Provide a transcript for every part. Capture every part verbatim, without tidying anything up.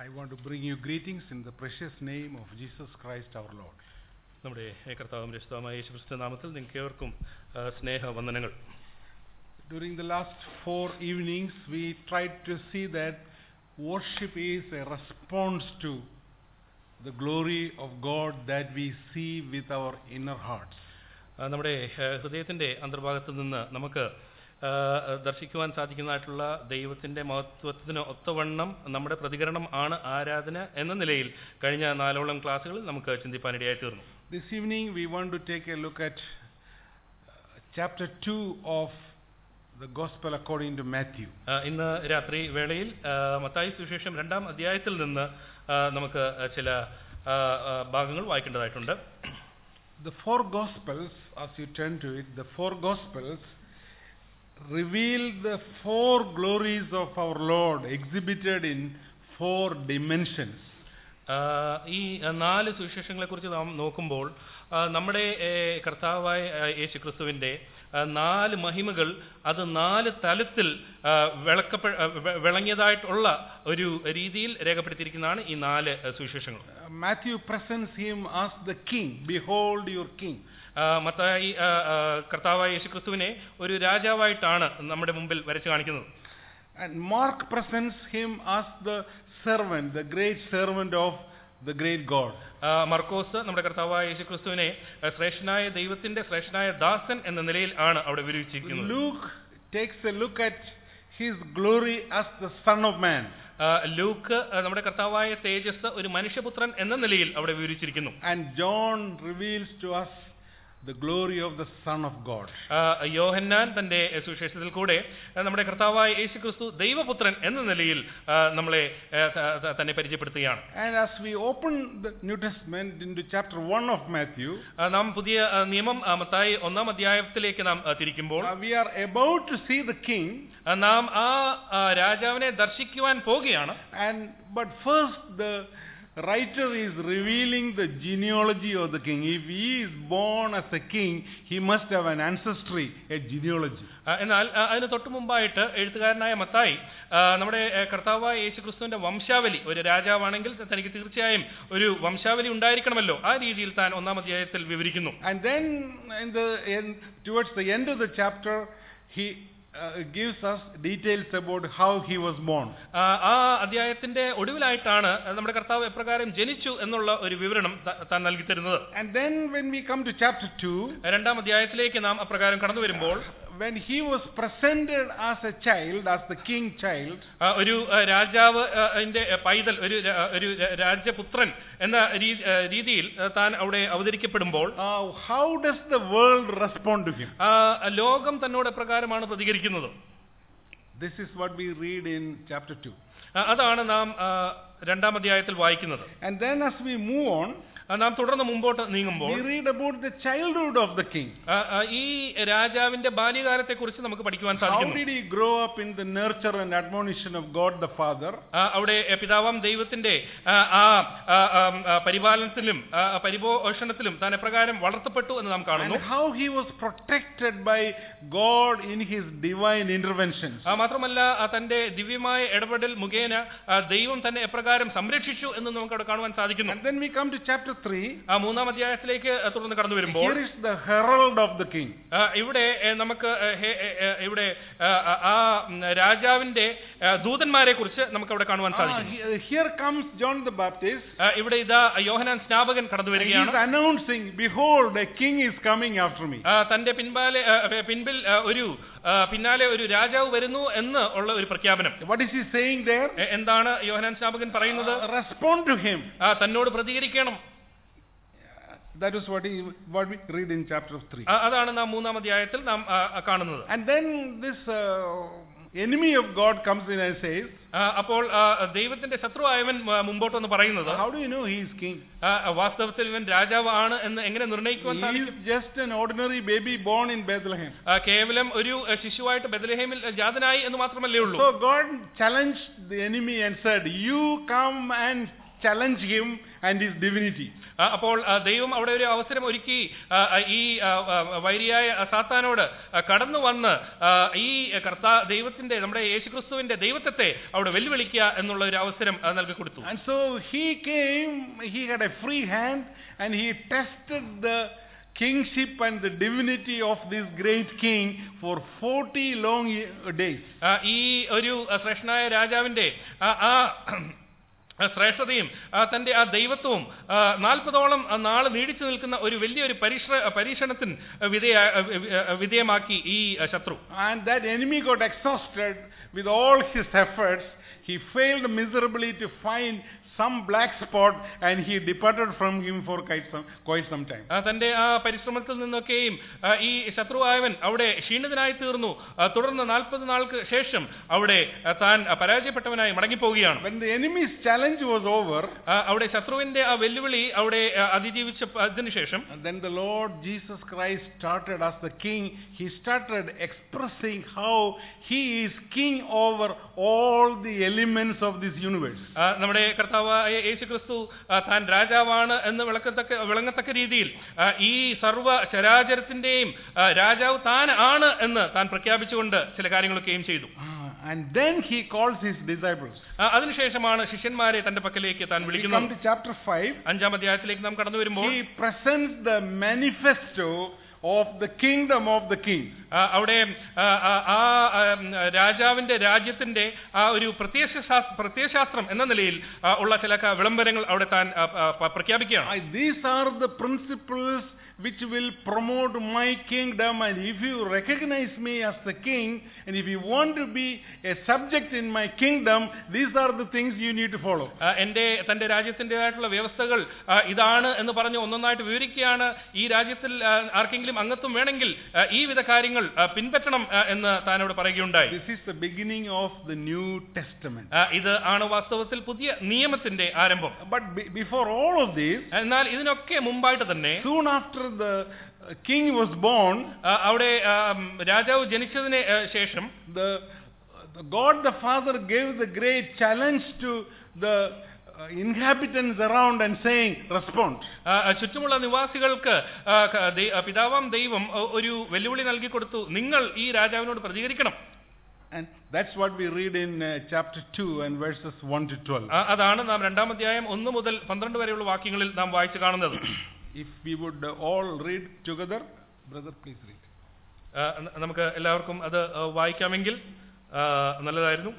I want to bring you greetings in the precious name of Jesus Christ our Lord. നമ്മുടെ കർത്താവും രക്ഷിതാവുമായ യേശുക്രിസ്തുവിന്റെ നാമത്തിൽ നിങ്ങൾക്ക് ഏവർക്കും സ്നേഹ വന്ദനങ്ങൾ. During the last four evenings we tried to see that worship is a response to the glory of God that we see with our inner hearts. നമ്മുടെ ഹൃദയത്തിന്റെ അന്തർഭാഗത്ത് നിന്ന് നമുക്ക് ദർശിക്കുവാൻ സാധിക്കുന്നതായിട്ടുള്ള ദൈവത്തിന്റെ മഹത്വത്തിന് ഒത്തവണ്ണം നമ്മുടെ പ്രതികരണം ആണ് ആരാധന എന്ന നിലയിൽ കഴിഞ്ഞ നാലോളം ക്ലാസ്സുകളിൽ നമുക്ക് ചിന്തിപ്പാനിടയായി തീർന്നു. This evening we want to take a look at chapter two of the Gospel according to Matthew. ഇന്ന് രാത്രി വേളയിൽ മത്തായി സുവിശേഷം രണ്ടാം അധ്യായത്തിൽ നിന്ന് നമുക്ക് ചില ഭാഗങ്ങൾ വായിക്കേണ്ടതായിട്ടുണ്ട്. The four Gospels, as you turn to it, the four Gospels reveal the four glories of our Lord exhibited in four dimensions. ഈ നാല് സുവിശേഷങ്ങളെ കുറിച്ച് നാം നോക്കുമ്പോൾ നമ്മുടെ കർത്താവായ യേശുക്രിസ്തുവിന്റെ നാല് മഹിമകൾ അത് നാല് തലത്തിൽ വിളക്കപ്പെ വിളങ്ങിയതായിട്ടുള്ള ഒരു രീതിയിൽ രേഖപ്പെടുത്തിയിരിക്കുന്നതാണ് ഈ നാല് സുവിശേഷങ്ങൾ. Matthew presents him as the king. Behold your king. Mathai കർത്താവായ യേശുക്രിസ്തുവിനെ ഒരു രാജാവായിട്ടാണ് നമ്മുടെ മുമ്പിൽ വരച്ചു കാണിക്കുന്നത്. And Mark presents him as the servant, the great servant of the great God. മർക്കോസ് നമ്മുടെ കർത്താവായ യേശുക്രിസ്തുവിനെ ശ്രേഷ്ഠനായ ദൈവത്തിന്റെ ശ്രേഷ്ഠനായ ദാസൻ എന്ന നിലയിൽ ആണ് അവിടെ വിവരിച്ചിരിക്കുന്നത്. Luke takes a look at his glory as the son of man. Luke നമ്മുടെ കർത്താവായ തേജസ് ഒരു മനുഷ്യപുത്രൻ എന്ന നിലയിൽ അവിടെ വിവരിച്ചിരിക്കുന്നു. And John reveals to us the glory of the Son of God. യോഹന്നാൻ തന്റെ സുവിശേഷത്തിൽ കൂടെ നമ്മുടെ കർത്താവായ യേശുക്രിസ്തു ദൈവപുത്രൻ എന്ന നിലയിൽ നമ്മളെ തന്നെ പരിചയപ്പെടുത്തുകയാണ്. And as we open the New Testament into chapter one of Matthew, നാം പുതിയ നിയമം മത്തായി ഒന്നാം അധ്യായത്തിലേക്ക് നാം തിരിക്കുമ്പോൾ we are about to see the king. നാം ആ രാജാവിനെ ദർശിക്കുവാൻ പോകുകയാണ്. And but first the writer is revealing the genealogy of the king. If he is born as a king, he must have an ancestry, a genealogy. എന്നാൽ അതിന് തൊട്ടു മുമ്പായിട്ട് എഴുത്തുകാരനായ മത്തായി നമ്മുടെ കർത്താവായ യേശുക്രിസ്തുവിന്റെ വംശാവലി, ഒരു രാജാവാണെങ്കിൽ തനിക്ക് തീർച്ചയായും ഒരു വംശാവലി ഉണ്ടായിരിക്കണമല്ലോ, ആ രീതിയിൽ താൻ ഒന്നാം അധ്യായത്തിൽ വിവരിക്കുന്നു. And then in the end, towards the end of the chapter, he Uh, gives us details about how he was born. ആ അധ്യായത്തിന്റെ ഒടുവിലായിട്ടാണ് നമ്മുടെ കർത്താവ് എപ്രകാരം ജനിച്ചു എന്നുള്ള ഒരു വിവരണം താൻ നൽകി തരുന്നത്. And then when we come to chapter two, രണ്ടാം അധ്യായത്തിലേക്ക് നാം അപ്രകാരം കടന്നു വരുമ്പോൾ, when he was presented as a child, as the king child, ഒരു രാജാവ് പൈതൽ, ഒരു ഒരു രാജപുത്രൻ എന്ന രീതിയിൽ താൻ അവിടെ അവതരിക്കപ്പെടുമ്പോൾ, how does the world respond to him? ലോകം തന്നോട് എപ്രകാരമാണ് പ്രതികരിക്കുന്നത്? This is what we read in chapter two. അതാണ് നാം രണ്ടാം അധ്യായത്തിൽ വായിക്കുന്നത്. And then as we move on, നാം തുടർന്ന് മുമ്പോട്ട് നീങ്ങുമ്പോൾ, we read about the childhood of the king. ഈ രാജാവിന്റെ ബാല്യകാലത്തെ കുറിച്ച് നമുക്ക് പഠിക്കുവാൻ സാധിക്കുന്നു. How did he grow up in the nurture and admonition of God the Father? അവിടെ പിതാവാം ദൈവത്തിന്റെ ആ പരിപാലനത്തിലും പരിപോഷണത്തിലും താൻ എപ്രകാരം വളർത്തപ്പെട്ടു എന്ന് നാം കാണുന്നു. And how he was protected by God in his divine interventions. മാത്രമല്ല തന്റെ ദിവ്യമായ ഇടപെടൽ മുഖേന ദൈവം തന്നെ എപ്രകാരം സംരക്ഷിച്ചു എന്ന് നമുക്ക് അവിടെ കാണുവാൻ സാധിക്കുന്നു. And then we come to chapter three. ആ മൂന്നാം അധ്യായത്തിലേക്ക് തുടർന്ന് കടന്നു വരുമ്പോൾ, here is the herald of the king. ഇവിടെ നമുക്ക് ഇവിടെ ആ രാജാവിന്റെ ദൂതന്മാരെ കുറിച്ച് നമുക്ക് അവിടെ കാണുവാൻ സാധിക്കും. Here comes John the Baptist. ഇവിടെ ഇതാ യോഹന്നാൻ സ്നാപകൻ കടന്നു വരികയാണ്. He is announcing, behold, a king is coming after me. തന്റെ പിൻപാലെ പിൻപിൽ ഒരു പിന്നാലെ ഒരു രാജാവ് വരുന്നു എന്ന് ഉള്ള ഒരു പ്രഖ്യാപനം. What is he saying there? എന്താണ് യോഹന്നാൻ സ്നാപകൻ പറയുന്നത്? Respond to him. തന്നോട് പ്രതികരിക്കണം. That is what he what we read in chapter three. അതാണ് നാം മൂന്നാം അധ്യായത്തിൽ നാം കാണുന്നത്. And then this uh, enemy of God comes in and says, അപ്പോൾ ദൈവത്തിന്റെ ശത്രുവായവൻ മുമ്പോട്ട് വന്ന് പറയുന്നത്, how do you know he is king? വാസ്തവത്തിൽ ഇവൻ രാജാവാണ് എന്ന് എങ്ങനെ നിർണ്ണയിക്കുവാൻ സാധിക്കും? He is just an ordinary baby born in Bethlehem. കേവലം ഒരു ശിശുവായിട്ട് ബെത്ലഹേമിൽ ജാതനായി എന്ന് മാത്രമല്ലേ ഉള്ളൂ. So God challenged the enemy and said, you come and challenge him and his divinity. അപ്പോൾ ദൈവം അവിടെ ഒരു അവസരം ഒരുക്കി ഈ വൈരിയായ സാത്താനോട് കടന്നു വന്ന് ഈ കർത്താ ദൈവത്തിന്റെ നമ്മുടെ യേശുക്രിസ്തുവിന്റെ ദൈവത്വത്തെ അവിടെ വെല്ലുവിളിക്കുക എന്നുള്ള ഒരു അവസരം നൽകി കൊടുത്തു. And so he came, he had a free hand and he tested the kingship and the divinity of this great king for forty long days. ഈ ഒരു ശ്രേഷ്ഠനായ രാജാവിന്റെ ആ ശ്രേഷ്ഠതയും തന്റെ ആ ദൈവത്വവും നാൽപ്പതോളം നാൾ നീടിച്ചു നിൽക്കുന്ന ഒരു വലിയൊരു പരീക്ഷണത്തിന് വിധേയ വിധേയമാക്കി ഈ ശത്രു. And that enemy got exhausted with all his efforts. He failed miserably to find some black spot and he departed from him for quite some quite some time. തന്റെ ആ പരിശ്രമത്തിൽ നിന്നൊക്കെയും ഈ ശത്രുവായവൻ അവിടെ ക്ഷീണിതനായി തീർന്നു. തുടർന്ന് നാൽപ്പത് നാൾക്ക് ശേഷം അവിടെ താൻ പരാജയപ്പെട്ടവനായി മടങ്ങിപ്പോവുകയാണ്. When the enemy's challenge was over, അവിടെ ശത്രുവിന്റെ ആ വെല്ലുവിളി അവിടെ അതിജീവിച്ച അതിനുശേഷം, then the Lord Jesus Christ started as the king. He started expressing how he is king over all the elements of this universe. നമ്മുടെ കർത്താവ് യേശുക്രിസ്തു താൻ രാജാവാണ് എന്ന് വിളക്കത്തക്ക വിളങ്ങത്തക്ക രീതിയിൽ ഈ സർവ്വ ചരാചരത്തിന്റെയും രാജാവ് താൻ ആണ് എന്ന് താൻ പ്രഖ്യാപിച്ചുകൊണ്ട് ചില കാര്യങ്ങളൊക്കെയും ചെയ്തു. And then he calls his disciples. അതിനുശേഷമാണ് ശിഷ്യന്മാരെ തന്റെ പക്കലേക്ക് താൻ വിളിക്കുന്നത്. Come to chapter five. അഞ്ചാം അധ്യായത്തിലേക്ക് നാം കടന്നു വരുമ്പോൾ he presents the manifesto of the kingdom of the king. അവിടെ ആ രാജാവിന്റെ രാജ്യത്തിന്റെ ആ ഒരു പ്രത്യയശാസ്ത്രം എന്ന നിലയിൽ ഉള്ള ചില വിളംബരങ്ങൾ അവിടെ താൻ പ്രഖ്യാപിക്കുകയാണ്. These are the principles which will promote my kingdom, and if you recognize me as the king and if you want to be a subject in my kingdom, these are the things you need to follow. എന്റെ തന്റെ രാജ്യത്തിൻ്റെതായിട്ടുള്ള വ്യവസ്ഥകൾ ഇതാണ് എന്ന് പറഞ്ഞ് ഒന്നൊന്നായിട്ട് വിവരിക്കുകയാണ്. ഈ രാജ്യത്തിൽ ആർക്കെങ്കിലും അംഗത്വം വേണമെങ്കിൽ ഈ വിധ കാര്യങ്ങൾ പിൻപറ്റണം എന്ന് താനോട് പറയുകയുണ്ടായി. This is the beginning of the New Testament. ഇത് ആണ് വാസ്തവത്തിൽ പുതിയ നിയമത്തിന്റെ ആരംഭം. But before all of this, എന്നാൽ ഇതിനൊക്കെ മുമ്പായിട്ട് തന്നെ, soon after the king was born, അവിടെ രാജാവ് ജനിച്ചതിന് ശേഷം, the God the Father gave the great challenge to the inhabitants around and saying, respond. ചുറ്റുമുള്ള നിവാസികൾക്ക് പിതാവാം ദൈവം ഒരു വെല്ലുവിളി നൽകി കൊടുത്തു, നിങ്ങൾ ഈ രാജാവിനോട് പ്രതികരിക്കണം. And that's what we read in uh, chapter two and verses one to twelve. അതാണ് നാം രണ്ടാം അധ്യായം ഒന്ന് മുതൽ പന്ത്രണ്ട് വരെയുള്ള വാക്യങ്ങളിൽ നാം വായിച്ചു കാണുന്നത്. If we would uh, all read together, brother, please read. നമുക്ക് എല്ലാവർക്കും അത് വായിക്കാമെങ്കിൽ നല്ലതായിരുന്നു.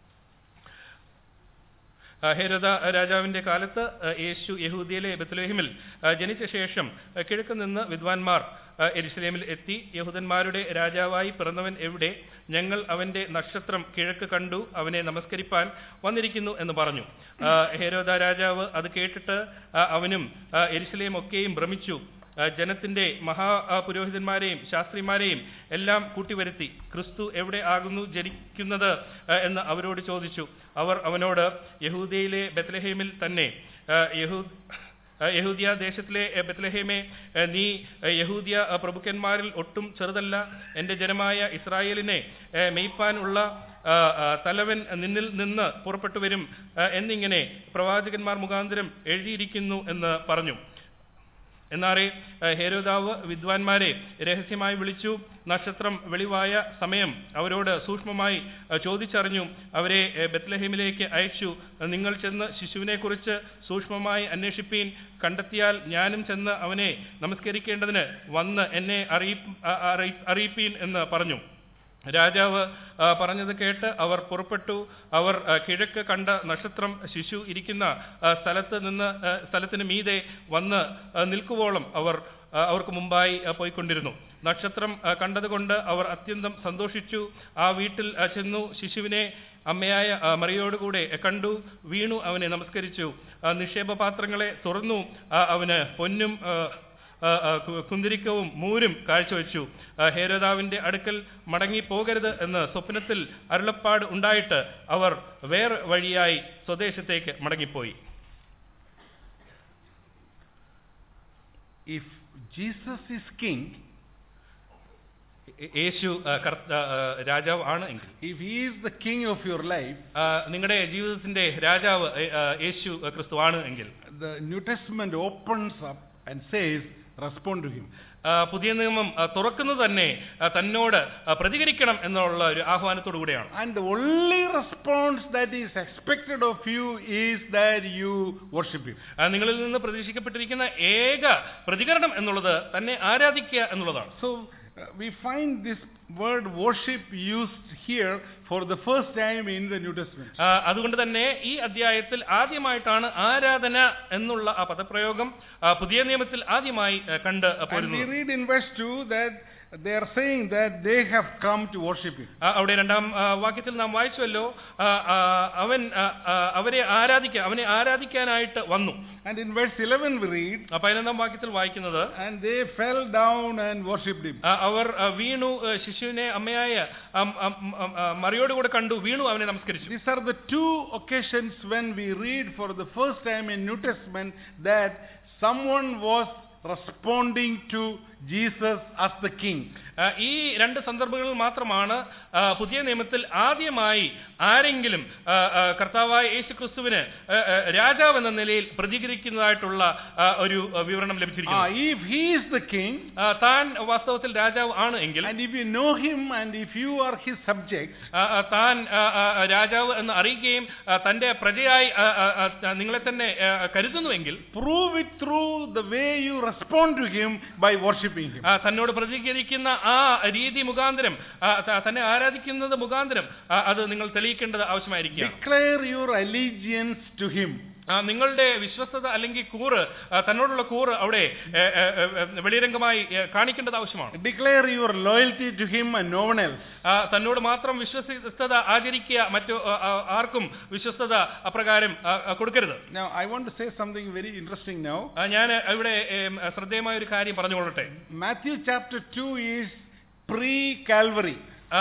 ഹെരോദ രാജാവിന്റെ കാലത്ത് യേശു യഹൂദിയയിലെ ബെത്ലഹേമിൽ ജനിച്ച ശേഷം കിഴക്ക് നിന്ന് വിദ്വാൻമാർ യെരുശലേമിൽ എത്തി, യഹൂദന്മാരുടെ രാജാവായി പിറന്നവൻ എവിടെ? ഞങ്ങൾ അവന്റെ നക്ഷത്രം കിഴക്ക് കണ്ടു, അവനെ നമസ്കരിപ്പാൻ വന്നിരിക്കുന്നു എന്ന് പറഞ്ഞു. ഹെരോദ രാജാവ് അത് കേട്ടിട്ട് അവനും യെരുശലേം ഒക്കെയും ഭ്രമിച്ചു. ജനത്തിന്റെ മഹാപുരോഹിതന്മാരെയും ശാസ്ത്രിമാരെയും എല്ലാം കൂട്ടിവരുത്തി, ക്രിസ്തു എവിടെ ആകുന്നു ജനിക്കുന്നത് എന്ന് അവരോട് ചോദിച്ചു. അവർ അവനോട്, യഹൂദയിലെ ബെത്ലഹേമിൽ തന്നെ. യഹൂ യഹൂദിയ ദേശത്തിലെ ബെത്ലഹേമേ, നീ യഹൂദിയ പ്രഭുക്കന്മാരിൽ ഒട്ടും ചെറുതല്ല. എന്റെ ജനമായ ഇസ്രായേലിനെ മെയ്പ്പാനുള്ള തലവൻ നിന്നിൽ നിന്ന് പുറപ്പെട്ടു വരും എന്നിങ്ങനെ പ്രവാചകന്മാർ മുഖാന്തരം എഴുതിയിരിക്കുന്നു എന്ന് പറഞ്ഞു. എന്നാറേ ഹെരോദാവ് വിദ്വാൻമാരെ രഹസ്യമായി വിളിച്ചു. നക്ഷത്രം വെളിവായ സമയം അവരോട് സൂക്ഷ്മമായി ചോദിച്ചറിഞ്ഞു. അവരെ ബെത്ലഹേമിലേക്ക് അയച്ചു. നിങ്ങൾ ചെന്ന് ശിശുവിനെ കുറിച്ച് സൂക്ഷ്മമായി അന്വേഷിപ്പീൻ. കണ്ടെത്തിയാൽ ഞാനും ചെന്ന് അവനെ നമസ്കരിക്കേണ്ടതിന് വന്ന് എന്നെ അറിയിപ്പീൻ എന്ന് പറഞ്ഞു. രാജാവ് പറഞ്ഞത് കേട്ട് അവർ പുറപ്പെട്ടു. അവർ കിഴക്ക് കണ്ട നക്ഷത്രം ശിശു ഇരിക്കുന്ന സ്ഥലത്ത് നിന്ന് സ്ഥലത്തിന് മീതെ വന്ന് നിൽക്കുവോളം അവർ അവർക്ക് മുമ്പായി പോയിക്കൊണ്ടിരുന്നു. നക്ഷത്രം കണ്ടതുകൊണ്ട് അവർ അത്യന്തം സന്തോഷിച്ചു. ആ വീട്ടിൽ ചെന്നു ശിശുവിനെ അമ്മയായ മറിയോടുകൂടെ കണ്ടു, വീണു അവനെ നമസ്കരിച്ചു. നിക്ഷേപപാത്രങ്ങളെ തുറന്നു അവന് പൊന്നും കുന്തിരിക്കവും മൂരും കാഴ്ചവെച്ചു. ഹെരോദാവിന്റെ അടുക്കൽ മടങ്ങി പോകരുത് എന്ന് സ്വപ്നത്തിൽ അരുളപ്പാട് ഉണ്ടായിട്ട് അവർ വേറെ വഴിയായി സ്വദേശത്തേക്ക് മടങ്ങിപ്പോയി. If Jesus is king, യേശു രാജാവ് ആണ് എങ്കിൽ, if he is the king of your life, നിങ്ങളുടെ ജീവിതത്തിന്റെ രാജാവ് യേശു ക്രിസ്തു ആണ് എങ്കിൽ, the New Testament opens up and says, respond to him. പുതിയ നിയമം തുറക്കുന്നത് തന്നെ തന്നോട് പ്രതികരിക്കണം എന്നുള്ള ഒരു ആഹ്വാനത്തോടു കൂടെയാണ്. And the only response that is expected of you is that you worship him. നിങ്ങളിൽ നിന്ന് പ്രതീക്ഷിക്കപ്പെട്ടിരിക്കുന്ന ഏക പ്രതികരണം എന്നുള്ളത് തന്നെ ആരാധിക്കുക എന്നുള്ളതാണ്. So uh, we find this word worship used here for the first time in the New Testament. അതുകൊണ്ട് തന്നെ ഈ അധ്യായത്തിൽ ആദ്യമായിട്ടാണ് ആരാധന എന്നുള്ള ആ പദപ്രയോഗം പുതിയ നിയമത്തിൽ ആദ്യമായി കണ്ട് പോരുന്നത്. And we read in verse two that they are saying that they have come to worship him. അവിടെ രണ്ടാം വാക്യത്തിൽ നാം വായിച്ചുവല്ലോ, അവൻ അവരെ ആരാധിക്കാൻ അവനെ ആരാധിക്കാനായിട്ട് വന്നു. And in verse eleven we read, പതിനൊന്നാം വാക്യത്തിൽ വായിക്കുന്നത്, and they fell down and worshipped him. അവർ വീണു, ശിശുവിനെ അമ്മയായ മറിയോട് കൂടെ കണ്ടു, വീണു അവനെ നമസ്കരിച്ചു. These are the two occasions when we read for the first time in New Testament that someone was responding to Jesus as the king. ഈ രണ്ട് സന്ദർഭങ്ങളിൽ മാത്രമാണ് പുതിയ നിയമത്തിൽ ആദ്യമായി ആരെങ്കിലും കർത്താവായ യേശു ക്രിസ്തുവിന് രാജാവ് എന്ന നിലയിൽ പ്രതികരിക്കുന്നതായിട്ടുള്ള ഒരു വിവരണം ലഭിച്ചിരിക്കുന്നത്. If he is the king, താൻ വാസ്തവത്തിൽ രാജാവ് ആണ് എങ്കിൽ, and if you know him and if you are his subjects, താൻ രാജാവ് എന്ന് അറിയുകയും തന്റെ പ്രജയായി നിങ്ങളെ തന്നെ കരുതുന്നുവെങ്കിൽ, prove it through the way you respond to him by worshiping him. തന്നോട് പ്രതികരിക്കുന്ന ആ രീതി മുഖാന്തരം, തന്നെ ആരാധിക്കുന്നത് മുഖാന്തരം അത് നിങ്ങൾ തെളിയിക്കേണ്ടത് ആവശ്യമായിരിക്കും. Declare your allegiance to him. നിങ്ങളുടെ വിശ്വസ്തത അല്ലെങ്കിൽ കൂറ്, തന്നോടുള്ള കൂറ് അവിടെ വെളിരംഗമായി കാണിക്കേണ്ടത് ആവശ്യമാണ്. Declare your loyalty to him and no one else. തന്നോട് മാത്രം വിശ്വസ്തത ആചരിക്കുക, മറ്റു ആർക്കും വിശ്വസ്തത അപ്രകാരം കൊടുക്കരുത്. Now I want to say something very interesting now. ഞാൻ ഇവിടെ ശ്രദ്ധേയമായ ഒരു കാര്യം പറഞ്ഞുകൊള്ളട്ടെ. Matthew chapter two is pre-Calvary.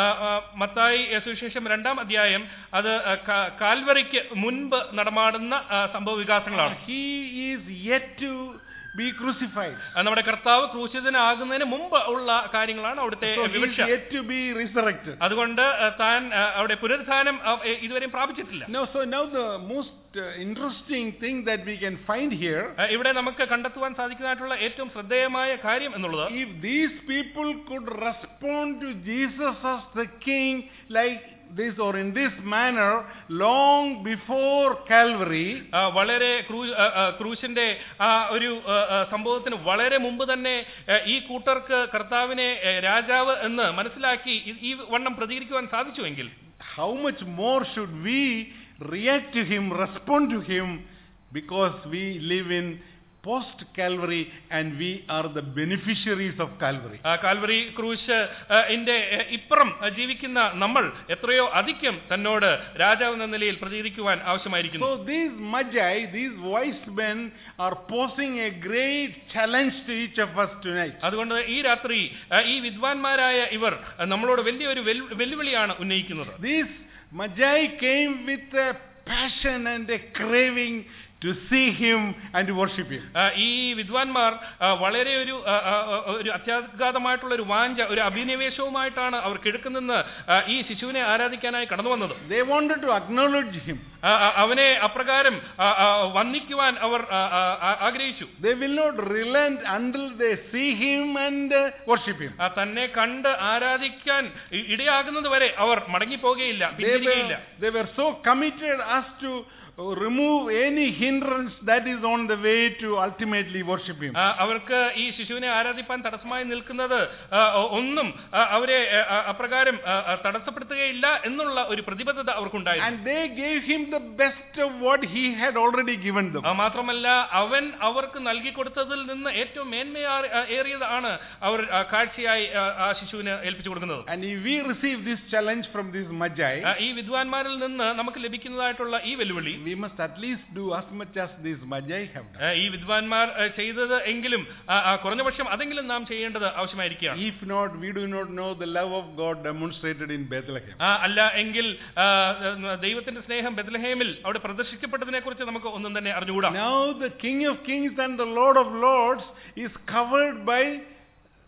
Mathai സുവിശേഷം രണ്ടാം അധ്യായം അത് കാൽവറിക്ക് മുൻപ് നടമാടുന്ന സംഭവ വികാസങ്ങളാണ്. He is yet to be crucified. നമ്മുടെ കർത്താവ് ക്രൂശിതനാകുന്നതിന് മുമ്പ് ഉള്ള കാര്യങ്ങളാണ് അവിടുത്തെ വിവക്ഷ. So he is yet to be resurrected. അതുകൊണ്ട് താൻ അവിടെ പുനരുത്ഥാനം ഇതുവരെയും പ്രാപിച്ചിട്ടില്ല. No, so now the most uh, interesting thing that we can find here, ഇവിടെ നമുക്ക് കണ്ടെത്തുവാൻ സാധിക്കുന്നതായിട്ടുള്ള ഏറ്റവും ശ്രദ്ധേയമായ കാര്യം എന്നുള്ളത്, if these people could respond to Jesus as the king like this or in this manner long before Calvary, വളരെ ക്രൂശിന്റെ ആ ഒരു സംഭവത്തിന് വളരെ മുമ്പ് തന്നെ ഈ കൂട്ടർക്ക് കർത്താവിനെ രാജാവ് എന്ന് മനസ്സിലാക്കി ഈ വണ്ണം പ്രതികരിക്കുവാൻ സാധിച്ചുവെങ്കിൽ, how much more should we react to him, respond to him, because we live in post Calvary and we are the beneficiaries of Calvary. Calvary ക്രൂശ് ഇന്റെ ഇപ്പുറം ജീവിക്കുന്ന നമ്മൾ എത്രയോ അധികം തന്നോട് രാജാവ് എന്ന നിലയിൽ പ്രതികരിക്കുവാൻ ആവശ്യമായിരിക്കുന്നു. So these magi, these wise men are posing a great challenge to each of us tonight. അതുകൊണ്ട് ഈ രാത്രി ഈ വിദ്വാൻമാരായ ഇവർ നമ്മളോട് വലിയൊരു വെല്ലുവിളിയാണ് ഉന്നയിക്കുന്നത്. These magi came with a passion and a craving to see him and to worship him. ഈ വിദ്വാൻമാർ വളരെ ഒരു ഒരു അത്യാഘാതമായിട്ടുള്ള ഒരു വാഞ്ച, ഒരു അഭിനിവേശവുമായിട്ടാണ് അവർ കിഴക്കുനിന്ന് ഈ ശിശുവിനെ ആരാധിക്കാനായി കടന്നു വന്നത്. They wanted to acknowledge him. അവനെ അപ്രകാരം വന്ദിക്കുവാൻ അവർ ആഗ്രഹിച്ചു. They will not relent until they see him and worship him. തന്നെ കണ്ട് ആരാധിക്കാൻ ഇടയാകുന്നത് വരെ അവർ മടങ്ങിപ്പോകുകയില്ല, പിന്തിരികയില്ല. They were so committed as to remove any hindrance that is on the way to ultimately worship him. അവർക്ക് ഈ ശിശുവിനെ ആരാധിപ്പാൻ തടസ്സമായി നിൽക്കുന്നത് ഒന്നും അവരെ അപ്രകാരം തടസ്സപ്പെടുത്തുകയില്ല എന്നുള്ള ഒരു പ്രതിബദ്ധത അവർക്കുണ്ടായിരുന്നു. And they gave him the best of what he had already given them. മാത്രമല്ല അവൻ അവർക്ക് നൽകി കൊടുത്തതിൽ നിന്ന് ഏറ്റവും മേന്മയേറിയതാണ് അവർ കാഴ്ചയായി ആ ശിശുവിന് ഏൽപ്പിച്ചു കൊടുക്കുന്നത്. And if we receive this challenge from these magi, ഈ വിദ്വാൻമാരിൽ നിന്ന് നമുക്ക് ലഭിക്കുന്നതായിട്ടുള്ള ഈ വെല്ലുവിളി, we must at least do as much as these magi have done. ഈ വിദ്വാൻമാർ ചെയ്തത് എങ്കിലും കുറഞ്ഞപക്ഷം അതെങ്കിലും നാം ചെയ്യേണ്ടത് ആവശ്യമായിരിക്കുകയാണ്. If not, we do not know the love of God demonstrated in Bethlehem. അല്ല എങ്കിൽ ദൈവത്തിന്റെ സ്നേഹം ബെത്ലഹേമിൽ അവിടെ പ്രദർശിക്കപ്പെട്ടതിനെ കുറിച്ച് നമുക്ക് ഒന്നും തന്നെ അറിഞ്ഞുകൂടാ. Now the King of Kings and the Lord of Lords is covered by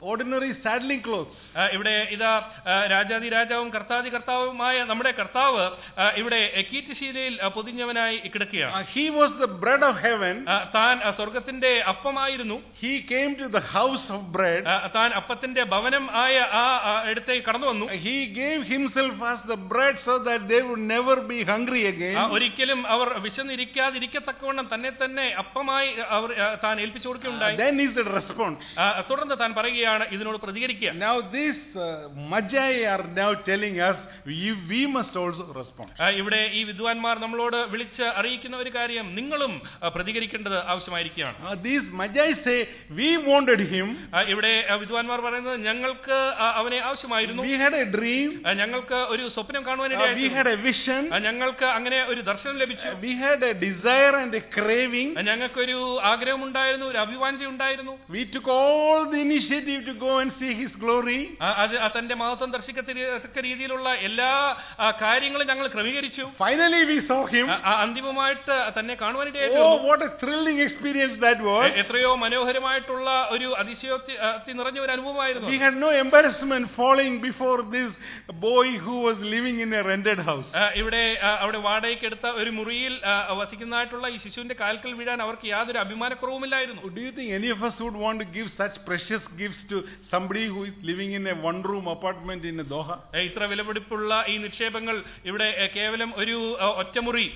ordinary saddling clothes. ഇവിടെ ഇതാ രാജാതി രാജാവും കർത്താതി കർത്താവുമായ നമ്മുടെ കർത്താവ് ഇവിടെ കീറ്റുശീലയിൽ പൊതിഞ്ഞവനായി കിടക്കുകയാണ്. He was the bread of heaven. താൻ സ്വർഗ്ഗത്തിന്റെ അപ്പമായിരുന്നു. He came to the house of bread. താൻ അപ്പത്തിന്റെ ഭവനം ആയ ആ ഇടത്തേക്ക് കടന്നു വന്നു. He gave himself as the bread so that they would never be hungry again. ഒരിക്കലും അവർ വിശന്നിരിക്കാതിരിക്കത്തക്കവണ്ണം തന്നെ തന്നെ അപ്പമായി അവർ താൻ ഏൽപ്പിച്ചു കൊടുക്കുകയുണ്ടായി. Then is the response. തുടർന്ന് താൻ പറയുകയാണ് ഇതിനോട് പ്രതികരിക്കുക. Now these uh, magi are now telling us we, we must also respond. ഇവിടെ ഈ വിദ്വാൻമാർ നമ്മളോട് വിളിച്ച് അറിയിക്കുന്ന ഒരു കാര്യം നിങ്ങളും പ്രതികരിക്കേണ്ടത് ആവശ്യമായിരിക്കുകയാണ്. These magi say we wanted him. ഇവിടെ വിദ്വാൻമാർ പറയുന്നത് ഞങ്ങൾക്ക് അവനെ ആവശ്യമായിരുന്നു. We had a dream. ഞങ്ങൾക്ക് ഒരു സ്വപ്നം കാണുവാനിടയായി. We had a vision. ഞങ്ങൾക്ക് അങ്ങനെ ഒരു ദർശനം ലഭിച്ചു. We had a desire and a craving. ഞങ്ങൾക്കൊരു ആഗ്രഹം ഉണ്ടായിരുന്നു, ഒരു അഭിവാഞ്ച ഉണ്ടായിരുന്നു. We took all the initiative to go and see his glory. അത് തന്റെ മഹത്വം ദർശിക്കത്തക്ക രീതിയിലുള്ള എല്ലാ കാര്യങ്ങളും ഞങ്ങൾ ക്രമീകരിച്ചു. Finally we saw him. അന്തിമമായിട്ട് തന്നെ കാണുവാനിടയായി. Oh, what a thrilling experience that was. എത്രയോ മനോഹരമായിട്ടുള്ള ഒരു അതിശയോക്തി നിറഞ്ഞ ഒരു അനുഭവമായിരുന്നു. We had no embarrassment falling before this boy who was living in a rented house. ഇവിടെ അവിടെ വാടകയ്ക്ക് എടുത്ത ഒരു മുറിയിൽ വസിക്കുന്നതായിട്ടുള്ള ഈ ശിശുവിന്റെ കാൽക്കൽ വീഴാൻ അവർക്ക് യാതൊരു അഭിമാനക്കുറവുമില്ലായിരുന്നു. Do you think any of us would want to give such precious gifts to somebody who is living in a one room apartment in a Doha? ഇത്ര വിലപിടിപ്പുള്ള ഈ നിക്ഷേപങ്ങൾ ഇവിടെ കേവലം ഒരു ഒറ്റമുറി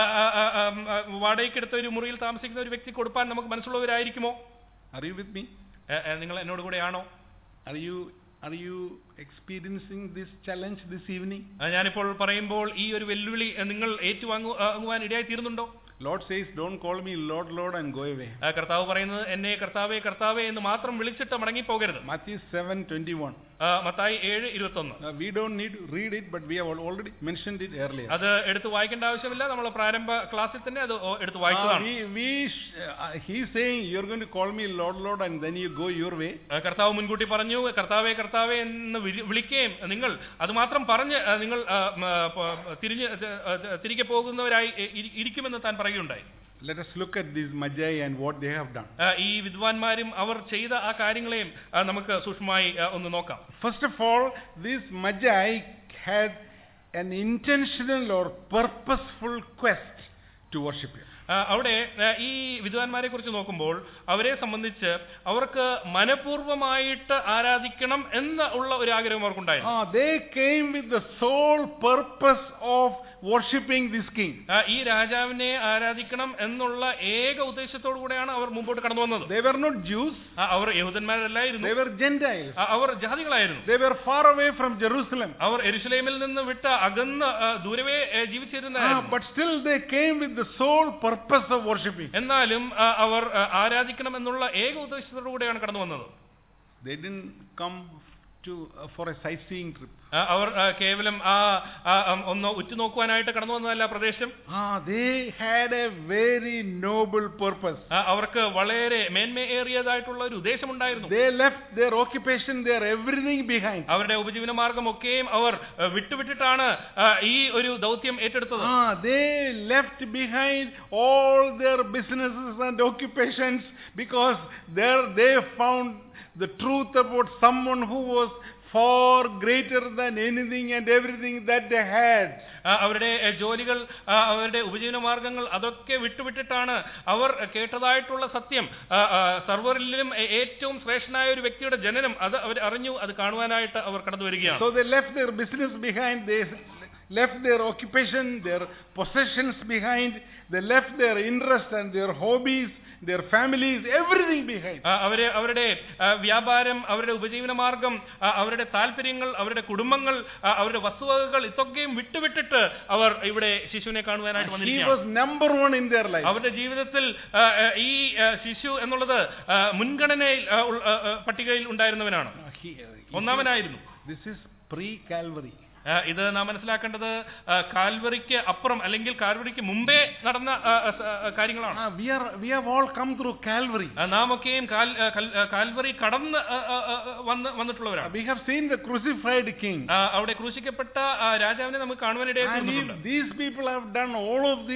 വാടകയ്ക്ക് എടുത്ത ഒരു മുറിയിൽ താമസിക്കുന്ന ഒരു വ്യക്തി കൊടുക്കാൻ നമുക്ക് മനസ്സുള്ളവരായിരിക്കുമോ? Are you with me? നിങ്ങൾ എന്നോട് കൂടെയാണോ? Are you Are you experiencing this challenge this evening? ഞാനിപ്പോൾ പറയുമ്പോൾ ഈ ഒരു വെല്ലുവിളി നിങ്ങൾ ഏറ്റുവാങ്ങുവാൻ ഇടയായി തീരുന്നുണ്ടോ? Lord says, don't call me Lord, Lord and go away. കർത്താവ് പറയുന്നത് എന്നെ കർത്താവേ കർത്താവേ എന്ന് മാത്രം വിളിച്ചിട്ട് മടങ്ങി പോകരുത്. Matthew seven twenty-one. മത്തായി ഏഴ് ഇരുപത്തൊന്ന്. We don't need to read it, but we have already mentioned it earlier. അത് എടുത്ത് വായിക്കേണ്ട ആവശ്യമില്ല, നമ്മൾ പ്രാരംഭ ക്ലാസ്സിൽ തന്നെ അത് എടുത്ത് വായിച്ചതാണ്. We he is saying you're going to call me Lord, Lord and then you go your way. കർത്താവ് മുൻകൂട്ടി പറഞ്ഞു കർത്താവേ കർത്താവേ എന്ന് വിളിക്കുകയും നിങ്ങൾ അത് മാത്രം പറഞ്ഞ് നിങ്ങൾ തിരിഞ്ഞ് തിരികെ പോകുന്നവരായി ഇരിക്കുമെന്ന് താൻ പറയുകയുണ്ടായി. Let us look at these magi and what they have done. ഈ വിദ്വാൻമാരും അവർ ചെയ്ത ആ കാര്യങ്ങളെയും നമുക്ക് സൂക്ഷ്മമായി ഒന്ന് നോക്കാം. First of all, these magi had an intentional or purposeful quest to worship him. അവിടെ ഈ വിദ്വാൻമാരെ കുറിച്ച് നോക്കുമ്പോൾ അവരെ സംബന്ധിച്ച് അവർക്ക് മനഃപൂർവ്വമായിട്ട് ആരാധിക്കണം എന്ന് ഉള്ള ഒരു ആഗ്രഹം അവർക്കുണ്ടായിരുന്നു. They came with the sole purpose of worshipping this king. ഈ രാജാവിനെ ആരാധിക്കണം എന്നുള്ള ഏക ഉദ്ദേശത്തോടു കൂടെയാണ് അവർ മുമ്പോട്ട് കടന്നു വന്നത്. They were not Jews. Our യഹൂദന്മാരല്ലായിരുന്നു. They were Gentiles. Our ജാതികളായിരുന്നു. They were far away from Jerusalem. അവർ യെരുശലേമിൽ നിന്ന് വിട്ട് അകന്ന് ദൂരവേ ജീവിച്ചിരുന്നവരായിരുന്നു. But still they came with the sole purpose of worshiping. എന്നാലും അവർ ആരാധിക്കണം എന്നുള്ള ഏക ഉദ്ദേശത്തോടു കൂടെയാണ് കടന്നു വന്നത്. They didn't come to uh, for a sightseeing trip. അവർ കേവലം ആ ഒന്ന് ഉറ്റുനോക്കുവാനായിട്ട് കടന്നു വന്നതല്ല പ്രദേശം. They had a very noble purpose. അവർക്ക് വളരെ മേന്മയേറിയതായിട്ടുള്ള ഒരു ഉദ്ദേശമുണ്ടായിരുന്നു. They left their occupation, their everything behind. അവരുടെ ഉപജീവന മാർഗം ഒക്കെയും അവർ വിട്ടുവിട്ടിട്ടാണ് ഈ ഒരു ദൗത്യം ഏറ്റെടുത്തത്. They left behind all their businesses and occupations because there they found the truth about someone who was far greater than anything and everything that they had. അവരുടെ ജോലികൾ അവരുടെ ഉപജീവന മാർഗങ്ങൾ അതൊക്കെ വിട്ടുവിട്ടിട്ടാണ് അവർ കേട്ടതായിട്ടുള്ള സത്യം സർവരിലും ഏറ്റവും ശ്രേഷ്ഠനായ ഒരു വ്യക്തിയുടെ ജനനം അത് അവർ അറിഞ്ഞു, അത് കാണുവാനായിട്ട് അവർ കടന്നു വരികയാണ്. So they left their business behind, they left their occupation, their possessions behind, they left their interest and their hobbies, their families, everything behind. അവരെ അവരുടെ വ്യാപാരം, അവരുടെ ഉപജീവന മാർഗം, അവരുടെ താല്പര്യങ്ങൾ, അവരുടെ കുടുംബങ്ങൾ, അവരുടെ വസ്തുവകകൾ ഇതൊക്കെയും വിട്ടുവിട്ടിട്ട് അവർ ഇവിടെ ശിശുവിനെ കാണുവാനായിട്ട് വന്നിരിക്കുകയാണ്. He was number one in their life. അവരുടെ ജീവിതത്തിൽ ഈ ശിശു എന്നുള്ളത് മുൻഗണനയിൽ പട്ടികയിൽ ഉണ്ടായിരുന്നവനാണ്, ഒന്നാമനായിരുന്നു. This is pre-Calvary. ഇത് നാം മനസ്സിലാക്കേണ്ടത് കാൽവറിക്ക് അപ്പുറം അല്ലെങ്കിൽ കാൽവറിക്ക് മുമ്പേ നടന്ന കാര്യങ്ങളാണ്. We are we have all come through Calvary. നാം ഒക്കെയും കാൽവറി കടന്ന് വന്ന് വന്നിട്ടുള്ളവരാണ്. We have seen the crucified king. അവിടെ ക്രൂശിക്കപ്പെട്ട രാജാവിനെ നമുക്ക് കാണുവാനിടയായിട്ടുണ്ട്. These people have done all of these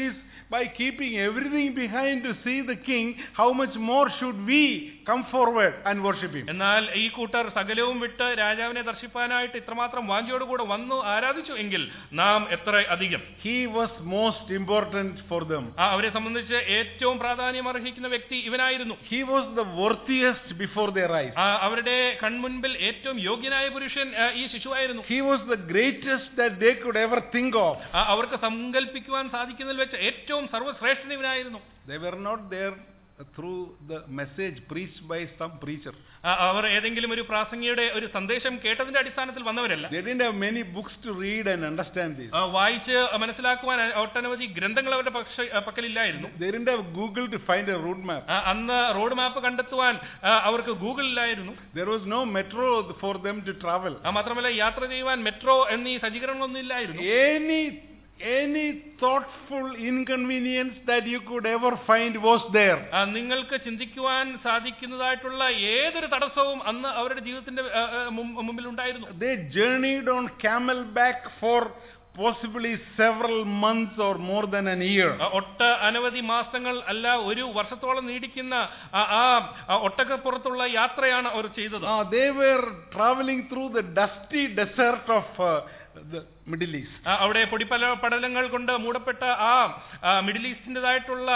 by keeping everything behind to see the king, how much more should we come forward and worship him? എന്നാൽ ഈ കൂട്ടർ സകലവും വിട്ട് രാജാവിനെ ദർശിപ്പാനായിട്ട് ഇത്രമാത്രം വാഞ്ചയോടുകൂടെ വന്നു ആരാധിച്ചു എങ്കിൽ നാം എത്ര അധികം. He was most important for them. അവരെ സംബന്ധിച്ച് ഏറ്റവും പ്രാധാന്യം അർഹിക്കുന്ന വ്യക്തി ഇവനായിരുന്നു. He was the worthiest before their eyes. അവരുടെ കൺമുൻപിൽ ഏറ്റവും യോഗ്യനായ പുരുഷൻ ഈ ശിശുവായിരുന്നു. He was the greatest that they could ever think of. അവർക്ക് സങ്കല്പിക്കുവാൻ സാധിക്കുന്നതിൽ വെച്ച് ഏറ്റവും സർവ്വശ്രേഷ്ഠൻ ഇവനായിരുന്നു. They were not there through the message preached by some preacher. അവർ ഏതെങ്കിലും ഒരു പ്രാസംഗിയുടെ ഒരു സന്ദേശം കേട്ടതിന്റെ അടിസ്ഥാനത്തിൽ വന്നവരല്ല. They didn't have many books to read and understand this. വായിച്ച് മനസ്സിലാക്കുവാൻ ഒട്ടനവധി ഗ്രന്ഥങ്ങൾ അവരുടെ പക്കലില്ലായിരുന്നു. They didn't have Google to find a road map. അന്ന് റോഡ് മാപ്പ് കണ്ടെത്തുവാൻ അവർക്ക് ഗൂഗിൾ ഇല്ലായിരുന്നു. There was no metro for them to travel. മാത്രമല്ല യാത്ര ചെയ്യുവാൻ മെട്രോ എന്നീ സജ്ജീകരണങ്ങളൊന്നും ഇല്ലായിരുന്നു. Any Any thoughtful inconvenience that you could ever find was there. നിങ്ങൾക്ക് ചിന്തിക്കുവാൻ സാധിക്കുന്നതായിട്ടുള്ള ഏതൊരു തടസ്സവും അന്ന് അവരുടെ ജീവിതത്തിന്റെ മുമ്പിൽ ഉണ്ടായിരുന്നു. They journeyed on camelback for possibly several months or more than an year. ഒട്ട അനവധി മാസങ്ങൾ അല്ല ഒരു വർഷത്തോളം നീടിക്കുന്ന ആ ഒട്ടകപ്പുറത്തുള്ള യാത്രയാണ് അവർ ചെയ്തത്. They were traveling through the dusty desert of uh, the Middle East. അവിടെ പൊടിപ്പല പടലങ്ങൾ കൊണ്ട് മൂടപ്പെട്ട ആ മിഡിൽ ഈസ്റ്റിന്റേതായിട്ടുള്ള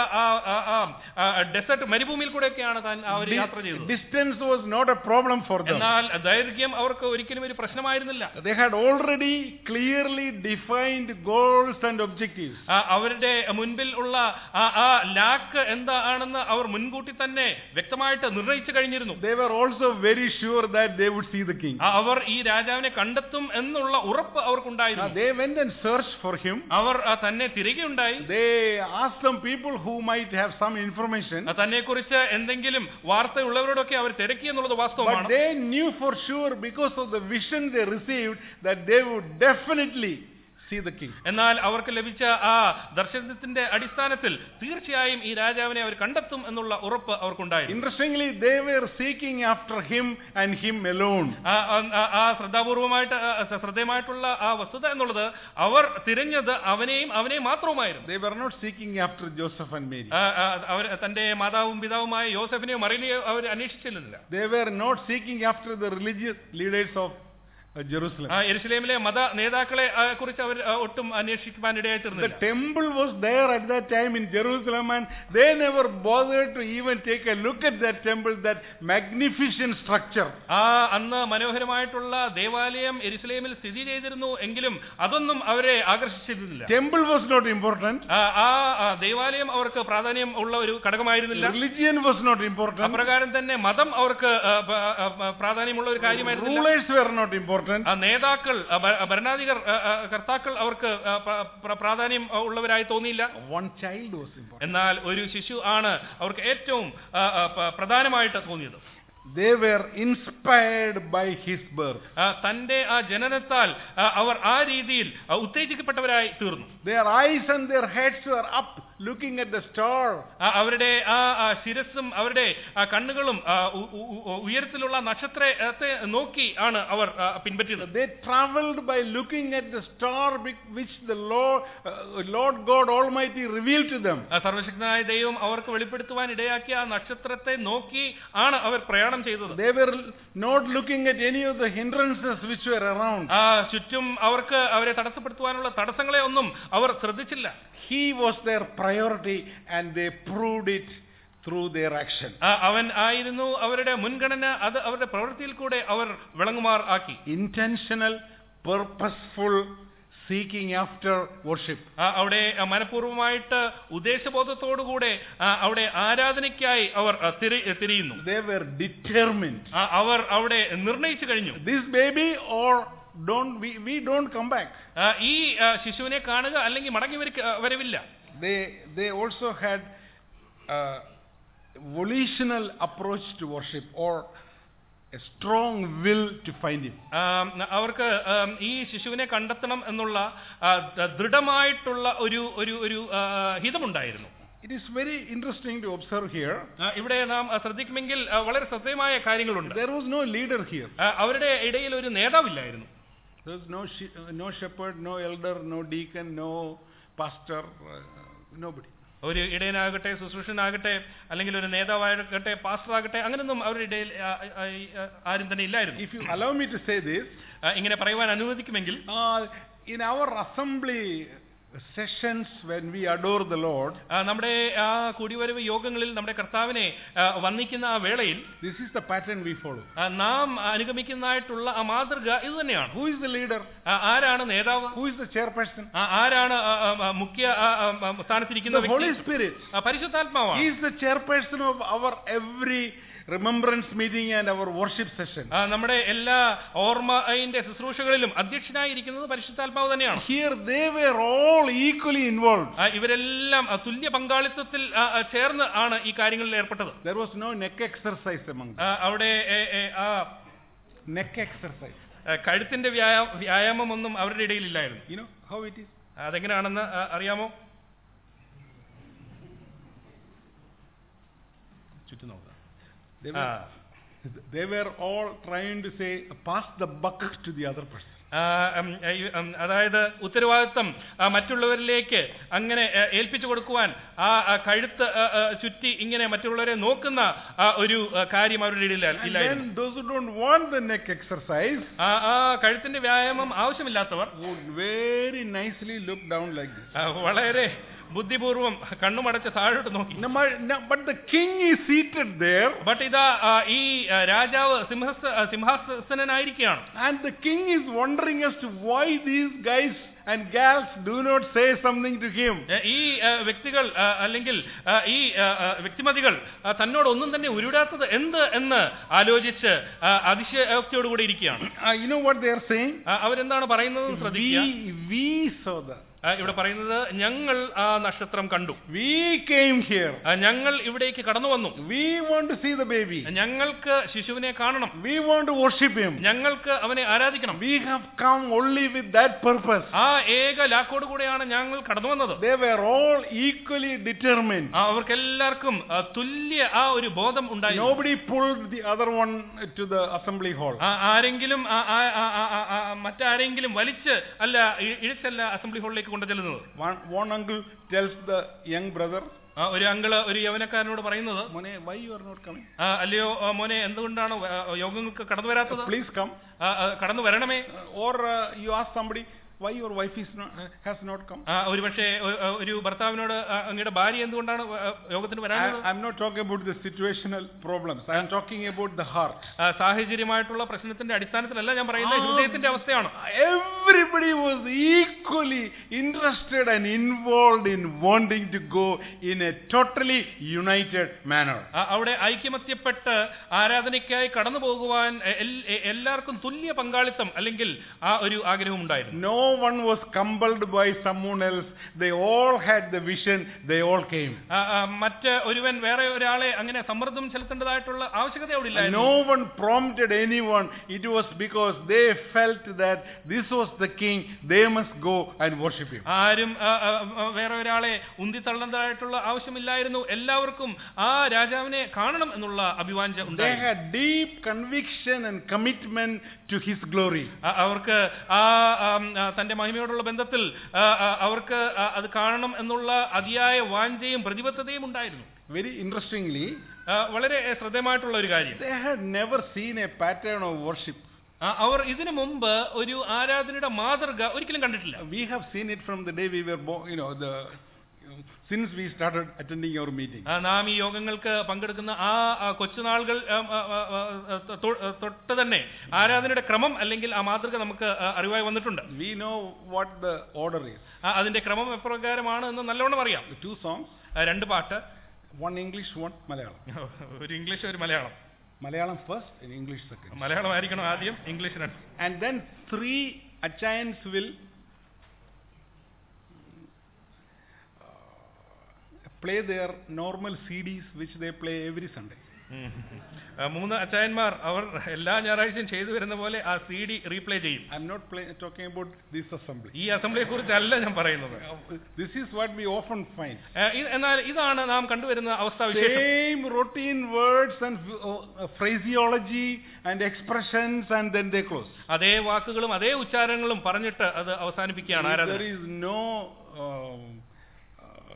ആ ഡെസർട്ട് മരുഭൂമിയിൽ കൂടെയൊക്കെയാണ് താൻ അവർ യാത്ര ചെയ്തത്. Distance was not a problem for them. എന്നാൽ ദൈർഘ്യം അവർക്ക് ഒരിക്കലും ഒരു പ്രശ്നമായിരുന്നില്ല. They had already clearly defined goals and objectives. അവരുടെ മുൻപിൽ ഉള്ള ആ ലാക്ക് എന്താണെന്ന് അവർ മുൻകൂട്ടി തന്നെ വ്യക്തമായിട്ട് നിർണയിച്ചു കഴിഞ്ഞിരുന്നു. They were also very sure that they would see the king. അവർ ഈ രാജാവിനെ കണ്ടെത്തും എന്നുള്ള ഉറപ്പ് അവർക്കുണ്ടായിരുന്നു. They went and searched for him. അവർ തന്നെ തിരയുണ്ടായി. They asked some people who might have some information. തന്നെ കുറിച്ച് എന്തെങ്കിലും വാർത്ത ഉള്ളവരോടൊക്കെ അവർ തിരക്കി എന്നുള്ളത് വാസ്തവമാണ്. But they knew for sure because of the vision they received that they would definitely see the king. എന്നാൽ അവർക്ക് ലഭിച്ച ആ ദർശനത്തിന്റെ അടിസ്ഥാനത്തിൽ തീർച്ചയായും ഈ രാജാവിനെ അവർ കണ്ടെത്തും എന്നുള്ള ഉറപ്പ് അവർക്കുണ്ടായിരുന്നു. Interestingly, they were seeking after him and him alone. ആ ശ്രദ്ധാപൂർവമായിട്ട് ശ്രദ്ധേയമായിട്ടുള്ള ആ വസ്തുത എന്നുള്ളത് അവർ തിരഞ്ഞത് അവനെയും അവനെയും മാത്രവുമായിരുന്നു. They were not seeking after Joseph and Mary. അവർ തന്റെ മാതാവും പിതാവുമായ യോസെഫിനെയോ മറിയനെയോ അവർ അന്വേഷിച്ചിരുന്നില്ല. They were not seeking after the religious leaders of Jerusalem. യെരുശലേമിലെ മത നേതാക്കളെ കുറിച്ച് അവർ ഒട്ടും അന്വേഷിക്കാൻ ഇടയായിട്ടിരുന്നില്ല. The temple was there at that time in Jerusalem and they never bothered to even take a look at that temple, that magnificent structure. ആ അന്ന് മനോഹരമായിട്ടുള്ള ദേവാലയം യെരുശലേമിൽ സ്ഥിതി ചെയ്തിരുന്നു എങ്കിലും അതൊന്നും അവരെ ആകർഷിച്ചിരുന്നില്ല. Temple was not important. ആ ദേവാലയം അവർക്ക് പ്രാധാന്യം ഉള്ള ഒരു ഘടകമായിരുന്നില്ല. Religion was not important. അപ്രകാരം തന്നെ മതം അവർക്ക് പ്രാധാന്യമുള്ള ഒരു കാര്യമായിരുന്നില്ല. Rulers were not important. നേതാക്കൾ ഭരണാധികാർ കർത്താക്കൾ അവർക്ക് പ്രാധാന്യം ഉള്ളവരായി തോന്നിയില്ല. One child was important. എന്നാൽ ഒരു ശിശു ആണ് അവർക്ക് ഏറ്റവും പ്രധാനമായിട്ട് തോന്നിയത്. They were inspired by his birth. തന്റെ ആ ജനനത്താൽ അവർ ആ രീതിയിൽ ഉത്തേജിക്കപ്പെട്ടവരായി തീർന്നു. Their eyes and their heads were up looking at the star. അവരുടെ ആ ശിരസ്സും അവരുടെ കണ്ണുകളും ഉയരത്തിലുള്ള നക്ഷത്രത്തെ നോക്കി ആണ് അവർ പിൻപറ്റിയത്. They traveled by looking at the star which the Lord uh, Lord God Almighty revealed to them. സർവശക്തനായ ദൈവം അവർക്ക് വെളിപ്പെടുത്തുവാൻ ഇടയാക്കിയ ആ നക്ഷത്രത്തെ നോക്കി ആണ് അവർ പ്രയാണം ചെയ്തത്. They were not looking at any of the hindrances which were around. ആ ചുറ്റും അവർക്ക് അവരെ തടസ്സപ്പെടുത്തുവാനുള്ള തടസ്സങ്ങളെ ഒന്നും അവർ ശ്രദ്ധിച്ചില്ല. He was their priority and they proved it through their action. അവൻ ആയിരുന്നു അവരുടെ മുൻഗണന. അത് അവരുടെ പ്രവൃത്തിയിൽ കൂടെ അവർ വിളങ്ങുമാർ ആക്കി. Intentional, purposeful seeking after worship. അവിടെ മനഃപൂർവ്വമായിട്ട് ഉദ്ദേശബോധത്തോടുകൂടെ അവിടെ ആരാധനയ്ക്കായി അവർ തിരിയുന്നു. They were determined. അവർ അവിടെ നിർണയിച്ചു കഴിഞ്ഞു. This baby or don't we we don't come back. ഈ ശിശുവിനെ കാണുക അല്ലെങ്കിൽ മടങ്ങി വരവില്ല. They they also had a volitional approach to worship or a strong will to find him. അവർക്ക് ഈ ശിശുവിനെ കണ്ടെത്തണം എന്നുള്ള ദൃഢമായിട്ടുള്ള ഒരു ഒരു ഒരു ഹിതമുണ്ടായിരുന്നു. It is very interesting to observe here. ഇവിടെ നാം ശ്രദ്ധിക്കുമെങ്കിൽ വളരെ ശ്രദ്ധേയമായ കാര്യങ്ങളുണ്ട്. There was no leader here. അവരുടെ ഇടയിൽ ഒരു നേതാവില്ലായിരുന്നു. There was no no shepherd, no elder, no deacon, no pastor, uh, nobody. ഒരു ഇടയനാകട്ടെ, ശുശ്രൂഷനാകട്ടെ, അല്ലെങ്കിൽ ഒരു നേതാവാകട്ടെ, പാസ്റ്റർ ആകട്ടെ, അങ്ങനെയൊന്നും അവരുടെ ഇടയിൽ ആരും തന്നെ ഇല്ലായിരുന്നു. If you allow me to say this, ഇങ്ങനെ പറയുവാൻ അനുവദിക്കുമെങ്കിൽ, in our assembly sessions when we adore the Lord, നമ്മുടെ ആ കൂടിവരവ് യോഗങ്ങളിൽ നമ്മുടെ കർത്താവിനെ വന്ദിക്കുന്ന ആ വേളയിൽ, this is the pattern we follow. നാം അനുഗമിക്കുന്നതായിട്ടുള്ള ആ മാതൃക ഇത് തന്നെയാണ്. Who is the leader? ആരാണ് നേതാവ്? Who is the chairperson? ആരാണ് മുഖ്യ സ്ഥാനത്തിരിക്കുന്ന The Holy Spirit. പരിശുദ്ധാത്മാവാണ്. He is the chairperson of our every remembrance meeting and our worship session. നമ്മുടെ എല്ലാ ഓർമ്മയുടെ ശുശ്രൂഷകളിലും അധ്യക്ഷനായിരിക്കുന്നത് പരിശുദ്ധാത്മാവ് തന്നെയാണ്. Here they were all equally involved. ഇവരെല്ലാം തുല്യ പങ്കാളിത്തത്തിൽ ചേർന്ന് ആണ് ഈ കാര്യങ്ങളിൽ ഏർപ്പെട്ടത്. There was no neck exercise among them. അവിടെ neck exercise, കഴുത്തിന്റെ വ്യായാമം ഒന്നും അവരുടെ ഇടയിൽ ഇല്ലായിരുന്നു. You know how it is? അതെങ്ങനെയാണെന്ന് അറിയാമോ? ചുറ്റും നോക്കുക. They were, they were all trying to say, pass the buck to the other person. അതായത് ഉത്തരവാദിത്വം മറ്റുള്ളവരിലേക്ക് അങ്ങനെ ഏൽപ്പിച്ചു കൊടുക്കുവാൻ ആ കഴുത്ത് ചുറ്റി ഇങ്ങനെ മറ്റുള്ളവരെ നോക്കുന്ന ഒരു കാര്യം അവരുടെ ഇടയിൽ ഇല്ലായിരുന്നു. Those who don't want the neck exercise, ആ കഴുത്തിന്റെ വ്യായാമം ആവശ്യമില്ലാത്തവർ would very nicely look down like this. വളരെ ബുദ്ധിപൂർവം കണ്ണുമടച്ച് താഴോട്ട് നോക്കി. But the king is seated there. But ഇതാ ഈ രാജാവ് സിംഹാസനനായിരിക്കുകയാണ്. And the king is wondering as to why these guys and gals do not say something to him. ഈ വ്യക്തികൾ അല്ലെങ്കിൽ ഈ വ്യക്തിമതികൾ തന്നോട് ഒന്നും തന്നെ ഉരുടാത്തത് എന്ത് എന്ന് ആലോചിച്ച് അതിശയോക്തിയോടുകൂടി ഇരിക്കുകയാണ്. You know what they are saying? അവരെന്താണ് പറയുന്നത് ശ്രദ്ധിക്കുക. We saw the ഇവിടെ പറയുന്നത് ഞങ്ങൾ ആ നക്ഷത്രം കണ്ടു. We came here. ഞങ്ങൾ ഇവിടേക്ക് കടന്നു വന്നു. We want to see the baby. ഞങ്ങൾക്ക് ശിശുവിനെ കാണണം. We want to worship him. ഞങ്ങൾക്ക് അവനെ ആരാധിക്കണം. We have come only with that purpose. ആ ഏക ലാക്കോട് കൂടെയാണ് ഞങ്ങൾ കടന്നു വന്നത്. They were all equally determined. അവർക്ക് എല്ലാവർക്കും തുല്യ ആ ഒരു ബോധം ഉണ്ടായിരുന്നു. Nobody pulled the other one to the assembly hall. ആരെങ്കിലും മറ്റാരെങ്കിലും വലിച്ച് അല്ല ഇഴിച്ചല്ല അസംബ്ലി ഹാളിലേക്ക് കൊണ്ടുചെല്ലുന്നത്. One, one uncle tells the young brother, ഒരു അങ്കിള് ഒരു യൗവനക്കാരനോട് പറയുന്നത്, മോനെ, why you are not coming? അല്ലയോ മോനെ, എന്തുകൊണ്ടാണ് യോഗങ്ങൾക്ക് കടന്നു വരാത്തത്? Please come. കടന്നു വരണമേ. Or uh, you ask somebody, why your wife is not, uh, has not come? ഒരു പക്ഷേ ഒരു ഭർത്താവിനോട് അങ്ങയുടെ ഭാര്യ എന്തുകൊണ്ടാണ് യോഗത്തിന് വരാത്തത്? I am not talking about the situational problems. I am talking about the heart. സാഹചര്യമായിട്ടുള്ള പ്രശ്നത്തിന്റെ അടിസ്ഥാനത്തിലല്ല ഞാൻ പറയുന്നത്, ഹൃദയത്തിന്റെ അവസ്ഥയാണ്. Everybody was equally interested and involved in wanting to go in a totally united manner. അവിടെ ഐക്യമത്യപ്പെട്ട് ആരാധനയ്ക്കായി കടന്നു പോകുവാൻ എല്ലാവർക്കും തുല്യ പങ്കാളിത്തം അല്ലെങ്കിൽ ആ ഒരു ആഗ്രഹം ഉണ്ടായിരുന്നു. No one was compelled by someone else. They all had the vision. They all came. മറ്റ് ഒരുവൻ വേറെ ഒരാളെ അങ്ങനെ സമ്മർദ്ദം ചെലുത്തേണ്ടതായിട്ടുള്ള ആവശ്യകത അവിടെ ഇല്ലായിരുന്നു. No one prompted anyone. It was because they felt that this was the king. They must go and worship him. ആരും വേറെ ഒരാളെ ഉന്തി തള്ളേണ്ടതായിട്ടുള്ള ആവശ്യമില്ലായിരുന്നു. എല്ലാവർക്കും ആ രാജാവിനെ കാണണം എന്നുള്ള അഭിവാഞ്ച ഉണ്ടായിരുന്നു. They had deep conviction and commitment to his glory. അവർക്ക് ആ തന്റെ മഹിമയോടുള്ള ബന്ധത്തിൽ അവർക്ക് അത് കാണണം എന്നുള്ള അതിയായ വാഞ്ചയും പ്രതിബദ്ധതയും ഉണ്ടായിരുന്നു. Very interestingly, വളരെ ശ്രദ്ധേയമായിട്ടുള്ള ഒരു കാര്യം, they had never seen a pattern of worship. അവർ ഇതിനു മുമ്പ് ഒരു ആരാധനയുടെ മാതൃക ഒരിക്കലും കണ്ടിട്ടില്ല. We have seen it from the day we were born, you know, the since we started attending our meeting. നാം ഈ യോഗങ്ങൾക്ക് പങ്കെടുക്കുന്ന ആ കൊച്ചുനാളുകൾ തൊട്ട് തന്നെ ആരാധനയുടെ ക്രമം അല്ലെങ്കിൽ ആ മാതൃക നമുക്ക് അറിവായി വന്നിട്ടുണ്ട്. We know what the order is. അതിന്റെ ക്രമം എപ്രകാരമാണ് എന്ന് നല്ലോണം അറിയാം. Two songs, രണ്ട് പാട്ട്, one English, one Malayalam. ഒരു ഇംഗ്ലീഷ് ഒരു Malayalam. Malayalam first and English second. Malayalam ആയിരിക്കണം ആദ്യം, ഇംഗ്ലീഷ് രണ്ട്. And then three achayans will play their normal C Ds which they play every Sunday. മൂന്ന് അച്ചായന്മാർ അവർ എല്ലാ ഞായറാഴ്ചയും ചെയ്തു വരുന്ന പോലെ ആ സി ഡി റീപ്ലേ ചെയ്യും. I am not play, talking about this assembly. ഈ അസംബ്ലിയെ കുറിച്ചല്ല ഞാൻ പറയുന്നത്. This is what we often find. എന്നാൽ ഇതാണ് നാം കണ്ടുവരുന്ന അവസ്ഥാവിശേഷം. Same routine words and uh, phraseology and expressions and then they close. അതേ വാക്കുകളും അതേ ഉച്ചാരണങ്ങളും പറഞ്ഞിട്ട് അത് അവസാനിപ്പിക്കുകയാണ് ആരാധന. There is no uh,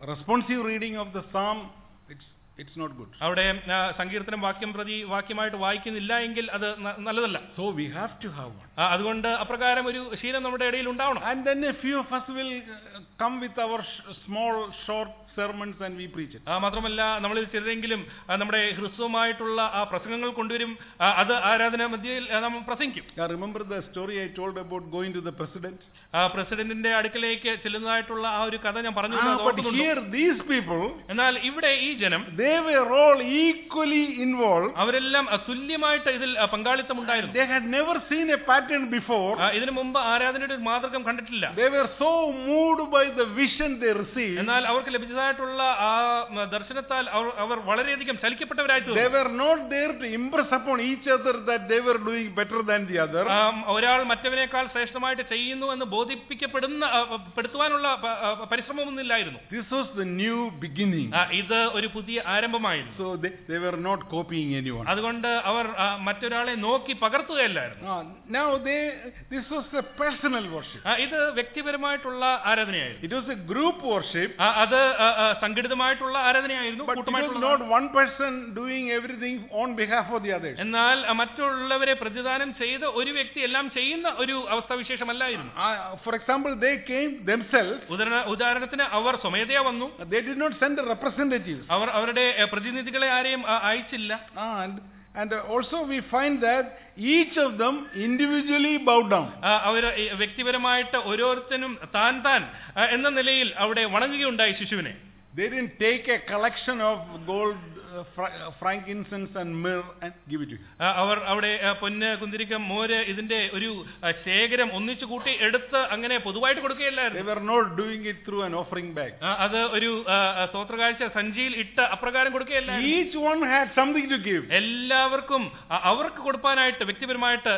responsive reading of the psalm, it's it's not good. അവിടെ സങ്കീർത്തനം വാക്യം പ്രതി വാക്യമായിട്ട് വായിക്കുന്നില്ല എങ്കിൽ അത് നല്ലതല്ല. So we have to have one. അതുകൊണ്ട് അപ്രകാരം ഒരു ശീലം നമ്മുടെ ഇടയിൽ ഉണ്ടാവണം. And then a few of us will come with our small short sermons and we preach it. മാത്രമല്ല നമ്മളിൽ ചിലരെങ്കിലും നമ്മുടെ ഹ്രസ്വമായിട്ടുള്ള ആ പ്രസംഗങ്ങൾ കൊണ്ടുവരും, അത് ആരാധന മധ്യയിൽ നമ്മൾ പ്രസംഗിക്കും. I remember the story I told about going to the president. ആ പ്രസിഡന്റിന്റെ അടുക്കലേക്ക് ചെല്ലുന്നതായിട്ടുള്ള ആ ഒരു കഥ ഞാൻ പറഞ്ഞു. But here these people, എന്നാൽ ഇവിടെ ഈ ജനം, they were all equally involved. അവരെല്ലാം തുല്യമായിട്ട് ഇതിൽ പങ്കാളിത്തം ഉണ്ടായിരുന്നു. They had never seen a pattern before. ഇതിനു മുമ്പ് ആരാധനയുടെ മാതൃകം കണ്ടിട്ടില്ല. They were so moved by the vision they received. എന്നാൽ അവർക്ക് ലഭിച്ചതായിട്ടുള്ള ആ ദർശനത്താൽ അവർ വളരെയധികം ചലിക്കപ്പെട്ടവരായിരുന്നു. They were not there to impress upon each other that they were doing better than the other. ഒരാൾ മറ്റവനേക്കാൾ ശ്രേഷ്ഠമായിട്ട് ചെയ്യുന്നു എന്ന് ബോധിപ്പിക്കപ്പെടുന്ന പെടുത്തുവാനുള്ള പരിശ്രമമൊന്നുമില്ലായിരുന്നു. This was the new beginning. ഇത് ഒരു പുതിയ ആരംഭമായിരുന്നു. So they, they were not copying anyone. അതുകൊണ്ട് അവർ മറ്റൊരാളെ നോക്കി പകർത്തുകയല്ലായിരുന്നു. Now they this was a personal worship. ഇത് വ്യക്തിപരമായിട്ടുള്ള ആരാധനയായിരുന്നു. It was a group worship. അത് സംഘടിതമായിട്ടുള്ള ആരാധനയായിരുന്നു. But it was not one person doing everything on behalf of the others. എന്നാൽ മറ്റുള്ളവരെ പ്രതിദാനം ചെയ്ത് ഒരു വ്യക്തി എല്ലാം ചെയ്യുന്ന ഒരു അവസ്ഥാവിശേഷമല്ലായിരുന്നു. For example, they came themselves. ഉദാഹരണത്തിന് അവർ സ്വമേധയാ വന്നു. They did not send the representatives. അവർ അവരുടെ പ്രതിനിധികളെ ആരെയും അയച്ചില്ല. And and also we find that each of them individually bowed down. അവർ വ്യക്തിപരമായിട്ട് ഓരോരുത്തരും താൻ താൻ എന്ന നിലയിൽ അവിടെ വണങ്ങുകയുണ്ടായി ശിശുവിനെ. They didn't take a collection of gold, uh, fr- uh, frankincense and myrrh and give it to him. അവർ അവിടെ പൊന്ന്, കുന്തിരിക്കം, മോര് ഇതിന്റെ ഒരു ശേഖരം ഒന്നിച്ചു കൂട്ടി എടുത്ത് അങ്ങനെ പൊതുവായിട്ട് കൊടുക്കുകയല്ലായിരുന്നു. They were not doing it through an offering bag. അത് ഒരു സ്തോത്രകാഴ്ച സഞ്ചിയിൽ ഇട്ട് അപ്രകാരം കൊടുക്കുകയല്ലായിരുന്നു. Each one had something to give. എല്ലാവർക്കും അവർക്ക് കൊടുക്കാനായിട്ട് വ്യക്തിപരമായിട്ട്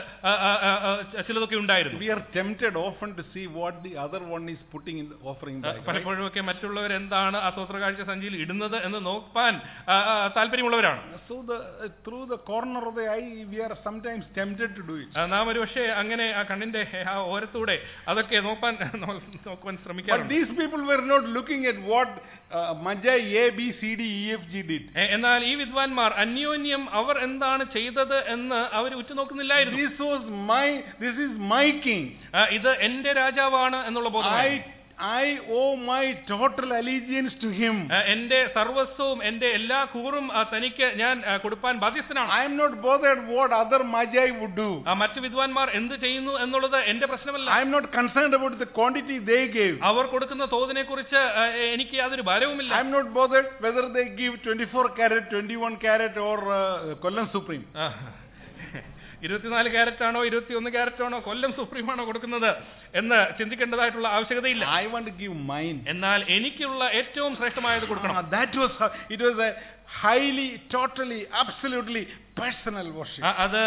ചിലതൊക്കെ ഉണ്ടായിരുന്നു. We are tempted often to see what the other one is putting in the offering bag. പലപ്പോഴും ഒക്കെ മറ്റുള്ളവർ എന്താണ് ആ സ്തോത്രകാഴ്ച സഞ്ചിയിൽ ഇടുന്നത് എന്ന് നോക്കാൻ താല്പര്യമുള്ളവരാണ്. So the uh, through the corner of the eye we are sometimes tempted to do it. നാം ഒരു പക്ഷേ അങ്ങനെ ആ കണ്ണിന്റെ ആ ഓരത്തൂടെ അതൊക്കെ നോക്കാൻ നോക്കാൻ ശ്രമിക്കാറുണ്ട്. But these people were not looking at what uh, Magi A B C D E F G did. എന്നാൽ ഈ വിദ്വാൻമാർ അന്യോന്യം അവർ എന്താണ് ചെയ്തത് എന്ന് അവർ ഉറ്റുനോക്കുന്നില്ലായിരുന്നു. This was my this is my king. ഇത് എന്റെ രാജാവാണ് എന്നുള്ള ബോധം. I owe my total allegiance to him. എന്റെ സർവസ്വവും എന്റെ എല്ലാ കൂറും തനിക്ക് ഞാൻ കൊടുക്കാൻ ബാധ്യസ്ഥനാണ്. I am not bothered what other magi would do. മറ്റു വിദ്വാൻമാർ എന്ത് ചെയ്യുന്നു എന്നുള്ളത് എന്റെ പ്രശ്നമല്ല. I am not concerned about the quantity they gave. അവർ കൊടുക്കുന്ന തോതിനെ കുറിച്ച് എനിക്ക് യാതൊരു ഭാരവുമില്ല. I am not bothered whether they give twenty-four carat, twenty-one carat or uh, Kollam Supreme. ഇരുപത്തിനാല് ക്യാരറ്റ് ആണോ ഇരുപത്തിയൊന്ന് ക്യാരറ്റ് ആണോ കൊല്ലം സുപ്രീമാണോ കൊടുക്കുന്നത് എന്ന് ചിന്തിക്കേണ്ടതായിട്ടുള്ള ആവശ്യകതയില്ല. I want to give mine. എന്നാൽ എനിക്കുള്ള ഏറ്റവും ശ്രേഷ്ഠമായത് കൊടുക്കണം. That was it was a highly, totally, absolutely personal worship. അത്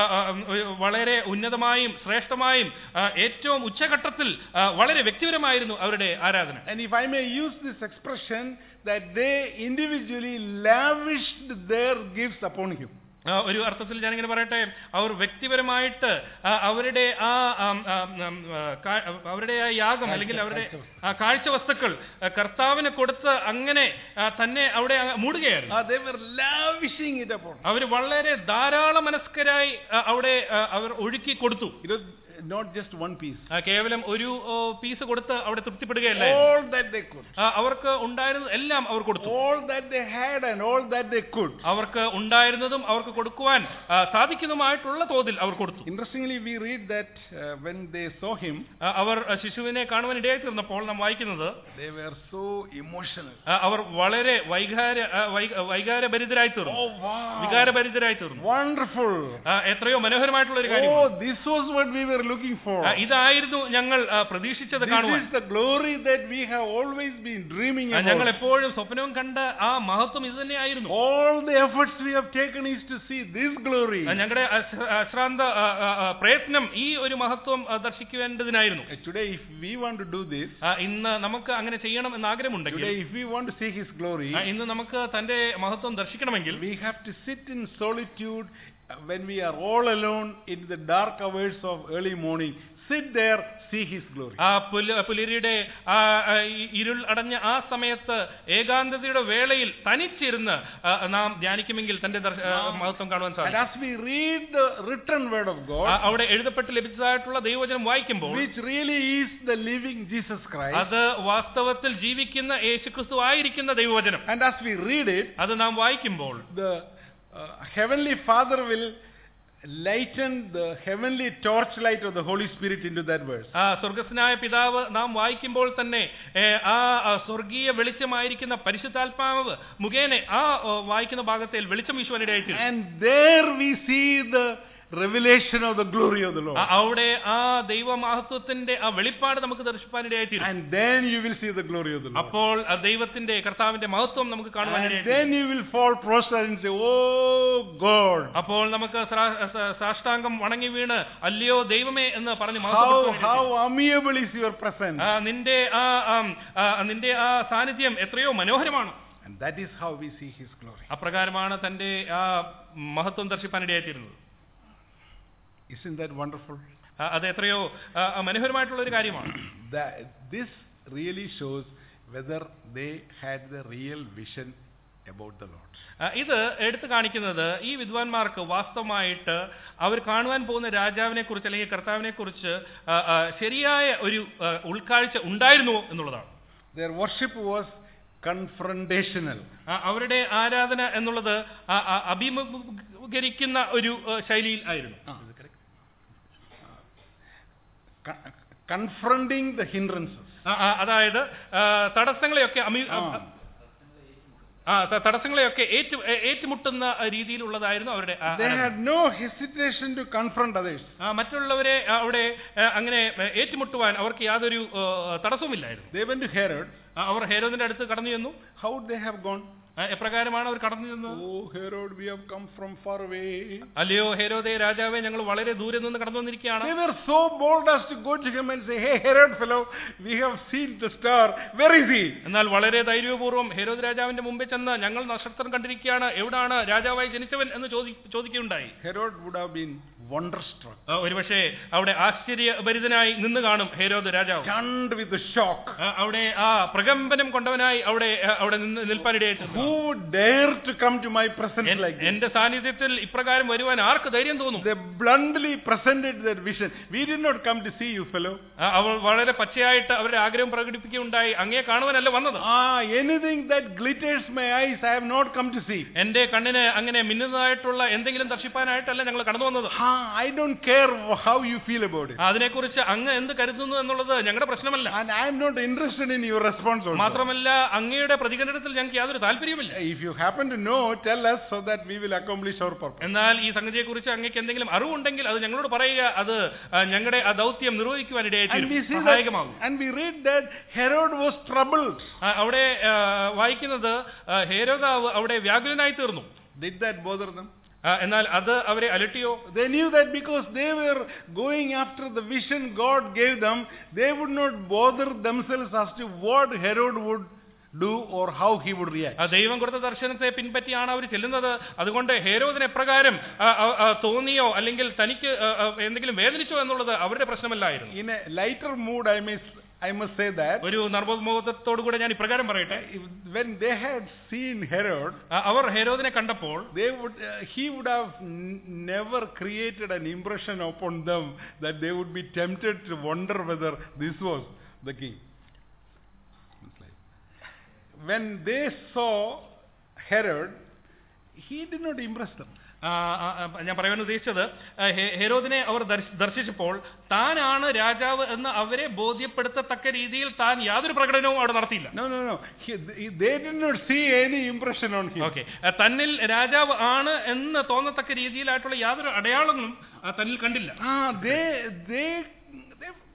വളരെ ഉന്നതമായും ശ്രേഷ്ഠമായും ഏറ്റവും ഉച്ചഘട്ടത്തിൽ വളരെ വ്യക്തിപരമായിരുന്നു അവരുടെ ആരാധന. And if I may use this expression, that they individually lavished their gifts upon him. ഒരു അർത്ഥത്തിൽ ഞാനിങ്ങനെ പറയട്ടെ, അവർ വ്യക്തിപരമായിട്ട് അവരുടെ ആ അവരുടെ ആ യാഗം അല്ലെങ്കിൽ അവരുടെ ആ കാഴ്ച വസ്തുക്കൾ കർത്താവിന് കൊടുത്ത് അങ്ങനെ തന്നെ അവിടെ മൂടുകയായിരുന്നു. അവർ വളരെ ധാരാളം മനസ്കരായി അവിടെ അവർ ഒഴുക്കി കൊടുത്തു. Not just one piece. കേവലം ഒരു പീസ് കൊടുത്ത് അവിടെ തൃപ്തിപ്പെടുകയല്ല. All that they could. അവർക്ക് ഉണ്ടായിരുന്നത് എല്ലാം അവർ കൊടുത്തു. All that they had and all that they could. അവർക്ക് ഉണ്ടായിരുന്നതും അവർക്ക് കൊടുക്കുവാൻ സാധിക്കുന്നതുമായിട്ടുള്ള തോതിൽ അവർ കൊടുത്തു. Interestingly, we read that uh, when they saw him, അവർ ശിശുവിനെ കാണുവാൻ ഇടയായി തീർന്നപ്പോൾ നാം വായിക്കുന്നത് they were so emotional. അവർ വളരെ വൈകാര വൈകാരഭരിതരായി തീർന്നു. Oh wow. വികാരഭരിതരായി തീർന്നു. Wonderful. എത്രയോ മനോഹരമായിട്ടുള്ള ഒരു കാര്യം. Oh, this was what we were looking for. ഇതായിരുന്നു ഞങ്ങൾ പ്രതീക്ഷിച്ചത് കാണുവാൻ. This is the glory that we have always been dreaming about. ഞങ്ങൾ എപ്പോഴും സ്വപ്നവും കണ്ട ആ മഹത്വം ഇത് തന്നെയായിരുന്നു. All the efforts we have taken is to see this glory. ഞങ്ങളുടെ അശ്രാന്ത പ്രയത്നം ഈ ഒരു മഹത്വം ദർശിക്കേണ്ടതിനായിരുന്നു. Today if we want to do this, ഇന്ന് നമുക്ക് അങ്ങനെ ചെയ്യണം എന്ന് ആഗ്രഹമുണ്ടെങ്കിൽ, today if we want to see his glory, ഇന്ന് നമുക്ക് തന്റെ മഹത്വം ദർശിക്കണമെങ്കിൽ, we have to sit in solitude when we are all alone in the dark hours of early morning, sit there, see his glory. ആ പുലരിയുടെ ആ ഇരുൾ അടഞ്ഞ ആ സമയത്ത് ഏകാന്തതയുടെ വേളയിൽ തനിച്ചിരുന്ന് നാം ധ്യാനിക്കുമെങ്കിൽ തന്റെ മഹത്വം കാണുവാൻ സാധിക്കും. And as we read the written word of God, അവിടെ എഴുതപ്പെട്ട് ലഭിച്ചതായിട്ടുള്ള ദൈവവചനം വായിക്കുമ്പോൾ, which really is the living Jesus Christ, അത് വാസ്തവത്തിൽ ജീവിക്കുന്ന യേശുക്രിസ്തു ആയിരിക്കുന്ന ദൈവവചനം, and as we read it, അത് നാം വായിക്കുമ്പോൾ the uh, heavenly Father will lighten the heavenly torchlight of the Holy Spirit into that verse. ആ സ്വർഗ്ഗസ്നായ പിതാവ് നാം വായിക്കുമ്പോൾ തന്നെ ആ സ്വർഗീയ വെളിച്ചമായിരിക്കുന്ന പരിശുദ്ധാത്മാവ് മുഖേന ആ വായിക്കുന്ന ഭാഗത്തിൽ വെളിച്ചം വീശുവാനിടയായിത്തീരും. And there we see the revelation of the glory of the Lord. അവിടെ ആ ദൈവമഹത്വത്തിന്റെ ആ വെളിപ്പാട് നമുക്ക് ദർശിപ്പാനിടയായിത്തീരും. And then you will see the glory of the Lord. അപ്പോൾ ദൈവത്തിന്റെ കർത്താവിന്റെ മഹത്വം നമുക്ക് കാണുവാനിടയായിത്തീരും. And then you will fall prostrate and say, oh God. അപ്പോൾ നമുക്ക് സാഷ്ടാംഗം വണങ്ങി വീണ് അല്ലയോ ദൈവമേ എന്ന് പറഞ്ഞ് how how amiable is your presence. നിന്റെ ആ നിന്റെ ആ സാന്നിധ്യം എത്രയോ മനോഹരമാണ്. And that is how we see his glory. അപ്രകാരമാണ് തന്റെ ആ മഹത്വം ദർശിപ്പാനിടയായിത്തീരുന്നത്. Isn't that wonderful? അത് എത്രയോ മനോഹരമായിട്ടുള്ള ഒരു കാര്യമാണ്. This really shows whether they had the real vision about the Lord. ഇത് എടുത്തു കാണിക്കുന്നത് ഈ വിദ്വാൻമാർക്ക് വാസ്തവമായിട്ട് അവർ കാണുവാൻ പോകുന്ന രാജാവിനെ കുറിച്ച് അല്ലെങ്കിൽ കർത്താവിനെ കുറിച്ച് ശരിയായ ഒരു ഉൾക്കാഴ്ച ഉണ്ടായിരുന്നു എന്നുള്ളതാണ്. Their worship was confrontational. അവരുടെ ആരാധന എന്നുള്ളത് അഭിമുഖീകരിക്കുന്ന ഒരു ശൈലിയിൽ ആയിരുന്നു. Confronting the hindrances. അതായത് തടസ്സങ്ങളെയൊക്കെ തടസ്സങ്ങളെയൊക്കെ ഏറ്റുമുട്ടുന്ന രീതിയിലുള്ളതായിരുന്നു അവരുടെ. They had no hesitation to confront others. മറ്റുള്ളവരെ അവിടെ അങ്ങനെ ഏറ്റുമുട്ടുവാൻ അവർക്ക് യാതൊരു തടസ്സവുമില്ലായിരുന്നു. They went to Herod. അവർ ഹെരോദിന്റെ അടുത്ത് കടന്നു ചെന്നു. How they have gone? എപ്രകാരമാണ് അവർ കടന്നു ചെന്നത്? Oh Herod, we have come from far away. അല്ലയോ ഹെരോദേ രാജാവേ, ഞങ്ങൾ വളരെ ദൂരെ നിന്ന് കടന്നു വന്നിരിക്കുകയാണ്. They were so bold as to go to him and say, hey Herod fellow, we have seen the star, where is he? എന്നാൽ വളരെ ധൈര്യപൂർവ്വം ഹെരോദ് രാജാവിന്റെ മുമ്പിൽ ചെന്ന് ഞങ്ങൾ നക്ഷത്രം കണ്ടിരിക്കുകയാണ്, എവിടാണ് രാജാവായി ജനിച്ചവൻ എന്ന് ചോദിക്കുകയുണ്ടായി. Herod would have been wonderstruck. ഒരുപക്ഷെ അവിടെ ആശ്ചര്യഭരിതനായി നിന്ന് കാണും ഹെരോദ് രാജാവ്. Stunned with the shock. അവിടെ ആ പ്രകമ്പനം കൊണ്ടവനായി അവിടെ അവിടെ നിൽപ്പാനിടയായിട്ടുണ്ട്. Who would dare to come to my presence like this? എന്റെ സാന്നിധ്യത്തിൽ ഇപ്രകാരം വരുവാൻ ആർക്ക് ധൈര്യം തോന്നും? They bluntly presented their vision. We did not come to see you fellow. അവൾ വളരെ പച്ചയായിട്ട് അവരുടെ ആഗ്രഹം പ്രകടിപ്പിക്കുകയുണ്ടായി, അങ്ങയെ കാണുവാനല്ല വന്നത്. Ah, anything that glitters my eyes I have not come to see. എന്റെ കണ്ണിന് അങ്ങനെ മിന്നുന്നതായിട്ടുള്ള എന്തെങ്കിലും ദർശിപ്പാനായിട്ടല്ല ഞങ്ങൾ കടന്നു വന്നത്. I don't care how you feel about it. അതിനെക്കുറിച്ച് അങ്ങ് എന്ത് കരുതുന്നു എന്നുള്ളത് ഞങ്ങളുടെ പ്രശ്നമല്ല. And I am not interested in your response also. മാത്രമല്ല അങ്ങയുടെ പ്രതികരണത്തിൽ ഞങ്ങൾക്ക് യാതൊരു താല്പര്യവുമില്ല. If you happen to know, tell us so that we will accomplish our purpose. എന്നാൽ ഈ സംഗതിയെക്കുറിച്ച് അങ്ങേക്ക് എന്തെങ്കിലും അറിവുണ്ടെങ്കിൽ അത് ഞങ്ങളോട് പറയുക, അത് ഞങ്ങളുടെ ആ ദൗത്യം നിർവഹിക്കുവാനിടയായി സഹായകമാകും. And we read that Herod was troubled. അവിടെ വായിക്കുന്നത് ഹെരോദാവ് അവിടെ വ്യാകുലനായി തീർന്നു. Did that bother them? എന്നാൽ അത് അവരെ അലട്ടിയോ? They knew that because they were going after the vision God gave them, they would not bother themselves as to what Herod would do or how he would react. ദൈവം കൊടുത്ത ദർശനത്തെ പിൻപറ്റിയാണ് അവർ ചെല്ലുന്നത്. അതുകൊണ്ട് ഹെരോദിന് എപ്രകാരം തോന്നിയോ അല്ലെങ്കിൽ തനിക്ക് എന്തെങ്കിലും വേദനിച്ചോ എന്നുള്ളത് അവരുടെ പ്രശ്നമല്ലായിരുന്നു. In a lighter mood, I may I must say that ഒരു നർമ്മബോധത്തോടു കൂടെ ഞാൻ ഇപ്രകാരം പറയട്ടെ, when they had seen Herod, അവർ ഹെരോദിനെ കണ്ടപ്പോൾ they would uh, he would have n- never created an impression upon them that they would be tempted to wonder whether this was the king. When they saw Herod, he did not impress them. ഞാൻ പറയാൻ ഉദ്ദേശിച്ചത്, ഹെരോദിനെ അവർ ദർശിച്ചപ്പോൾ താനാണ് രാജാവ് എന്ന് അവരെ ബോധ്യപ്പെടുത്തത്തക്ക രീതിയിൽ താൻ യാതൊരു പ്രകടനവും അവിടെ നടത്തിയില്ല. No, no, no. He, they did not see any impression on him. Okay. തന്നിൽ രാജാവ് ആണ് എന്ന് തോന്നത്തക്ക രീതിയിലായിട്ടുള്ള യാതൊരു അടയാളങ്ങളും തന്നിൽ കണ്ടില്ല. Ah, they they they listen,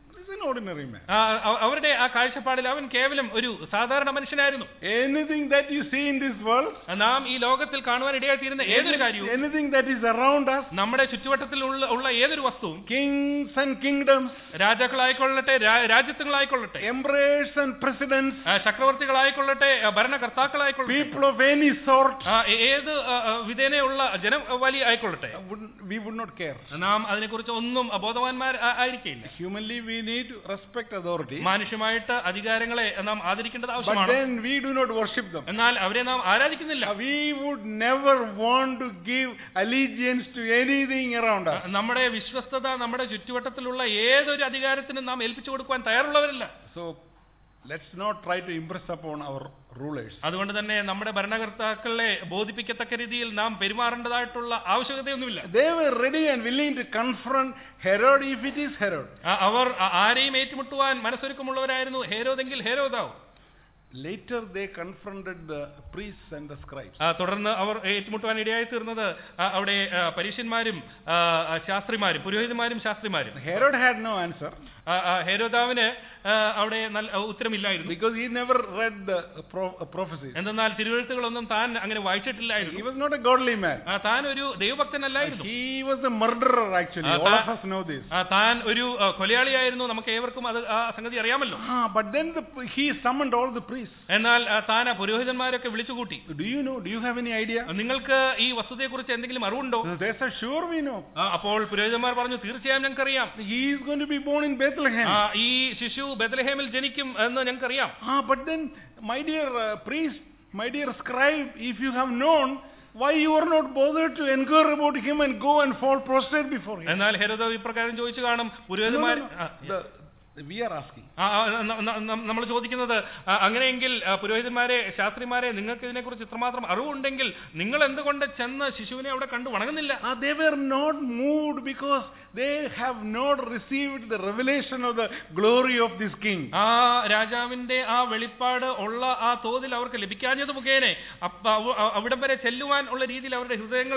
ordinary man. അവരുടെ ആ കാഴ്ചപ്പാടിൽ അവൻ കേവലം ഒരു സാധാരണ മനുഷ്യനായിരുന്നു. Anything that you see in this world, നാം ഈ ലോകത്തിൽ കാണുവാൻ ഇടയായിത്തീരുന്ന ഏതൊരു കാര്യവും, anything that is around us, നമ്മുടെ ചുറ്റുവട്ടത്തിൽ ഉള്ള ഉള്ള ഏതൊരു വസ്തുവും, kings and kingdoms, രാജാക്കളായിക്കൊള്ളട്ടെ, രാജ്യത്വങ്ങളായിക്കൊള്ളട്ടെ, emperors and presidents, ചക്രവർത്തികളായിക്കൊള്ളട്ടെ, ഭരണകർത്താക്കളായിക്കൊള്ളട്ടെ, people of any sort, ഏത് വിധേനയുള്ള ജനവലി ആയിക്കൊള്ളട്ടെ, we would not care. നാം അതിനെക്കുറിച്ച് ഒന്നും ബോധവാന്മാർ ആയിരിക്കില്ല. Humanly we need to respect authority. മാനുഷ്യമായിട്ട് അധികാരങ്ങളെ നാം ആദരിക്കേണ്ടത് ആവശ്യമാണ്. But then we do not worship them. എന്നാൽ അവരെ നാം ആരാധിക്കുന്നില്ല. We would never want to give allegiance to anything around us. നമ്മുടെ വിശ്വസ്തത നമ്മുടെ ചുറ്റുവട്ടത്തിലുള്ള ഏതൊരു അധികാരത്തിനും നാം ഏൽപ്പിച്ചു കൊടുക്കുവാൻ തയ്യാറുള്ളവരല്ല. So let's not try to impress upon our rulers. അതുകൊണ്ട് തന്നെ നമ്മുടെ ഭരണകർത്താക്കളെ ബോധിപ്പിക്കത്തക്ക രീതിയിൽ നാം പെരുമാറേണ്ടതായിട്ടുള്ള ആവശ്യകതയൊന്നുമില്ല. They were ready and willing to confront Herod if it is Herod. അവർ ആരെയും ഏറ്റുമുട്ടുവാൻ മനസ്സൊരുക്കമുള്ളവരായിരുന്നു. ഹേരോദെങ്കിൽ ഹേരോദാവും. Later they confronted the priests and the scribes. തുടർന്ന് അവർ ഏറ്റുമുട്ടുവാൻ ഇടയായി തീർന്നത് അവിടെ പരീശന്മാരും ശാസ്ത്രിമാരും പുരോഹിതന്മാരും ശാസ്ത്രിമാരും. Herod had no answer. ഹേരോദാവിന് അവിടെ ഉത്തരമില്ലായിരുന്നു. Because he never read the prophecies. എന്തെന്നാൽ തിരുവെഴുത്തുകളൊന്നും താൻ അങ്ങനെ വായിച്ചിട്ടില്ലായിരുന്നു. He was not a godly man. താൻ ഒരു ദൈവഭക്തനല്ലായിരുന്നു. He was a murderer actually. All of us know this. താൻ ഒരു കൊലയാളിയായിരുന്നു. നമുക്ക് ഏവർക്കും അത് ആ സംഗതി അറിയാമല്ലോ. But then the, he summoned all the priests. എന്നാൽ താൻ പുരോഹിതന്മാരൊക്കെ വിളിച്ചുകൂട്ടി. Do you know? Do you have any idea? നിങ്ങൾക്ക് ഈ വസ്തുതയെക്കുറിച്ച് എന്തെങ്കിലും അറിവുണ്ടോ? They said, sure we know. അപ്പോൾ പുരോഹിതന്മാർ പറഞ്ഞു, തീർച്ചയായും ഞങ്ങൾക്കറിയാം. He is going to be born in Bethlehem. ഈ ശിശു ബെത്ലഹേമിൽ ജനിക്കും എന്ന് ഞങ്ങൾക്കറിയാം. Ah, but then my dear uh, priest, my dear scribe, if you have known, why you are not bothered to inquire about him and go and fall prostrate before him? എന്നാൽ ഹെരോദാവ് ഇപ്രകാരം ചോദിച്ചു കാണും. പുരോഹിതന്മാർ we are asking. നമ്മൾ ചോദിക്കുന്നത്, അങ്ങനെയെങ്കിൽ പുരോഹിതന്മാരെ ശാസ്ത്രിമാരെ നിങ്ങൾക്ക് ഇതിനെക്കുറിച്ച് ഇത്രമാത്രം അറിവുണ്ടെങ്കിൽ നിങ്ങൾ എന്തുകൊണ്ട് ചെന്ന് ശിശുവിനെ അവിടെ കണ്ടു വണങ്ങുന്നില്ല? They were not moved because they have not received the revelation of the glory of this king. ആ രാജാവിന്റെ ആ വെളിപ്പാട് ഉള്ള ആ തോതിൽ അവർക്ക് ലഭിക്കാഞ്ഞത് മുഖേന അവിടം വരെ ചെല്ലുവാൻ ഉള്ള രീതിയിൽ അവരുടെ ഹൃദയങ്ങൾ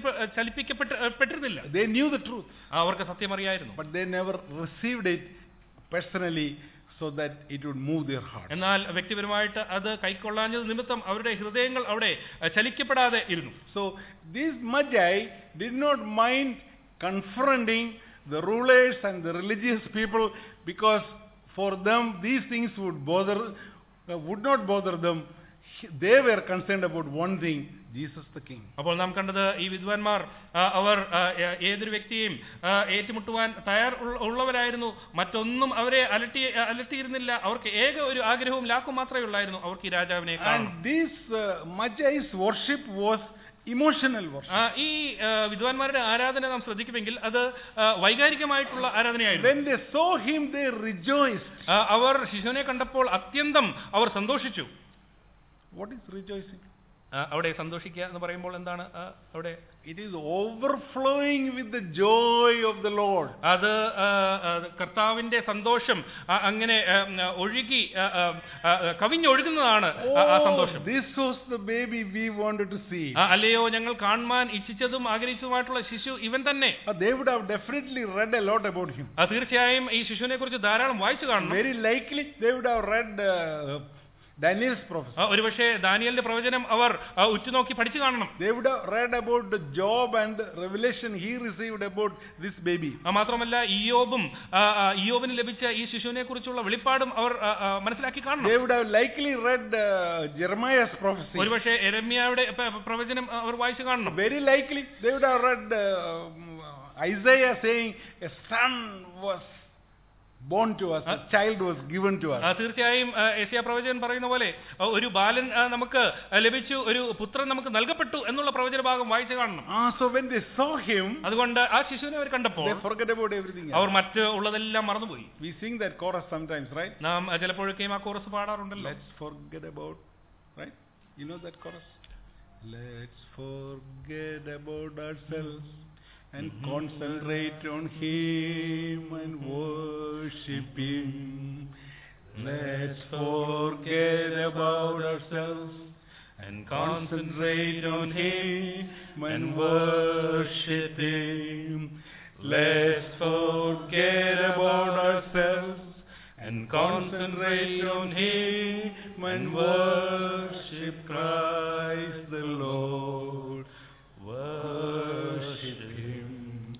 ചലിപ്പിക്കപ്പെട്ടിരുന്നില്ല. They knew the truth. അവർക്ക് സത്യം അറിയായിരുന്നു. But they never received it personally so that it would move their heart. എന്നാൽ വ്യക്തിപരമായിട്ട് അത് കൈക്കൊള്ളാഞ്ഞത് നിമിത്തം അവരുടെ ഹൃദയങ്ങൾ അവിടെ ചലിക്കപ്പെടാതെ ഇരുന്നു. So these magi did not mind confronting the rulers and the religious people because for them these things would bother uh, would not bother them. They were concerned about one thing, Jesus the King. അപ്പോൾ നാം കണ്ടത് ഈ വിദ്വാൻമാർ അവർ ഏതൊരു വ്യക്തിയെയും ഏറ്റുമുട്ടുവാൻ തയ്യാർ ഉള്ളവരായിരുന്നു. മറ്റൊന്നും അവരെ അലട്ടി അലട്ടിയിരുന്നില്ല. അവർക്ക് ഏക ഒരു ആഗ്രഹവും ലാക്കും മാത്രമേ ഉള്ളായിരുന്നു, അവർക്ക് ഈ രാജാവിനെ കാണണം. And this uh, magi's worship was emotional worship. ഈ വിദ്വാൻമാരുടെ ആരാധന നാം ശ്രദ്ധിക്കുമെങ്കിൽ അത് വൈകാരികമായിട്ടുള്ള ആരാധനയായിരുന്നു. When they saw him they rejoiced. അവർ ശിശുവിനെ കണ്ടപ്പോൾ അത്യന്തം അവർ സന്തോഷിച്ചു. What is rejoicing? അവിടെ സന്തോഷിക്കുക എന്ന് പറയുമ്പോൾ എന്താണ് അവിടെ? It is overflowing with the joy of the Lord. അത് കർത്താവിന്റെ സന്തോഷം അങ്ങനെ ഒഴുകി കവിഞ്ഞൊഴുകുന്നതാണ് ആ സന്തോഷം. This was the baby we wanted to see. അല്ലയോ ഞങ്ങൾ കാണുവാൻ ഇച്ഛിച്ചതും ആഗ്രഹിച്ചതുമായിട്ടുള്ള ശിശു ഇവൻ തന്നെ. They would have definitely read a lot about him. തീർച്ചയായും ഈ ശിശുവിനെ കുറിച്ച് ധാരാളം വായിച്ചു കാണണം. Very likely they would have read uh, Daniel's prophecy. ഒരുപക്ഷേ ദാനിയേലിന്റെ പ്രവചനം അവർ ഉറ്റുനോക്കി പഠിച്ചു കാണണം. They would have read about the Job and the revelation he received about this baby. മാത്രമല്ല ഇയ്യോബും ഇയ്യോബിന് ലഭിച്ച ഈ ശിശുവിനെ കുറിച്ചുള്ള വെളിപ്പാടും അവർ മനസ്സിലാക്കി കാണണം. They would have likely read uh, Jeremiah's prophecy. ഒരുപക്ഷേ യെരമ്യായുടെ പ്രവചനം അവർ വായിച്ചു കാണണം. Very likely they would have read uh, Isaiah saying a son was born to us, a child was given to us. തീർച്ചയായും യെശയ്യാ പ്രവചകൻ പറയുന്ന പോലെ ഒരു ബാലൻ നമുക്ക് ലഭിച്ചു, ഒരു പുത്രൻ നമുക്ക് നൽകപ്പെട്ടു എന്നുള്ള പ്രവചന ഭാഗം വായിച്ചു കാണണം. So when they saw him, അതുകൊണ്ട് ആ ശിശുവിനെ അവർ കണ്ടപ്പോൾ they forget about everything else. അവർ മറ്റ് ഉള്ളതെല്ലാം മറന്നുപോയി. We sing that chorus sometimes, right? നാം ചിലപ്പോഴൊക്കെയും ആ കോറസ് പാടാറുണ്ടല്ലോ. Let's forget about, right? You know that chorus? Let's forget about ourselves and mm-hmm. concentrate on him and worship him. Let's forget about ourselves and concentrate on him and worship him. Let's forget about ourselves and concentrate on Him and worship Christ the Lord. Worship Him,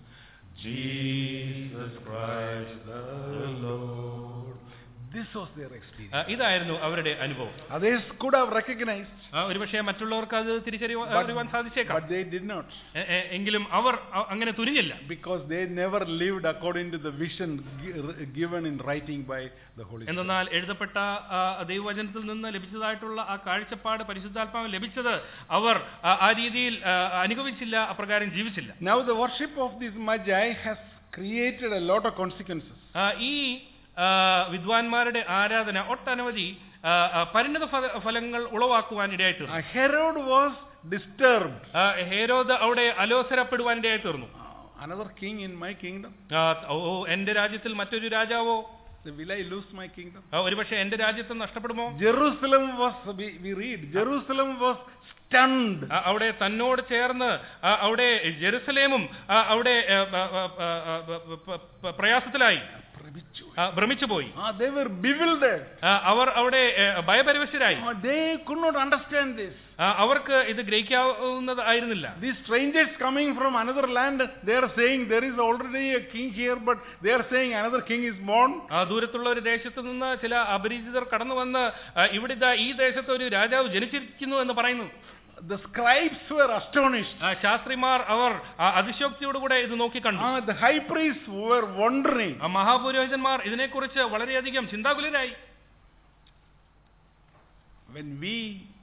Jesus Christ the Lord. This was their experience. ആ, ഇതായിരുന്നു അവരുടെ അനുഭവം. Others could have recognized, ആ, ഒരുപക്ഷെ മറ്റുള്ളവർക്ക് അത് തിരിച്ചറിയുവാൻ സാധിച്ചേക്കാം. but they did not, എ- എ- എങ്കിലും അവർ അ- അങ്ങനെ തുനിഞ്ഞില്ല. because they never lived according to the vision gi- given in writing by the Holy Spirit. എന്നാൽ എഴുതപ്പെട്ട ആ, ദൈവവചനത്തിൽ നിന്ന് ലഭിച്ചതായിട്ടുള്ള ആ കാഴ്ചപ്പാട് പരിശുദ്ധാത്മാവ് ലഭിച്ചത് അവർ ആ, ആ രീതിയിൽ ആ, അനുഭവിച്ചില്ല, അപ്രകാരം ജീവിച്ചില്ല. Now the worship of this Magi has created a lot of consequences. ആ, ഈ ആ, വിദ്വാൻമാരുടെ ആരാധന ഒട്ടനവധി ആ, ആ, പരിണത ഫല- ഫലങ്ങൾ ഉളവാക്കുവാൻ ഇടയായിത്തീർന്നു. Uh, Herod was disturbed. ആ, ഹേരോദ് അവിടെ അലോസരപ്പെടുവാൻ ഇടയായിത്തീർന്നു. Uh, another king in my kingdom? ആ, ഓ ഓ, എന്റെ രാജ്യത്തിൽ മറ്റൊരു രാജാവോ? Will I lose my kingdom? ആ, ഒരുപക്ഷെ എന്റെ രാജ്യത്ത് നഷ്ടപ്പെടുമോ? Jerusalem was, we, we read, Jerusalem was stunned. ആ, അവിടെ തന്നോട് ചേർന്ന് ആ, അവിടെ ജെറുസലേമും ആ, അവിടെ ആ, ആ, ആ, ആ, ആ, ആ, പ്രയാസത്തിലായി, ആ, ഭ്രമിച്ചുപോയി. Uh, they were bewildered. ആ, അവർ അവിടെ ആ, ഭയപരവശരായി. Uh, they could not understand this. ആ, അവർക്ക് ഇത് ഗ്രഹിക്കാവുന്നത് ആയിരുന്നില്ല. These strangers coming from another land, they are saying there is already a king here, but they are saying another king is born. ആ, ദൂരത്തുള്ള ഒരു ദേശത്ത് നിന്ന് ചില അപരിചിതർ കടന്നു വന്ന് ആ, ഇവിടെ ദാ ഈ ദേശത്ത് ഒരു രാജാവ് ജനിച്ചിരിക്കുന്നു എന്ന് പറയുന്നു. The scribes were astonished. ആ, ശാസ്ത്രിമാർ അവർ ആ, അതിശയോക്തിയോടുകൂടെ ഇത് നോക്കിക്കണ്ടു. Uh, the high priests were wondering. ആ, മഹാപുരോഹിതന്മാർ ഇതിനെക്കുറിച്ച് വളരെയധികം ചിന്താകുലരായി. When we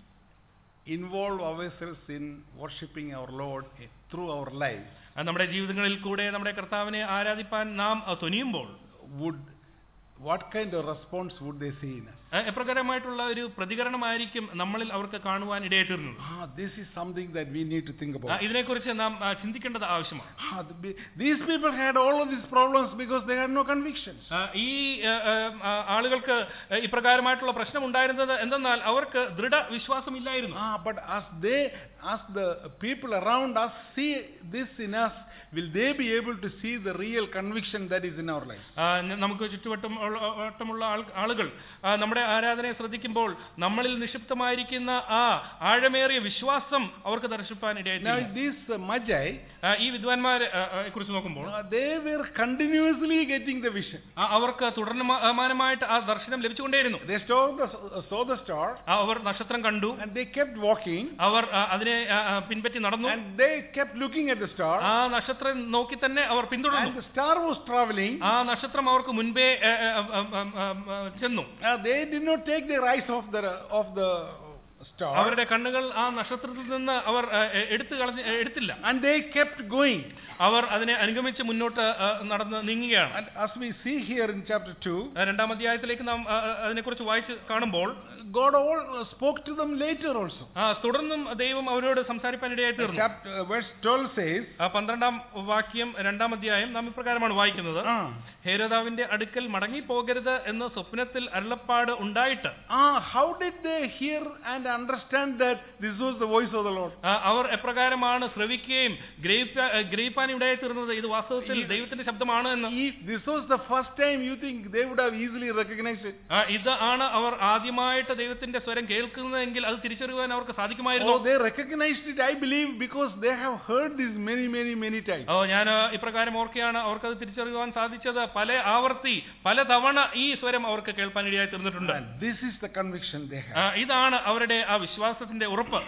involve ourselves in worshipping our Lord through our lives, ആ, നമ്മുടെ ജീവിതങ്ങളിൽ കൂടെ നമ്മുടെ കർത്താവിനെ ആരാധിപ്പാൻ നാം ആ, തുനിയുമ്പോൾ would what kind of response would they see in us? ആ, എപ്രകാരമായിട്ടുള്ള ഒരു പ്രതികരണമായിരിക്കും നമ്മളിൽ അവർക്ക് കാണുവാൻ ഇടയായിത്തീർന്നത്? Ah, this is something that we need to think ആ, about. ഇതിനെക്കുറിച്ച് നാം ആ, ചിന്തിക്കേണ്ടത് ആവശ്യമാണ്. Ah, the- these people had all of these problems because they had no convictions. ആ, ഈ ആ, ആ, ആളുകൾക്ക് ഇപ്രകാരമായിട്ടുള്ള പ്രശ്നം ഉണ്ടായിരുന്നത് എന്തെന്നാൽ അവർക്ക് ദൃഢവിശ്വാസമില്ലായിരുന്നു. Ah, but as they, as the people around us see this in us, will they be able to see the real conviction that is in our lives? ആ, ന- നമുക്ക് ചുറ്റുവട്ടം ഉള്ള- വട്ടമുള്ള ആൾ- ആളുകൾ ആ, നമ്മുടെ ആരാധനയെ ശ്രദ്ധിക്കുമ്പോൾ നമ്മളിൽ നിക്ഷിപ്തമായിരിക്കുന്ന ആ ആഴമേറിയ വിശ്വാസം അവർക്ക് ദർശിപ്പാൻ Now ഇടയായിത്തീരും. these uh, Magi, ആ, ഈ വിദ്വാൻമാരെ ആ, ആ, കുറിച്ച് നോക്കുമ്പോൾ uh, they were continuously getting the vision. ആ, അവർക്ക് തുടർമാനമായിട്ട് ആ ദർശനം ലഭിച്ചുകൊണ്ടേയിരുന്നു. They saw the, uh, saw the star ആ, അവർ നക്ഷത്രം കണ്ടു, and they kept walking അവർ ആ, അതിനെ ആ, ആ, പിൻപറ്റി നടന്നു. and they kept looking at the star, ആ നക്ഷത്രം നോക്കി തന്നെ അവർ and പിന്തുടർന്നു. the star was traveling. ആ നക്ഷത്രം അവർക്ക് മുൻപേ ആ, ആ, ആ, ആ, ആ, ആ, ചെന്നു. Uh, they did not take their eyes off the of the star, അവരുടെ കണ്ണുകൾ ആ നക്ഷത്രത്തിൽ നിന്ന് അവർ ആ, എടുത്തു കളഞ്ഞ് എടുത്തില്ല. and they kept going. അവർ അതിനെ അനുഗമിച്ച് മുന്നോട്ട് ആ, നടന്ന് നീങ്ങുകയാണ്. And as we see here in chapter two, ആ, രണ്ടാം അധ്യായത്തിലേക്ക് നാം ആ, ആ, അതിനെക്കുറിച്ച് വായിച്ച് കാണുമ്പോൾ God all uh, spoke to them later also. ആ, തുടർന്നും ദൈവം അവരോട് സംസാരിപ്പാൻ ഇടയായി തീർന്നു. Chapter uh, verse twelve says, ആ, പന്ത്രണ്ടാം വാക്യം രണ്ടാം അധ്യായം നാം ഇപ്രകാരമാണ് വായിക്കുന്നത്. ah, ഹേരോദാവിന്റെ അടുക്കൽ മടങ്ങി പോകരുത് എന്ന് സ്വപ്നത്തിൽ അരുളപ്പാട് ഉണ്ടായിട്ട് ah, how did they hear and understand that this was the voice of the Lord? ആ, അവർ എപ്രകാരമാണ് ശ്രവിക്കുകയും ഗ്രഹിപ്പാ- ഗ്രഹിപ്പാൻ ഇടയായി തീർന്നത് ഇത് വാസ്തവത്തിൽ ദൈവത്തിന്റെ ശബ്ദമാണ് എന്ന്? If this was the first time, you think they would have easily recognized it? ആ, ഇത് ആണ് അവർ ആദ്യമായിട്ട് ദൈവത്തിന്റെ സ്വരം കേൾക്കുന്നതെങ്കിൽ അത് തിരിച്ചറിയുവാൻ അവർക്ക് സാധിക്കുമായിരുന്നു. Oh, they recognized it, I believe, because they have heard this many, many, many times. ഓ, ഞാൻ ഇപ്രകാരം ഓർക്കുകയാണ്, അവർക്കത് തിരിച്ചറിയുവാൻ സാധിച്ചത് പല ആവർത്തി പല തവണ ഈ സ്വരം അവർക്ക് കേൾപ്പാൻ ഇടയായി തീർന്നിട്ടുണ്ട്. And this is the conviction they ആ, have. ഇതാണ് അവരുടെ ആ വിശ്വാസത്തിന്റെ ഉറപ്പ്.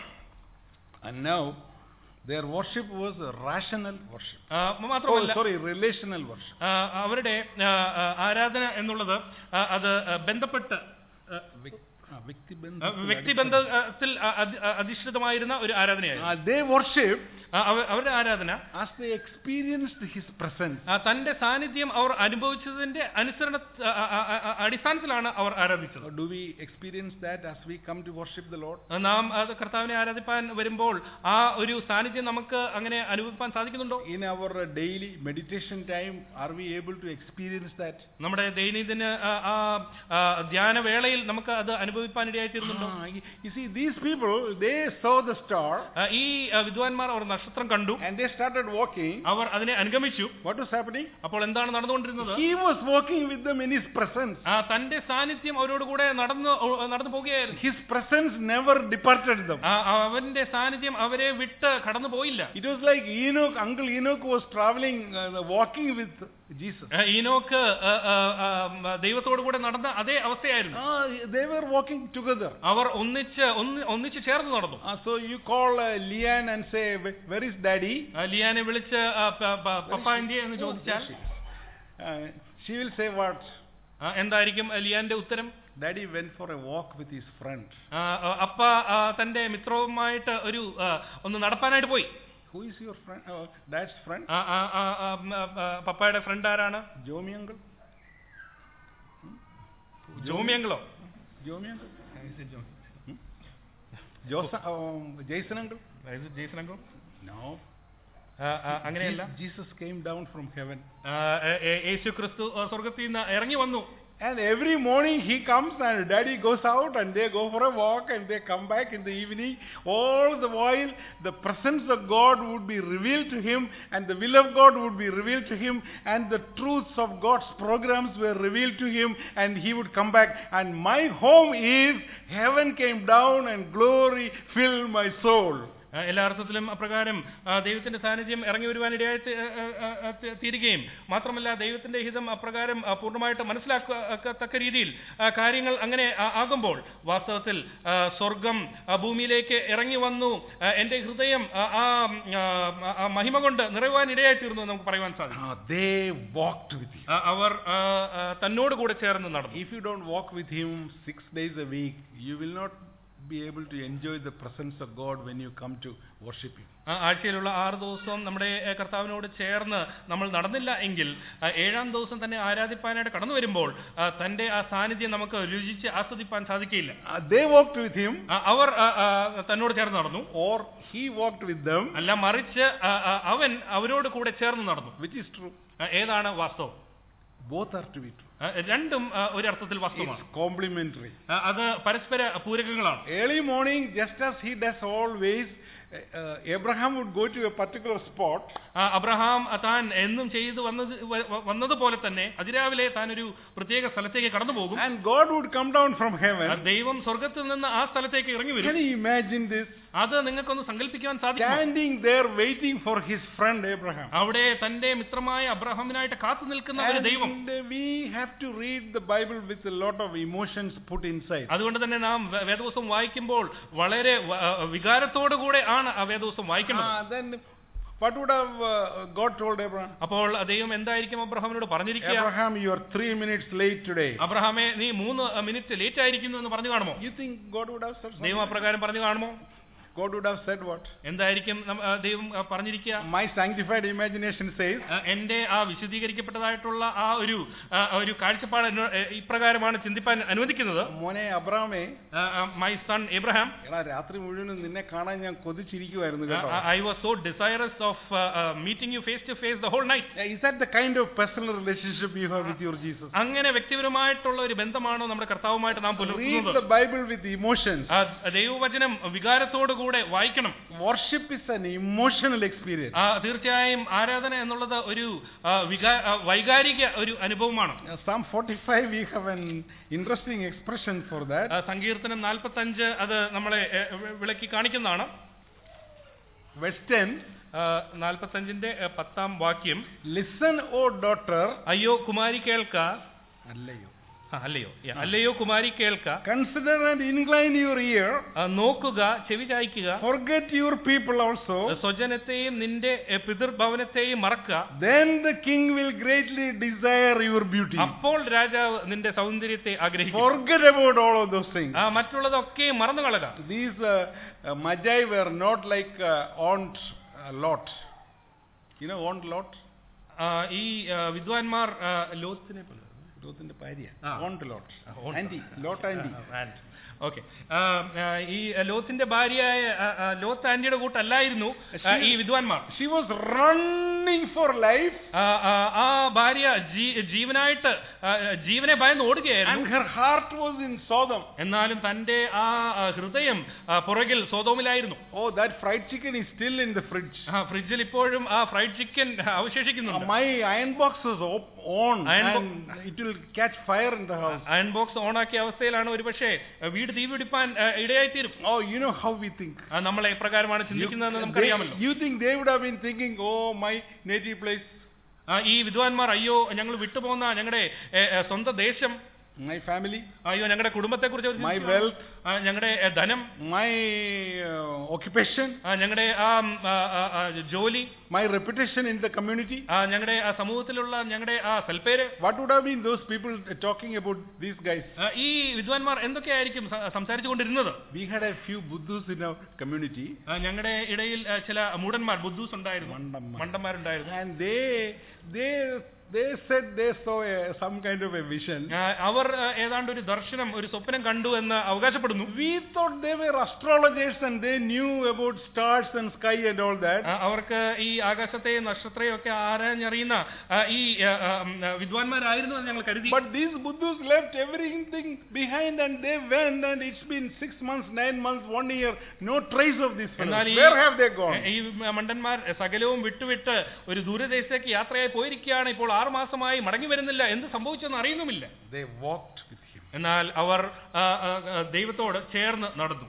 And now, their worship was a rational worship. ആ, Oh, മാത്രമല്ല sorry, relational worship. ആ, അവരുടെ ആ, ആ, ആരാധന എന്നുള്ളത് ആ, അത് ആ, ബന്ധപ്പെട്ട് ആ, Ah, വ്യക്തി ആ, ബന്ധത്തിൽ വ്യക്തിബന്ധത്തിൽ ആ, അധി- ആ, അധിഷ്ഠിതമായിരുന്ന ഒരു ആരാധനയായിരുന്നു. Ah, they worship ആ, അവ- അവരുടെ ആരാധന as they experienced His presence. ആ, തന്റെ സാന്നിധ്യം അവർ അനുഭവിച്ചതിന്റെ അനുസരണ ആ, ആ, ആ, ആ, അടിസ്ഥാനത്തിലാണ് അവർ ആരാധിച്ചത്. Or do we experience that as we come to worship the Lord? ആ, നാം അത് കർത്താവിനെ ആരാധിപ്പാൻ വരുമ്പോൾ ആ ഒരു സാന്നിധ്യം നമുക്ക് അങ്ങനെ അനുഭവിപ്പാൻ സാധിക്കുന്നുണ്ടോ? In our uh, daily meditation time, are we able to experience that? നമ്മുടെ ദൈനംദിന ആ, ആ, ആ, ധ്യാനവേളയിൽ നമുക്ക് അത് അനുഭവിപ്പാൻ ഇടയായി തീരുന്നുണ്ടോ? Ah, you see, these people, they saw the star, ആ, ഈ ആ, വിദ്വാൻമാർ അവർ നക്ഷത്രം കണ്ടു. And they started walking. അവർ അതിനെ അനുഗമിച്ചു. What was happening? അപ്പോൾ എന്താണ് നടന്നുകൊണ്ടിരുന്നത്? He was walking with them in his presence. ആ തന്റെ സാന്നിധ്യം അവരോട് കൂടെ നടന്നു നടന്നു പോകുകയായിരുന്നു. His presence never departed them. അവന്റെ സാന്നിധ്യം അവരെ വിട്ട് കടന്നു പോയില്ല. It was like Enoch, Uncle Enoch was traveling, uh, walking with Jesus. ഈനോക്ക് ദൈവത്തോടു കൂടെ നടന്ന അതേ അവസ്ഥയായിരുന്നു. Ah, they were walking together. അവർ ഒന്നിച്ച് ഒന്നിച്ച് ചേർന്ന് നടന്നു. So you call uh, Lian and say, where is daddy? ലിയാനെ വിളിച്ച് പപ്പ എന്തിയെ എന്ന് ചോദിച്ചാൽ she will say what? എന്തായിരിക്കും ലിയാന്റെ ഉത്തരം? Daddy went for a walk with his friend. അപ്പ തന്റെ മിത്രവുമായിട്ട് ഒരു ഒന്ന് നടപ്പാനായിട്ട് പോയി. Who is your friend? Uh, dad's friend? പപ്പയുടെ ഫ്രണ്ട് ആരാണ്? Jomi uncle. ജോമി അങ്കിളോ? Jomi uncle. Joseph, um, Jason uncle. Is it Jason uncle? No. അങ്ങനെയല്ല. Jesus came down from heaven. യേശു ക്രിസ്തു സ്വർഗ്ഗത്തിൽ നിന്ന് ഇറങ്ങി വന്നു. And every morning he comes and daddy goes out and they go for a walk and they come back in the evening. All the while the presence of God would be revealed to him and the will of God would be revealed to him and the truths of God's programs were revealed to him and he would come back and my home is heaven came down and glory filled my soul. എല്ലാ അർത്ഥത്തിലും അപ്രകാരം ദൈവത്തിന്റെ സാന്നിധ്യം ഇറങ്ങി വരുവാനിടയായി തീരുകയും മാത്രമല്ല ദൈവത്തിന്റെ ഹിതം അപ്രകാരം പൂർണ്ണമായിട്ട് മനസ്സിലാക്കത്തക്ക രീതിയിൽ കാര്യങ്ങൾ അങ്ങനെ ആകുമ്പോൾ വാസ്തവത്തിൽ സ്വർഗം ഭൂമിയിലേക്ക് ഇറങ്ങി വന്നു. എന്റെ ഹൃദയം ആ മഹിമ കൊണ്ട് നിറയുവാനിടയായി തീർന്നു നമുക്ക് പറയുവാൻ സാധിക്കും. അവർ തന്നോട് കൂടെ ചേർന്ന് നടന്നു. If you don't walk with him six days a week, you will not be able to enjoy the presence of God when you come to worship him. ആഴ്ചയിലുള്ള ആറ് ദിവസവും നമ്മുടെ കർത്താവിനോട് ചേർന്ന് നമ്മൾ നടന്നില്ല എങ്കിൽ ഏഴാം ദിവസം തന്നെ ആരാധിപ്പാനായിട്ട് കടന്നു വരുമ്പോൾ തന്റെ ആ സാന്നിധ്യം നമുക്ക് രുചിച്ച് ആസ്വദിപ്പാൻ സാധിക്കില്ല. They walked with him. അവർ തന്നോട് ചേർന്ന് നടന്നു. Or he walked with them. അല്ല മറിച്ച് അവൻ അവരോട് കൂടെ ചേർന്ന് നടന്നു. Which is true? ഏതാണ് വാസ്തവം? Both are to be true. രണ്ടും ഒരർത്ഥത്തിൽ വാസ്തവമാണ്. Complementary. അത് പരസ്പര പൂരകങ്ങളാണ്. Early morning, just as he does always, uh, Abraham would go to a particular spot. Abraham താൻ എന്നും ചെയ്തു വന്നത് വന്നതുപോലെ തന്നെ അതിരാവിലെ താൻ ഒരു പ്രത്യേക സ്ഥലത്തേക്ക് കടന്നു പോകും. And God would come down from heaven. ദൈവം സ്വർഗ്ഗത്തിൽ നിന്ന് ആ സ്ഥലത്തേക്ക് ഇറങ്ങി വരും. Can you imagine this? അത് നിങ്ങൾക്കൊന്ന് സങ്കല്പിക്കാൻ സാധിക്കും. Standing there waiting for his friend Abraham. അവിടെ തന്റെ മിത്രമായ അബ്രഹാമിനായിട്ട് കാത്തു നിൽക്കുന്ന ഒരു ദൈവം. And we have to read the Bible with a lot of emotions put inside. അതുകൊണ്ട് തന്നെ നാം വേദപുസ്തകം വായിക്കുമ്പോൾ വളരെ വികാരത്തോടു കൂടെ ആണ് ആ വേദപുസ്തകം വായിക്കേണ്ടത്. Then what would have uh, God told Abraham? അപ്പോൾ ദൈവം എന്തായിരിക്കും അബ്രഹാമിനോട് പറഞ്ഞിരിക്കുക? Abraham, you are three minutes late today. അബ്രഹാമേ നീ മൂന്ന് മിനിറ്റ് ലേറ്റ് ആയിരിക്കുന്നു എന്ന് പറഞ്ഞു കാണുമോ? You think God would have said something? ദൈവം അപ്രകാരം പറഞ്ഞു കാണുമോ? God would have said what? എന്തായിരിക്കും ദൈവം പറഞ്ഞിരിക്കുക? My sanctified imagination says. എന്റെ ആ വിശദീകരിക്കപ്പെട്ടതായിട്ടുള്ള ആ ഒരു ഒരു കാഴ്ചപ്പാട് ഇപ്രകാരമാണ് ചിന്തിപ്പാൻ അനുവദിക്കുന്നത്. മോനെ അബ്രഹാമേ, മൈ സൺ എബ്രഹാം, എടാ രാത്രി മുഴുവനും നിന്നെ കാണാൻ ഞാൻ കൊതിച്ചിരിക്കുവായിരുന്നു കേട്ടോ. I was so desirous of uh, uh, meeting you face to face the whole night. Is that the kind of personal relationship you have with your Jesus? അങ്ങനെ വ്യക്തിപരമായിട്ടുള്ള ഒരു ബന്ധമാണോ നമ്മുടെ കർത്താവുമായിട്ട് നാം പുലർത്തുന്നത്? Read the Bible with emotions. ദൈവവചനം വികാരത്തോട് കൂടെ വായിക്കണം. Worship is an emotional experience. തീർച്ചയായും ആരാധന എന്നുള്ളത് ഒരു വൈകാരിക ഒരു അനുഭവമാണ്. Psalm forty-five we have an interesting expression for that. സങ്കീർത്തനം നാൽപ്പത്തഞ്ച് അത് നമ്മളെ വിളക്കി കാണിക്കുന്നതാണ്. Verse ten, നാൽപ്പത്തഞ്ചിന്റെ പത്താം വാക്യം. Listen, O daughter. അയ്യോ കുമാരി കേൾക്ക. അല്ലയോ അല്ലയോ അല്ലയോ കുമാരി കേൾക്ക. Consider and incline your ear. നോക്കുക, ചെവി ചായ്ക്കുക. Forget your people also. സ്വജനത്തെയും നിന്റെ പിതൃഭവനത്തെയും മറക്കുക. Then the king will greatly desire your beauty. അപ്പോൾ രാജാവ് നിന്റെ സൗന്ദര്യത്തെ ആഗ്രഹിക്കും. Forget about all of those things. മറ്റുള്ളതൊക്കെ മറന്നു കളക. These uh, uh, magi were not like uh, aunt uh, Lot. You know aunt Lot? ഈ വിദ്വാൻമാർ ലോത്തിനെ പോലെ ലോത്തിന്റെ ഭാര്യ aunt Lot aunty Lot aunty. Okay, ഈ ലോത്തിന്റെ ഭാര്യയായ ലോത്ത് ആന്റിയുടെ കൂട്ടല്ലായിരുന്നു ഈ വിദ്വാൻമാർ. She was run running for life. ആ, ആ, ആ ഭാര്യ ജീ- ജീവനായിട്ട് ആ, ജീവനെ ഭയന്ന് ഓടുകയായിരുന്നു. And her heart was in Sodom. എന്നാലും തന്റെ ആ ആ, ഹൃദയം ആ, പുറകിൽ സോതോമിലായിരുന്നു. Oh, that fried chicken is still in the fridge. ആ, ഫ്രിഡ്ജിൽ ഇപ്പോഴും ആ ഫ്രൈഡ് ചിക്കൻ അവശേഷിക്കുന്നുണ്ട്. My iron box is op- on Iron bo- and it will catch fire in the house. Iron box ഓണാക്കിയ അവസ്ഥയിലാണ് ഒരു പക്ഷേ വീട് തീ പിടിപ്പാൻ ഇടയായിത്തീരും. Oh, you know how we think. ആ, നമ്മൾ എപ്രകാരമാണ് You, ചിന്തിക്കുന്നതെന്ന് they, നമുക്കറിയാമല്ലോ. you think they would have been thinking, oh, my native place, ആ, ഈ വിദ്വാൻമാർ അയ്യോ ഞങ്ങൾ വിട്ടുപോകുന്ന ഞങ്ങളുടെ ഏ, ഏ, സ്വന്തം ദേശം, my family, അയ്യോ ഞങ്ങളുടെ കുടുംബത്തെ കുറിച്ച് my wealth, ഞങ്ങളുടെ ഏ, ധനം, my uh, occupation, ആ, ഞങ്ങളുടെ ആ ഉം, ആ, ആ, ആ, ജോലി, my reputation in the community. ആ, ഞങ്ങളുടെ ആ സമൂഹത്തിലുള്ള ഞങ്ങളുടെ ആ സൽപ്പേര്. What would have been those people talking about these guys? ആ, ഈ വിദ്വാൻമാർ എന്തൊക്കെയായിരിക്കും സ- സംസാരിച്ചു കൊണ്ടിരുന്നത്? We had a few Buddhas in our community. ആ, ഞങ്ങളുടെ ഇടയിൽ ആ, ചില മൂടന്മാർ ബുദ്ധൂസ് ഉണ്ടായിരുന്നു, മണ്ടന്മാർ. മണ്ടന്മാരുണ്ടായിരുന്നു. And they, they, they said they saw a, some kind of a vision. ആ, അവർ ആ, ഏതാണ്ട് ഒരു ദർശനം, ഒരു സ്വപ്നം കണ്ടു എന്ന് അവകാശപ്പെടുന്നു. We thought they were astrologers and they knew about stars and sky and all that. ആ, അവർക്ക് ഈ ആകാശത്തെയും നക്ഷത്രയും ഒക്കെ ആരാഞ്ഞറിയുന്ന ആ, ഈ ആ, ആ, ഉം, ആ, വിദ്വാൻമാരായിരുന്നു എന്ന് ഞങ്ങൾ കരുതി. But these Buddhas left everything behind and they went, and it's been six months, nine months, one year, no trace of these fellows. എന്നാൽ ഈ Where have they gone? ഈ മണ്ടന്മാർ സകലവും വിട്ടുവിട്ട് ഒരു ദൂരദേശത്തേക്ക് യാത്രയായി പോയിരിക്കുകയാണ്. ഇപ്പോൾ ആറു മാസമായി മടങ്ങി വരുന്നില്ല. എന്ത് സംഭവിച്ചെന്ന് അറിയുന്നുമില്ല. They walked with him. എന്നാൽ അവർ ആ, ആ, ആ, ദൈവത്തോട് ചേർന്ന് നടന്നു.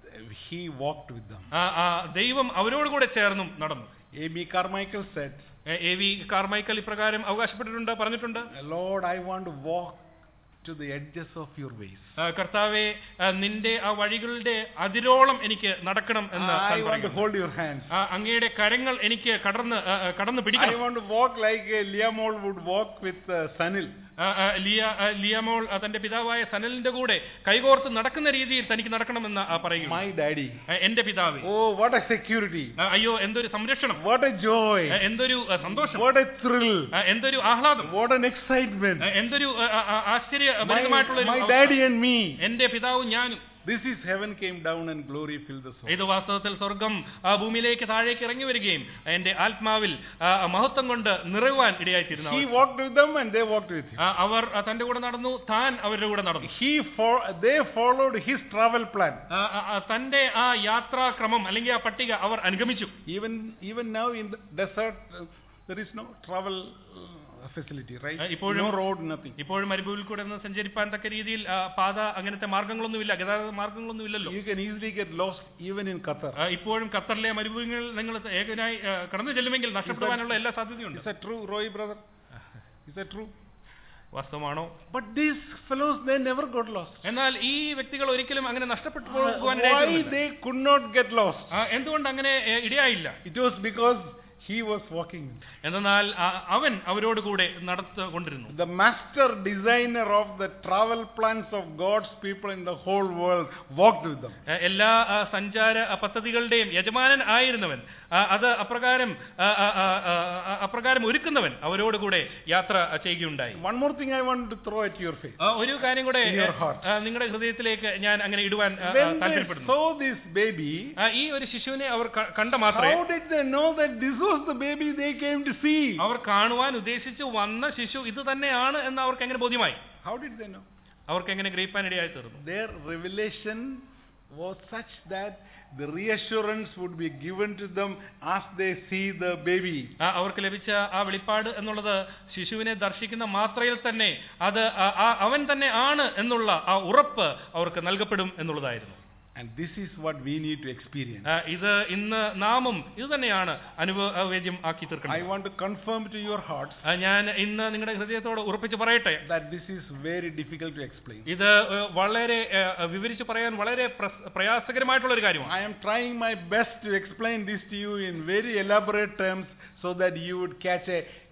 He walked with them. ആ, ആ, ദൈവം അവരോട് കൂടെ ചേർന്നും നടന്നു. A B Carmichael said, A V Carmichael ഇപ്രകാരം അവകാശപ്പെട്ടിട്ടുണ്ട്, പറഞ്ഞിട്ടുണ്ട്. Lord, I want to walk to the edges of your ways. ആ, കർത്താവേ, ആ, നിന്റെ ആ വഴികളുടെ അതിരോളം എനിക്ക് നടക്കണം എന്ന് I താൻ want to പറയുന്നു. hold your hands. ആ, അങ്ങയുടെ കരങ്ങൾ എനിക്ക് കടന്ന് ആ, ആ, കടന്ന് I പിടിക്കണം. want to walk like a Leamol would walk with uh, Sanil. ആ, ആ, ലിയ ആ, ലിയമോൾ ആ, തന്റെ പിതാവായ സനലിന്റെ കൂടെ കൈകോർത്ത് നടക്കുന്ന രീതിയിൽ തനിക്ക് നടക്കണമെന്ന് ആ, പറയുന്നു. My daddy. ആ, എന്റെ പിതാവേ, Oh, what a security. ആ, അയ്യോ എന്തൊരു സംരക്ഷണം, What a joy. ആ, എന്തൊരു ആ, സന്തോഷം, What a thrill. ആ, എന്തൊരു ആഹ്ലാദം, What an excitement. ആ, എന്തൊരു ആ, ആ, ആ, My, ആശ്ചര്യഭരിതമായിട്ടുള്ള ഒരു my അവസ്ഥ. daddy and me. എന്റെ പിതാവും ഞാനും. This is heaven came down and glory filled the soul. ഇത് വാസ്തവത്തിൽ സ്വർഗം ആ ഭൂമിയിലേക്ക് താഴേക്ക് ഇറങ്ങി വരികയും എന്റെ ആത്മാവിൽ ആ, മഹത്വം കൊണ്ട് നിറയുവാൻ ഇടയായിത്തീരുന്നു. He walked with them and they walked with him. ആ, അവർ ആ, തന്റെ കൂടെ നടന്നു, താൻ അവരുടെ കൂടെ നടന്നു. He for, they followed his travel plan. ആ, ആ, ആ, തന്റെ ആ യാത്രാക്രമം അല്ലെങ്കിൽ ആ പട്ടിക അവർ അനുഗമിച്ചു. Even even now in the desert uh, there is no travel uh, facility, right? ആ, ഇപ്പോഴും No road, nothing. ഇപ്പോഴും മരുഭൂമിയിൽ കൂടെ ഒന്ന് സഞ്ചരിപ്പാൻ തക്ക രീതിയിൽ ആ, പാത അങ്ങനത്തെ മാർഗങ്ങളൊന്നുമില്ല, ഗതാഗത മാർഗങ്ങളൊന്നുമില്ലല്ലോ. You can easily get lost even in Qatar. ആ, ഇപ്പോഴും ഖത്തറിലെ മരുഭൂമികളിൽ നിങ്ങൾ ഏകനായി ആ, കടന്നു ചെല്ലുമെങ്കിൽ നഷ്ടപ്പെടുവാനുള്ള എല്ലാ സാധ്യതയുണ്ട്. Is that true, Roy brother? Is that true? വാസ്തവമാണോ? But these fellows, they never got lost. എന്നാൽ ഈ വ്യക്തികൾ ഒരിക്കലും അങ്ങനെ നഷ്ടപ്പെട്ടു Uh, പോകുവാൻ why ഇടയായിട്ടില്ല. they could not get lost? ആ, എന്തുകൊണ്ട് അങ്ങനെ ഏ, ഇടയായില്ല? It was because he was walking. എന്നാൽ ആ, അവൻ അവരോട് കൂടെ നടത്തിക്കൊണ്ടിരുന്നു. The master designer of the travel plans of God's people in the whole world walked with them. ഏ, എല്ലാ ആ, സഞ്ചാര ആ, പദ്ധതികളുടെയും യജമാനൻ ആയിരുന്നവൻ, ആ, അത് അപ്രകാരം ആ, ആ, ആ, ആ, അപ്രകാരം ഒരുക്കുന്നവൻ അവരോട് കൂടെ യാത്ര ചെയ്യുകയുണ്ടായി. One more thing I want to throw at your face. ആ, ഒരു കാര്യം കൂടെ In your heart. ആ, നിങ്ങളുടെ ഹൃദയത്തിലേക്ക് ഞാൻ അങ്ങനെ ഇടുവാൻ ആ, ആ, When they താല്പര്യപ്പെടുന്നു. saw this baby, ആ, ഈ ഒരു ശിശുവിനെ അവർ ക- കണ്ട മാത്രമേ how did they know that this was the baby they came to see? അവർ കാണുവാൻ ഉദ്ദേശിച്ച് വന്ന ശിശു ഇത് തന്നെയാണ് എന്ന് അവർക്ക് എങ്ങനെ ബോധ്യമായി? How did they know? അവർക്ക് എങ്ങനെ ഗ്രഹിപ്പാൻ ഇടയായി തീർന്നു? Their revelation was such that the reassurance would be given to them as they see the baby. ആ, അവർക്ക് ലഭിച്ച ആ വെളിപ്പാട് എന്നുള്ളത് ശിശുവിനെ ദർശിക്കുന്ന മാത്രയിൽ തന്നെ അത് ആ- ആ അവൻ തന്നെ ആണ് എന്നുള്ള ആ ഉറപ്പ് അവർക്ക് നൽകപ്പെടും എന്നുള്ളതായിരുന്നു. And this is what we need to experience. ആ, ഇത് ഇന്ന് നാമും ഇത് തന്നെയാണ് അനുഭവവേദ്യം ആക്കി I തീർക്കുന്നത്. want to confirm to your hearts ആ, ഞാൻ ഇന്ന് നിങ്ങളുടെ ഹൃദയത്തോട് ഉറപ്പിച്ച് പറയട്ടെ, that this is very difficult to explain. ഇത് ഏ, വളരെ ഏ, വിവരിച്ച് പറയാൻ വളരെ പ്രസ്- പ്രയാസകരമായിട്ടുള്ള ഒരു കാര്യമാണ്. I am trying my best to explain this to you in very elaborate terms so that you would catch a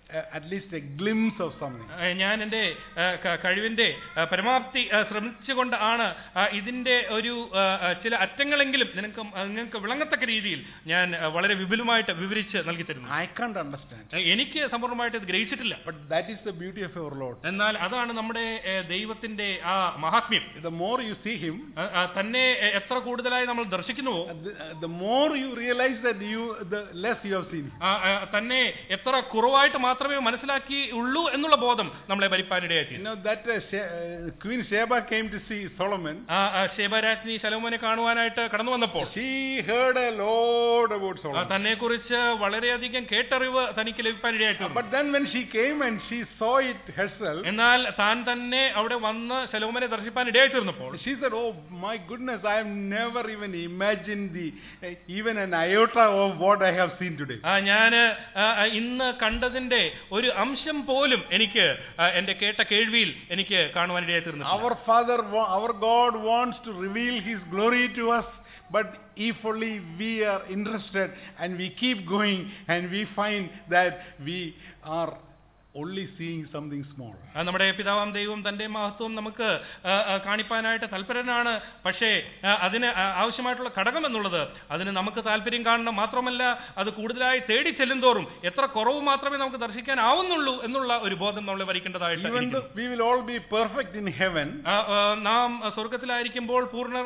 at least a glimpse of something. ഞാൻ എൻ്റെ കഴിവിൻ്റെ പരമാവധി ശ്രമിച്ചുകൊണ്ട് ആണ് ഇതിന്റെ ഒരു ചില അറ്റങ്ങളെങ്കിലും നിനക്ക് നിങ്ങൾക്ക് വിളങ്ങത്തക്ക രീതിയിൽ ഞാൻ വളരെ വിപുലമായിട്ട് വിവരിച്ച് നൽകി തരുന്നു. I can't understand. എനിക്ക് സമ്പൂർണ്ണമായിട്ട് ഇത് ഗ്രഹിച്ചിട്ടില്ല. But that is the beauty of our Lord. എന്നാൽ അതാണ് നമ്മുടെ ദൈവത്തിന്റെ ആ മഹാത്മ്യം. The more you see him, തന്നെ എത്ര കൂടുതലായി നമ്മൾ ദർശിക്കുന്നുവോ, the more you realize that you the less you have seen. തന്നെ എത്ര കുറവായിട്ട് മാത്രമേ മനസ്സിലാക്കി ഉള്ളൂ എന്നുള്ള ബോധം നമ്മളെ ഭരിപ്പാനിടയാക്കി. You know that uh, She- uh, Queen Sheba came to see Solomon. Shiba രാജ്ഞി ശലോമോനെ കാണുവാനായിട്ട് കടന്നു വന്നപ്പോൾ She heard a lot about Solomon. തന്നെ കുറിച്ച് വളരെയധികം കേട്ടറിവ് തനിക്ക് ലഭിക്കാനിടയായിട്ട്. But then when she came and she saw it herself, എന്നാൽ താൻ തന്നെ അവിടെ വന്ന് ശലോമോനെ ദർശിപ്പാൻ ഇടയായിത്തീർന്നപ്പോൾ she said, "Oh my goodness, I have never even imagined the uh, even an iota of what I have seen today." ഞാൻ ഇന്ന് കണ്ടതിന്റെ ഒരു അംശം പോലും എനിക്ക് എന്റെ കേട്ട കേൾവിയിൽ എനിക്ക് കാണുവാനിടയായി തീർന്നു. Our Father, our God wants to reveal His glory to us, but if only we are interested and we keep going and we find that we are only seeing something small. നമ്മുടെ പിതാവാം ദൈവം തന്റെ മഹത്വം നമുക്ക് കാണിപ്പാനായിട്ട് തൽപരനാണ്. പക്ഷേ അതിന് ആവശ്യമായിട്ടുള്ള ഘടകം എന്നുള്ളത് അതിന് നമുക്ക് താല്പര്യം കാണണം, മാത്രമല്ല അത് കൂടുതലായി തേടി ചെല്ലുന്തോറും എത്ര കുറവ് മാത്രമേ നമുക്ക് ദർശിക്കാൻ ആവുന്നുള്ളൂ എന്നുള്ള ഒരു ബോധം നമ്മളെ വരിക്കേണ്ടതായിട്ട്. Even though we will all be perfect in heaven, നാം സ്വർഗത്തിലായിരിക്കുമ്പോൾ പൂർണ്ണ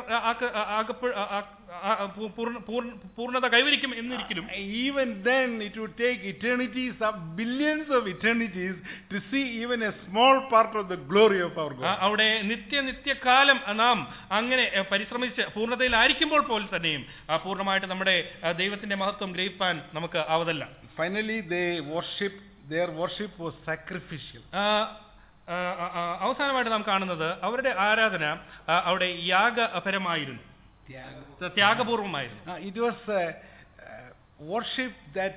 പൂർണ്ണത കൈവരിക്കും എന്നിരിക്കലും, even then it would take eternities of billions of eternities to see even a small part of the glory of our God. അവിടെ നിത്യ നിത്യകാലം നാം അങ്ങനെ പരിശ്രമിച്ച് പൂർണ്ണതയിലായിരിക്കുമ്പോൾ പോലും തന്നെയും പൂർണ്ണമായിട്ട് നമ്മുടെ ദൈവത്തിന്റെ മഹത്വം ഗ്രഹിപ്പാൻ നമുക്ക് ആവതല്ല. Finally they worship, their worship was sacrificial. അവസാനമായിട്ട് നാം കാണുന്നത് അവരുടെ ആരാധന അവിടെ യാഗപരമായിരുന്നു, ത്യാഗപൂർവമായിരുന്നു. It was a worship that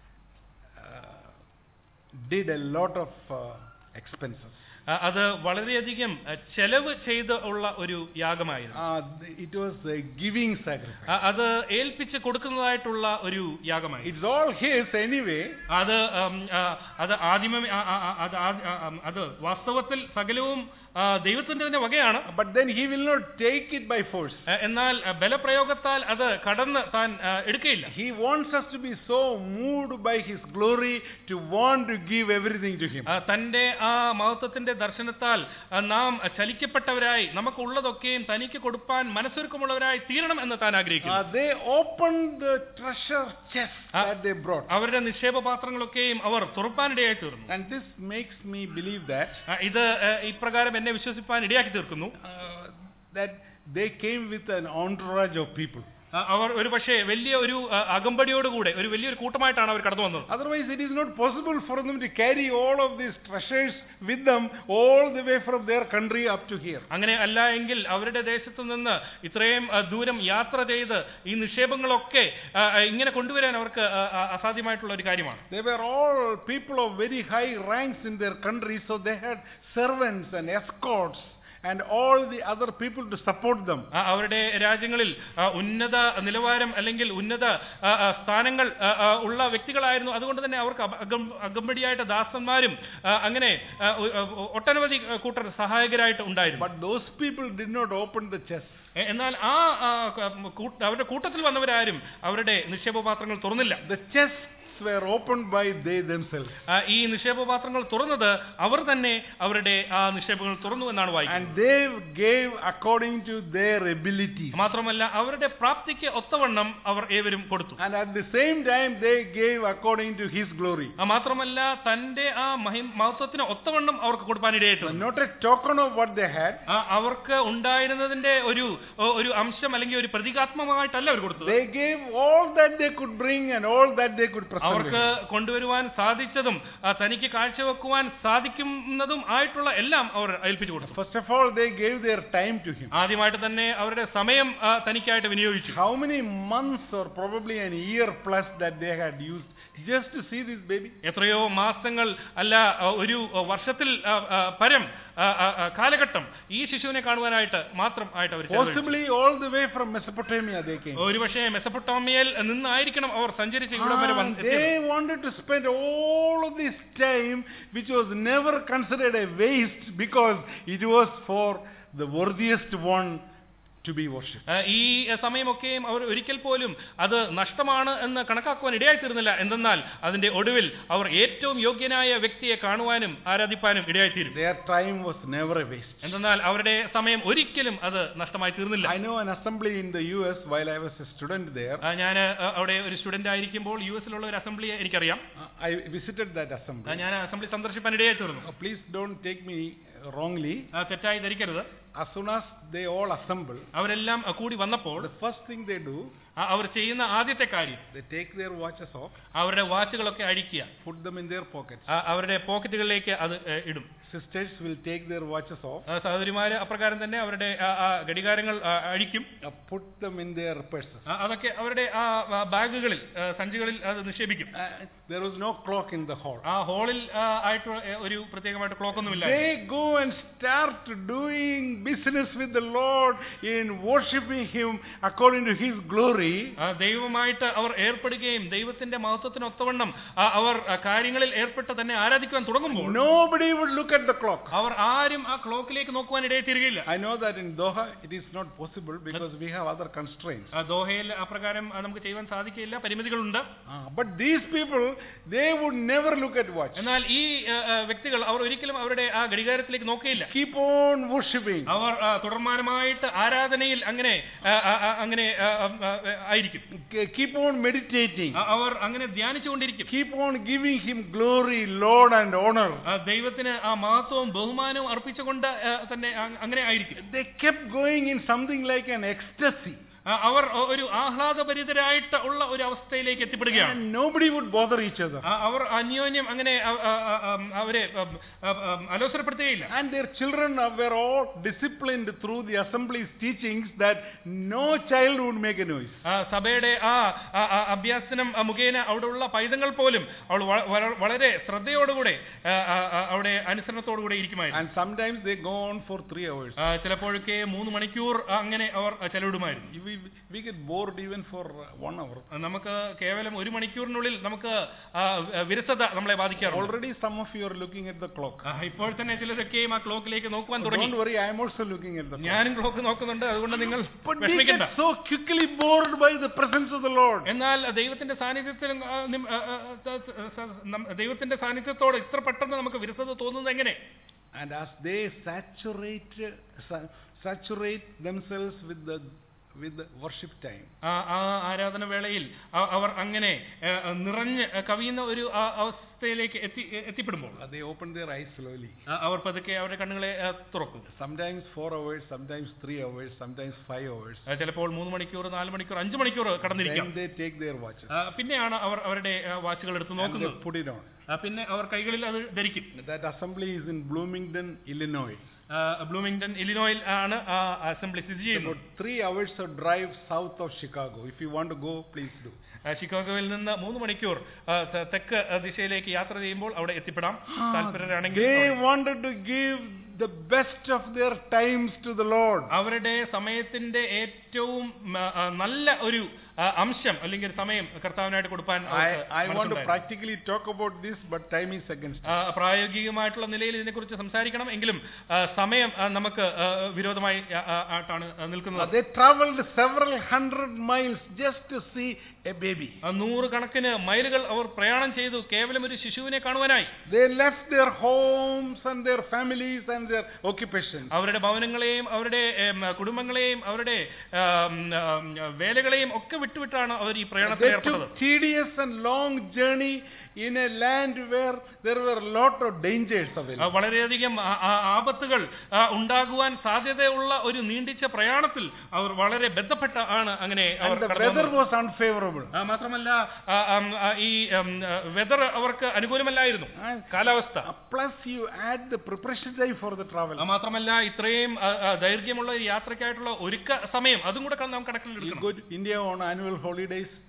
did a lot of uh, expenses. അത് വളരെയധികം ചെലവ് ചെയ്ത് ഉള്ള ഒരു യാഗമായിരുന്നു. It was a giving sacrifice. അത് ഏൽപ്പിച്ച് കൊടുക്കുന്നതായിട്ടുള്ള ഒരു യാഗമായിരുന്നു. It's all his anyway. അത് അത് ആദ്യമേ അത് വാസ്തവത്തിൽ സകലവും ദൈവത്തിന്റെ തന്നെ വകയാണ്. But then he will not take it by force. എന്നാൽ ബലപ്രയോഗത്താൽ അത് കടന്ന് താൻ എടുക്കയില്ല. He wants us to be so moved by his glory to want to give everything to him. തന്റെ ആ മഹത്വത്തിന്റെ ദർശനത്താൽ നാം ചലിക്കപ്പെട്ടവരായി നമുക്കുള്ളതൊക്കെയും തനിക്ക് കൊടുപ്പാൻ മനസ്സൊരുക്കമുള്ളവരായി തീരണം എന്ന് താൻ ആഗ്രഹിക്കുന്നു. They opened the treasure chest that they brought. അവരുടെ നിക്ഷേപ പാത്രങ്ങളൊക്കെയും അവർ തുറപ്പാനിടയായി തീർന്നു. And this makes me believe that ഇത് ഇപ്രകാരം എന്നെ വിശ്വസിപ്പാൻ ഇടയാക്കി തീർക്കുന്നു that they came with an entourage of people. അവർ ഒരു പക്ഷേ വലിയ ഒരു അകമ്പടിയോടുകൂടെ ഒരു വലിയൊരു കൂട്ടമായിട്ടാണ് അവർ കടന്നു വന്നത്. Otherwise it is not possible for them to carry all of these treasures with them all the way from their country up to here. അങ്ങനെ അല്ല എങ്കിൽ അവരുടെ ദേശത്തു നിന്ന് ഇത്രയും ദൂരം യാത്ര ചെയ്ത് ഈ നിക്ഷേപങ്ങളൊക്കെ ഇങ്ങനെ കൊണ്ടുവരാൻ അവർക്ക് അസാധ്യമായിട്ടുള്ള ഒരു കാര്യമാണ്. They were all people of very high ranks in their country, so they had servants and escorts and all the other people to support them. അവരുടെ രാജ്യങ്ങളിൽ ഉന്നത നിലവാരം അല്ലെങ്കിൽ ഉന്നത സ്ഥാനങ്ങൾ ഉള്ള വ്യക്തികളായിരുന്നു. അതുകൊണ്ട് തന്നെ അവർക്ക് അകമ്പടിയായിട്ട് ദാസന്മാരും അങ്ങനെ ഒട്ടനവധി കൂട്ടർ സഹായകരായിട്ട് ഉണ്ടായിരുന്നു. But those people did not open the chest. എന്നാൽ ആ അവരുടെ കൂട്ടത്തിൽ വന്നവരാരും അവരുടെ നിക്ഷേപപാത്രങ്ങൾ തുറന്നില്ല. The chests were opened by they themselves. ഈ നിക്ഷേപപാത്രങ്ങൾ തുറന്നത് അവർ തന്നെ അവരുടെ ആ നിക്ഷേപങ്ങൾ തുറന്നു എന്നാണ് വായിക്കുന്നത്. And they gave according to their ability. മാത്രമല്ല അവരുടെ പ്രാപ്തിക്ക് ഒത്തവണ്ണം അവർ ഏവരും കൊടുത്തു. And at the same time they gave according to his glory. മാത്രമല്ല തന്റെ ആ മഹത്വത്തിന് ഒത്തവണ്ണം അവർക്ക് കൊടുപ്പാനിടയായിട്ടുണ്ട്. Not a token of what they had. അവർക്ക് ഉണ്ടായിരുന്നതിന്റെ ഒരു ഒരു അംശം അല്ലെങ്കിൽ ഒരു പ്രതീകാത്മകമായിട്ടല്ല അവർ കൊടുത്തത്. They gave all that they could bring and all that they could present. അവർക്ക് കൊണ്ടുവരുവാൻ സാധിച്ചതും തനിക്ക് കാഴ്ചവെക്കുവാൻ സാധിക്കുന്നതും ആയിട്ടുള്ള എല്ലാം അവർ ഏൽപ്പിച്ചു കൊടുത്തു. First of all they gave their time to him. ആദ്യമായിട്ട് തന്നെ അവരുടെ സമയം തനിക്കായിട്ട് വിനിയോഗിച്ചു. How many months or probably an year plus that they had used just to see this baby? എത്രയോ മാസങ്ങൾ അല്ല ഒരു വർഷത്തിൽ പരം കാലഘട്ടം ഈ ശിശുവിനെ കാണുവാനായിട്ട് മാത്രം ആയിട്ട് അവർ possibly all the way from Mesopotamia they came. ഒരുപക്ഷേ മെസപ്പൊട്ടോമിയയിൽ നിന്നായിരിക്കണം അവർ സഞ്ചരിച്ച് ഇവിടെ വരെ Ah, വന്നത്. they wanted to spend all of this time which was never considered a waste because it was for the worthiest one to be worshipped. ഈ സമയമൊക്കെയും അവർ ഒരിക്കൽ പോലും അത് നഷ്ടമാണ് എന്ന് കണക്കാക്കുവാൻ ഇടയായി തീർന്നില്ല. എന്തെന്നാൽ അതിന്റെ ഒടുവിൽ അവർ ഏറ്റവും യോഗ്യനായ വ്യക്തിയെ കാണുവാനും ആരാധിപ്പാനും ഇടയായി തീരും. Their time was never a waste. എന്തെന്നാൽ അവരുടെ സമയം ഒരിക്കലും അത് നഷ്ടമായി തീർന്നില്ല. I know an assembly in the U S while I was a student there. ഞാൻ അവിടെ ഒരു സ്റ്റുഡന്റ് ആയിരിക്കുമ്പോൾ യു എസിലുള്ള ഒരു അസംബ്ലിയെ എനിക്കറിയാം. I visited that assembly. ഞാൻ അസംബ്ലി സന്ദർശിപ്പാൻ ഇടയായി തീർന്നു. Please don't take me wrongly. തെറ്റായി ധരിക്കരുത്. As soon as they all assemble, അവരെല്ലാം കൂടി വന്നപ്പോൾ the first thing they do, അവർ ചെയ്യുന്ന ആദ്യത്തെ കാര്യം they take their watches off, അവരുടെ വാച്ചുകളൊക്കെ അഴിക്കുക, put them in their pockets. അവരുടെ പോക്കറ്റുകളിലേക്ക് അത് ഇടും. Sisters will take their watches off, സഹോദരിമാര് അപ്രകാരം തന്നെ അവരുടെ ഘടികാരങ്ങൾ അഴിക്കും, put them in their purses. അതൊക്കെ അവരുടെ ആ ബാഗുകളിൽ സഞ്ചികളിൽ അത് നിക്ഷേപിക്കും. There was no clock in the hall. ആ ഹാളിൽ ആയിട്ട് ഒരു പ്രത്യേകമായിട്ട് ക്ലോക്ക് ഒന്നുമില്ല. They go and start doing business with the Lord in worshiping Him according to His glory. ദൈവമായിട്ട് അവർ ഏർപ്പെടുകയും ദൈവത്തിന്റെ മഹത്വത്തിന് ഒത്തവണ്ണം അവർ കാര്യങ്ങളിൽ ഏർപ്പെട്ട് തന്നെ ആരാധിക്കുവാൻ തുടങ്ങുമ്പോൾ nobody would look at the clock. അവർ ആരും ആ ക്ലോക്കിലേക്ക് നോക്കുവാൻ ഇടയായി തീരുകയില്ല. I know that in Doha it is not possible because we have other constraints. ദോഹയിൽ അപ്രകാരം നമുക്ക് ചെയ്യുവാൻ സാധിക്കില്ല, പരിമിതികളുണ്ട്. But these people, they would never look at watch. എന്നാൽ ഈ വ്യക്തികൾ അവർ ഒരിക്കലും അവരുടെ ആ ഘടികാരത്തിലേക്ക് നോക്കിയില്ല. Keep on worshiping. അവർ തുടർമാനമായിട്ട് ആരാധനയിൽ അങ്ങനെ അങ്ങനെ ആയിരിക്കും. Keep on meditating. അവർ അങ്ങനെ ധ്യാനിച്ചുകൊണ്ടിരിക്കും. Keep on giving Him glory, Lord and honor. ദൈവത്തിന് ആ മഹത്വവും ബഹുമാനവും അർപ്പിച്ചുകൊണ്ട് തന്നെ അങ്ങനെ ആയിരിക്കും. They kept going in something like an ecstasy. അവർ ഒരു ആഹ്ലാദഭരിതരായിട്ട് ഉള്ള ഒരു അവസ്ഥയിലേക്ക് എത്തിപ്പെടുകയാണ്. Nobody would bother each other. അവർ അന്യോന്യം അങ്ങനെ അവരെ അലോസരപ്പെടുത്തുകയില്ല. And their children were all disciplined through the assembly's teachings that no child would make a noise. സഭയുടെ ആ അഭ്യാസനം മുഖേന അവിടെയുള്ള പൈതങ്ങൾ പോലും അവൾ വളരെ ശ്രദ്ധയോടുകൂടെ അവിടെ അനുസരണത്തോടുകൂടെ ഇരിക്കുമായിരുന്നു. And sometimes they go on for three hours. ചിലപ്പോഴൊക്കെ മൂന്ന് മണിക്കൂർ അങ്ങനെ അവർ ചെലവിടുമായിരുന്നു. We get bored even for one hour. നമുക്ക് കേവലം ഒരു മണിക്കൂറിനുള്ളിൽ നമുക്ക് വിരസത നമ്മളെ ബാധിക്കാറുണ്ട്. Already some of you are looking at the clock. ഇപ്പോൾ തന്നെ ചിലരൊക്കെയും ആ ക്ലോക്കിലേക്ക് നോക്കുവാൻ തുടങ്ങി. Don't worry, I am also looking at the clock. ഞാനും ക്ലോക്ക് നോക്കുന്നുണ്ട്, അതുകൊണ്ട് നിങ്ങൾ വിഷമിക്കണ്ട. So quickly bored by the presence of the Lord. എന്നാൽ ദൈവത്തിന്റെ സാന്നിധ്യത്തിൽ ദൈവത്തിന്റെ സാന്നിധ്യത്തോട് ഇത്ര പെട്ടെന്ന് നമുക്ക് വിരസത തോന്നുന്നത് എങ്ങനെ? And as they saturate saturate themselves with the with the worship time, ആ ആരാധന വേളയിൽ അവർ അങ്ങനെ നിറഞ്ഞ് കവിയുന്ന ഒരു അവസ്ഥയിലേക്ക് എത്തി എത്തിപ്പെടുമ്പോൾ they open their eyes slowly. അവർ പതുക്കെ അവരുടെ കണ്ണുകളെ തുറക്കും. Sometimes four hours, sometimes three hours, sometimes five hours. ചിലപ്പോൾ മൂന്ന് മണിക്കൂർ, നാല് മണിക്കൂർ, അഞ്ചു മണിക്കൂർ കടന്നിരിക്കാം. Then they take their watches. പിന്നെയാണ് അവർ അവരുടെ വാച്ചുകൾ എടുത്ത് നോക്കുന്നത്. Put it on. പിന്നെ അവർ കൈകളിൽ അത് ധരിക്കും. That assembly is in Bloomington, Illinois. ബ്ലൂമിംഗ്ടൺ ഇലിനോയിൽ ആണ് ആ അസംബ്ലി സ്ഥിതി ചെയ്യുന്നത്. About three hours of drive south of Chicago. If you want to go, please do. ഷിക്കാഗോയിൽ നിന്ന് മൂന്ന് മണിക്കൂർ തെക്ക് ദിശയിലേക്ക് യാത്ര ചെയ്യുമ്പോൾ അവിടെ എത്തിപ്പെടാം താല്പര്യരാണെങ്കിൽ. They wanted to give the best of their times to the Lord. അവരുടെ സമയത്തിന്റെ ഏറ്റവും നല്ല ഒരു അംശം അല്ലെങ്കിൽ സമയം കർത്താവിനായിട്ട് കൊടുക്കാൻ. I want to practically talk about this, but time is against us. പ്രായോഗികമായിട്ടുള്ള നിലയിൽ ഇതിനെക്കുറിച്ച് സംസാരിക്കണം, എങ്കിലും സമയം നമുക്ക് വിരോധമായി ആയിട്ടാണ് നിൽക്കുന്നത്. They traveled several hundred miles just to see a baby. നൂറുകണക്കിന് മൈലുകൾ അവർ പ്രയാണം ചെയ്തു കേവലം ഒരു ശിശുവിനെ കാണുവാനായി. They left their homes and their families and their occupations. അവരുടെ ഭവനങ്ങളെയും അവരുടെ കുടുംബങ്ങളെയും അവരുടെ വേലകളെയും ഒക്കെ വിട്ടുവിട്ടാണ് അവർ ഈ പ്രയാണത്തിൽ ഏർപ്പെട്ടത്. Tedious and long journey in a land where there were a lot of dangers available. വളരെയധികം ആപത്തുകൾ ഉണ്ടാകുവാൻ സാധ്യതയുള്ള ഒരു നീണ്ടിച്ച പ്രയാണത്തിൽ അവർ വളരെ ബന്ധപ്പെട്ട ആണ് അങ്ങനെ അവർ കടന്നു. The weather was unfavorable. മാത്രമല്ല ഈ വെതർ അവർക്ക് അനുകൂലമല്ലായിരുന്നു, കാലാവസ്ഥ. Plus you add the preparation time for the travel. മാത്രമല്ല ഇത്രയും ദൈർഘ്യമുള്ള യാത്രയ്ക്കായിട്ടുള്ള ഒരുക്ക സമയം അതും കൂടെ നാം കണക്കിലെടുക്കണം. You go to India on annual holidays,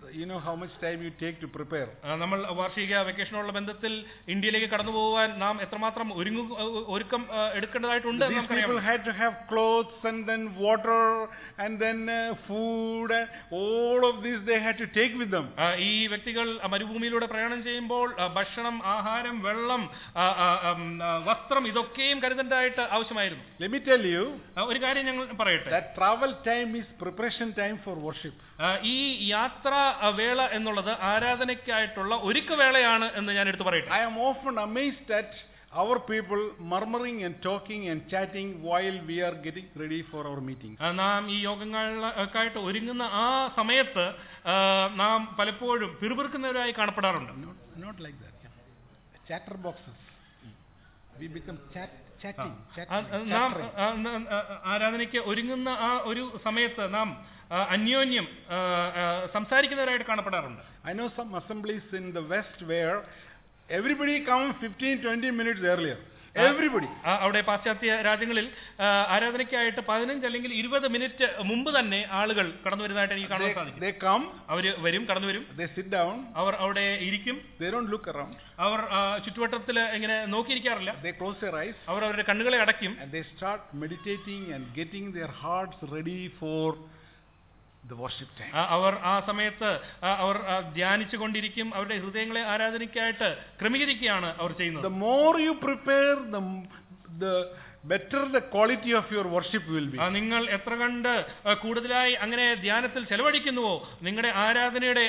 you know how much time you take to prepare. നമ്മൾ വാർഷിക വെക്കേഷനുള്ള ബന്ധത്തിൽ ഇന്ത്യയിലേക്ക് കടന്നു പോകാൻ നാം എത്രമാത്രം ഒരുങ്ങു ഒരുക്കം എടുക്കേണ്ടതായിട്ടുണ്ട്. These people had to have clothes and then water and then uh, food and all of this they had to take with them. ഈ വ്യക്തികൾ മരുഭൂമിയിലൂടെ പ്രയാണം ചെയ്യുമ്പോൾ ഭക്ഷണം, ആഹാരം, വെള്ളം, വസ്ത്രം ഇതൊക്കെയും കരുതേണ്ടതായിട്ട് ആവശ്യമായിരുന്നു. Let me tell you, ഒരു കാര്യം ഞങ്ങൾ പറയട്ടെ, that travel time is preparation time for worship. ഈ യാത്രാ വേള എന്നുള്ളത് ആരാധനയ്ക്കായിട്ടുള്ള ഒരുക്ക വേളയാണ് എന്ന് ഞാൻ എടുത്തു പറയട്ടെ. I am often amazed at our people murmuring and talking and chatting while we are getting ready for our meetings. നാം ഈ യോഗങ്ങൾക്കായിട്ട് ഒരുങ്ങുന്ന ആ സമയത്ത് നാം പലപ്പോഴും പിറുപിറുക്കുന്നവരായി കാണപ്പെടാറുണ്ട്. Not like that. Chatterboxes. We become chat chatting. നാം ആരാധനയ്ക്ക് ഒരുങ്ങുന്ന ആ ഒരു സമയത്ത് നാം അന്യോന്യം സംസാരിക്കുന്നവരായിട്ട് കാണപ്പെടാറുണ്ട്. I know some assemblies in the West where everybody comes fifteen to twenty minutes earlier. Everybody. അവിടെ പാശ്ചാത്യ രാജ്യങ്ങളിൽ ആരാധനയ്ക്കായിട്ട് പതിനഞ്ച് അല്ലെങ്കിൽ ഇരുപത് മിനിറ്റ് മുമ്പ് തന്നെ ആളുകൾ കടന്നു വരുന്നതായിട്ട് എനിക്ക് കാണാൻ സാധിക്കും. They come. അവര് വരും, കടന്നു വരും. They sit down. അവർ അവിടെ ഇരിക്കും. They don't look around. അവർ ചുറ്റുവട്ടത്തിൽ ഇങ്ങനെ നോക്കിയിരിക്കാറില്ല. They close their eyes. അവർ അവരുടെ കണ്ണുകളെ അടയ്ക്കും. And they start meditating and getting their hearts ready for the worship time. അവർ ആ സമയത്ത് അവർ ധ്യാനിച്ചു കൊണ്ടിരിക്കും. അവരുടെ ഹൃദയങ്ങളെ ആരാധനയ്ക്കായിട്ട് ക്രമീകരിക്കുകയാണ് അവർ ചെയ്യുന്നത്. The more you prepare, the the better the quality of your worship will be. നിങ്ങൾ എത്ര കണ്ട് കൂടുതലായി അങ്ങനെ ധ്യാനത്തിൽ ചെലവഴിക്കുന്നുവോ നിങ്ങളുടെ ആരാധനയുടെ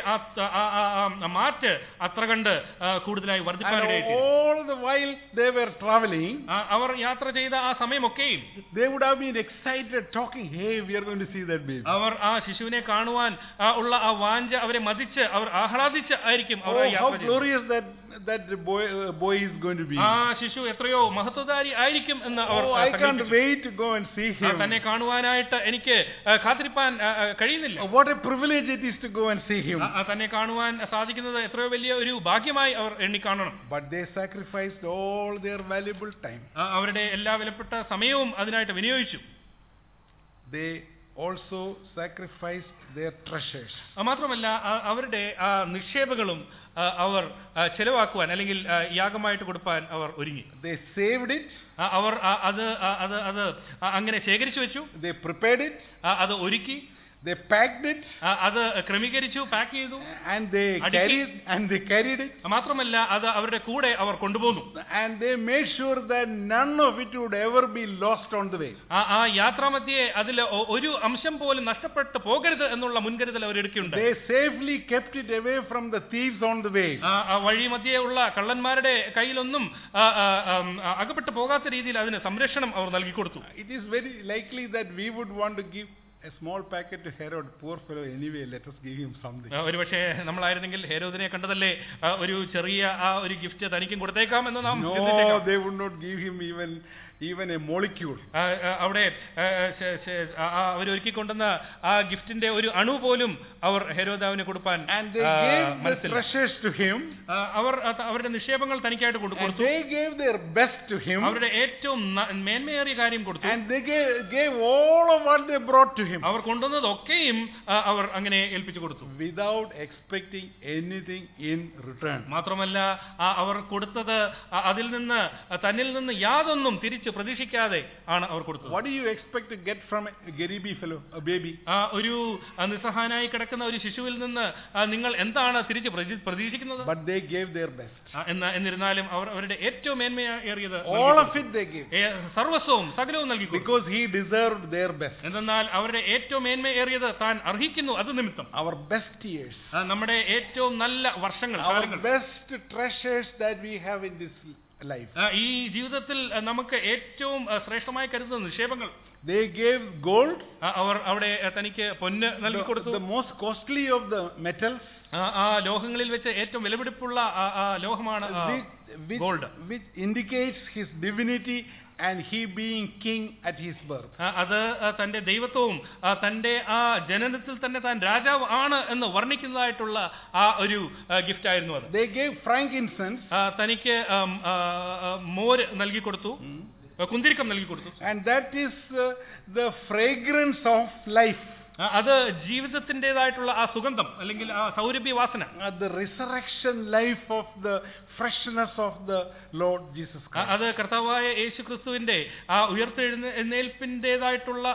മാറ്റ് അത്ര കണ്ട് കൂടുതലായി വർദ്ധിപ്പാനിടയായി. All the while they were traveling, അവർ യാത്ര ചെയ്ത ആ സമയമൊക്കെയും they would have been excited talking, hey, we are going to see that baby. അവർ ആ ശിശുവിനെ കാണുവാൻ ഉള്ള ആ വാഞ്ച അവരെ മതിച്ച് അവർ ആഹ്ലാദിച്ച് ആയിരിക്കും അവർ യാത്ര ചെയ്യുന്നത്. How glorious that that boy uh, boy is going to be. ആ ശിശു എത്രയോ മഹത്വധാരി ആയിരിക്കും എന്ന് അവർ Oh, I can't wait to go and see him. തന്നെ കാണുവാനായിട്ട് എനിക്ക് കാത്തിരിപ്പാൻ കഴിയുന്നില്ല. What a privilege it is to go and see him. തന്നെ കാണുവാൻ സാധിക്കുന്നത് എത്രയോ വലിയ ഒരു ഭാഗ്യമായി അവർ എണ്ണി കാണണം. But they sacrificed all their valuable time. അവരുടെ എല്ലാ വിലപ്പെട്ട സമയവും അതിനായിട്ട് വിനിയോഗിച്ചു. They also sacrificed their treasures. മാത്രമല്ല അവരുടെ നിക്ഷേപങ്ങളും അവർ ചെലവാക്കുവാൻ അല്ലെങ്കിൽ യാഗമായിട്ട് കൊടുപ്പാൻ അവർ ഒരുങ്ങി. They saved it. അവർ അത് അത് അത് അങ്ങനെ ശേഖരിച്ചു വെച്ചു. They prepared it. അത് ഒരുക്കി. They packed it. അത് ക്രമീകരിച്ചു, പാക്ക് ചെയ്തു. And they carried and they carried it. മാത്രമല്ല അത് അവരുടെ കൂടെ അവർ കൊണ്ടുപോന്നു. And they made sure that none of it would ever be lost on the way. ആ യാത്രാമധ്യേ അതിൽ ഒരു അംശം പോലും നഷ്ടപ്പെട്ടു പോകരുത് എന്നുള്ള മുൻകരുതൽ അവർ എടുക്കുകയുണ്ടായി. They safely kept it away from the thieves on the way. ആ വഴി മധ്യേ ഉള്ള കള്ളന്മാരുടെ കയ്യിലൊന്നും അകപ്പെട്ടു പോകാത്ത രീതിയിൽ അതിന് സംരക്ഷണം അവർ നൽകി കൊടുത്തു. It is very likely that we would want to give a small packet to Herod. Poor fellow, anyway, let us give him something. ഒരുപക്ഷേ നമ്മളായിരുന്നെങ്കിൽ ഹെരോദിനെ കണ്ടതല്ലേ ഒരു ചെറിയ ആ ഒരു ഗിഫ്റ്റ് തനിക്കും കൊടുത്തേക്കാം എന്ന് നാം ചിന്തിച്ചേക്കാം. No, they would not give him even even a molecule. അവിടെ അവർ ഒരുക്കിക്കൊണ്ടുവന്ന ആ ഗിഫ്റ്റിന്റെ ഒരു അണു പോലും അവർ ഹെരോദാവിന് കൊടുപ്പാൻ. And they gave the treasures to him. അവർ അവരുടെ നിക്ഷേപങ്ങൾ തനിക്കായിട്ട് കൊടുത്തു. They gave their best to him. അവരുടെ ഏറ്റവും മേന്മയേറിയ കാര്യം കൊടുത്തു. And they gave, gave all of what they brought to him. അവർ കൊണ്ടുവന്നതൊക്കെയും അവർ അങ്ങനെ ഏൽപ്പിച്ചു കൊടുത്തു. Without expecting anything in return. മാത്രമല്ല അവർ കൊടുത്തത് അതിൽ നിന്ന് തന്നിൽ നിന്ന് യാതൊന്നും തിരിച്ചു പ്രതീക്ഷിക്കാതെ ആണ് അവർ കൊടുത്തത്. What do you expect to get from a garibi fellow, a baby? ആ ഒരു നിസ്സഹായനായി കിടക്കുന്ന ഒരു ശിശുവിൽ നിന്ന് നിങ്ങൾ എന്താണ് തിരിച്ചു പ്രതീക്ഷിക്കുന്നത്? But they gave their best. എന്നിരുന്നാലും അവർ അവരുടെ ഏറ്റവും മേന്മയേറിയത് all of it they gave. സർവസ്വവും സകലവും നൽകി. Because he deserved their best. എന്നാൽ അവരുടെ ഏറ്റവും മേന്മയേറിയത് താൻ അർഹിക്കുന്നു അത് നിമിത്തം. Our best years. നമ്മുടെ ഏറ്റവും നല്ല വർഷങ്ങൾ, our best treasures that we have in this life. ഈ ജീവിതത്തിൽ നമുക്ക് ഏറ്റവും ശ്രേഷ്ഠമായി കരുതുന്ന നിക്ഷേപങ്ങൾ. They gave gold. അവർ അവിടെ തനിക്ക് പൊന്ന് നൽകി കൊടുത്തു. The most costly of the metals. ആ ലോഹങ്ങളിൽ വെച്ച് ഏറ്റവും വിലപിടിപ്പുള്ള ലോഹമാണ് gold. Which indicates his divinity and he being king at his birth. അത് തന്റെ ദൈവത്വവും തന്റെ ആ ജനനത്തിൽ തന്നെ താൻ രാജാവ് ആണ് എന്ന് വർണ്ണിക്കുന്നതായിട്ടുള്ള ആ ഒരു ഗിഫ്റ്റ് ആയിരുന്നു അത്. They gave frankincense. തനിക്ക് മോര് നൽകി കൊടുത്തു, കുന്തിരിക്കം നൽകി കൊടുത്തു. And that is uh, the fragrance of life. അത് ജീവിതത്തിൻ്റെതായിട്ടുള്ള ആ സുഗന്ധം അല്ലെങ്കിൽ ആ സൗരഭ്യ വാസന, the resurrection life of the freshness of the Lord Jesus Christ. അത് കർത്താവായ യേശു ക്രിസ്തുവിന്റെ ആ ഉയർത്തെഴുന്നേൽപ്പിൻ്റെതായിട്ടുള്ള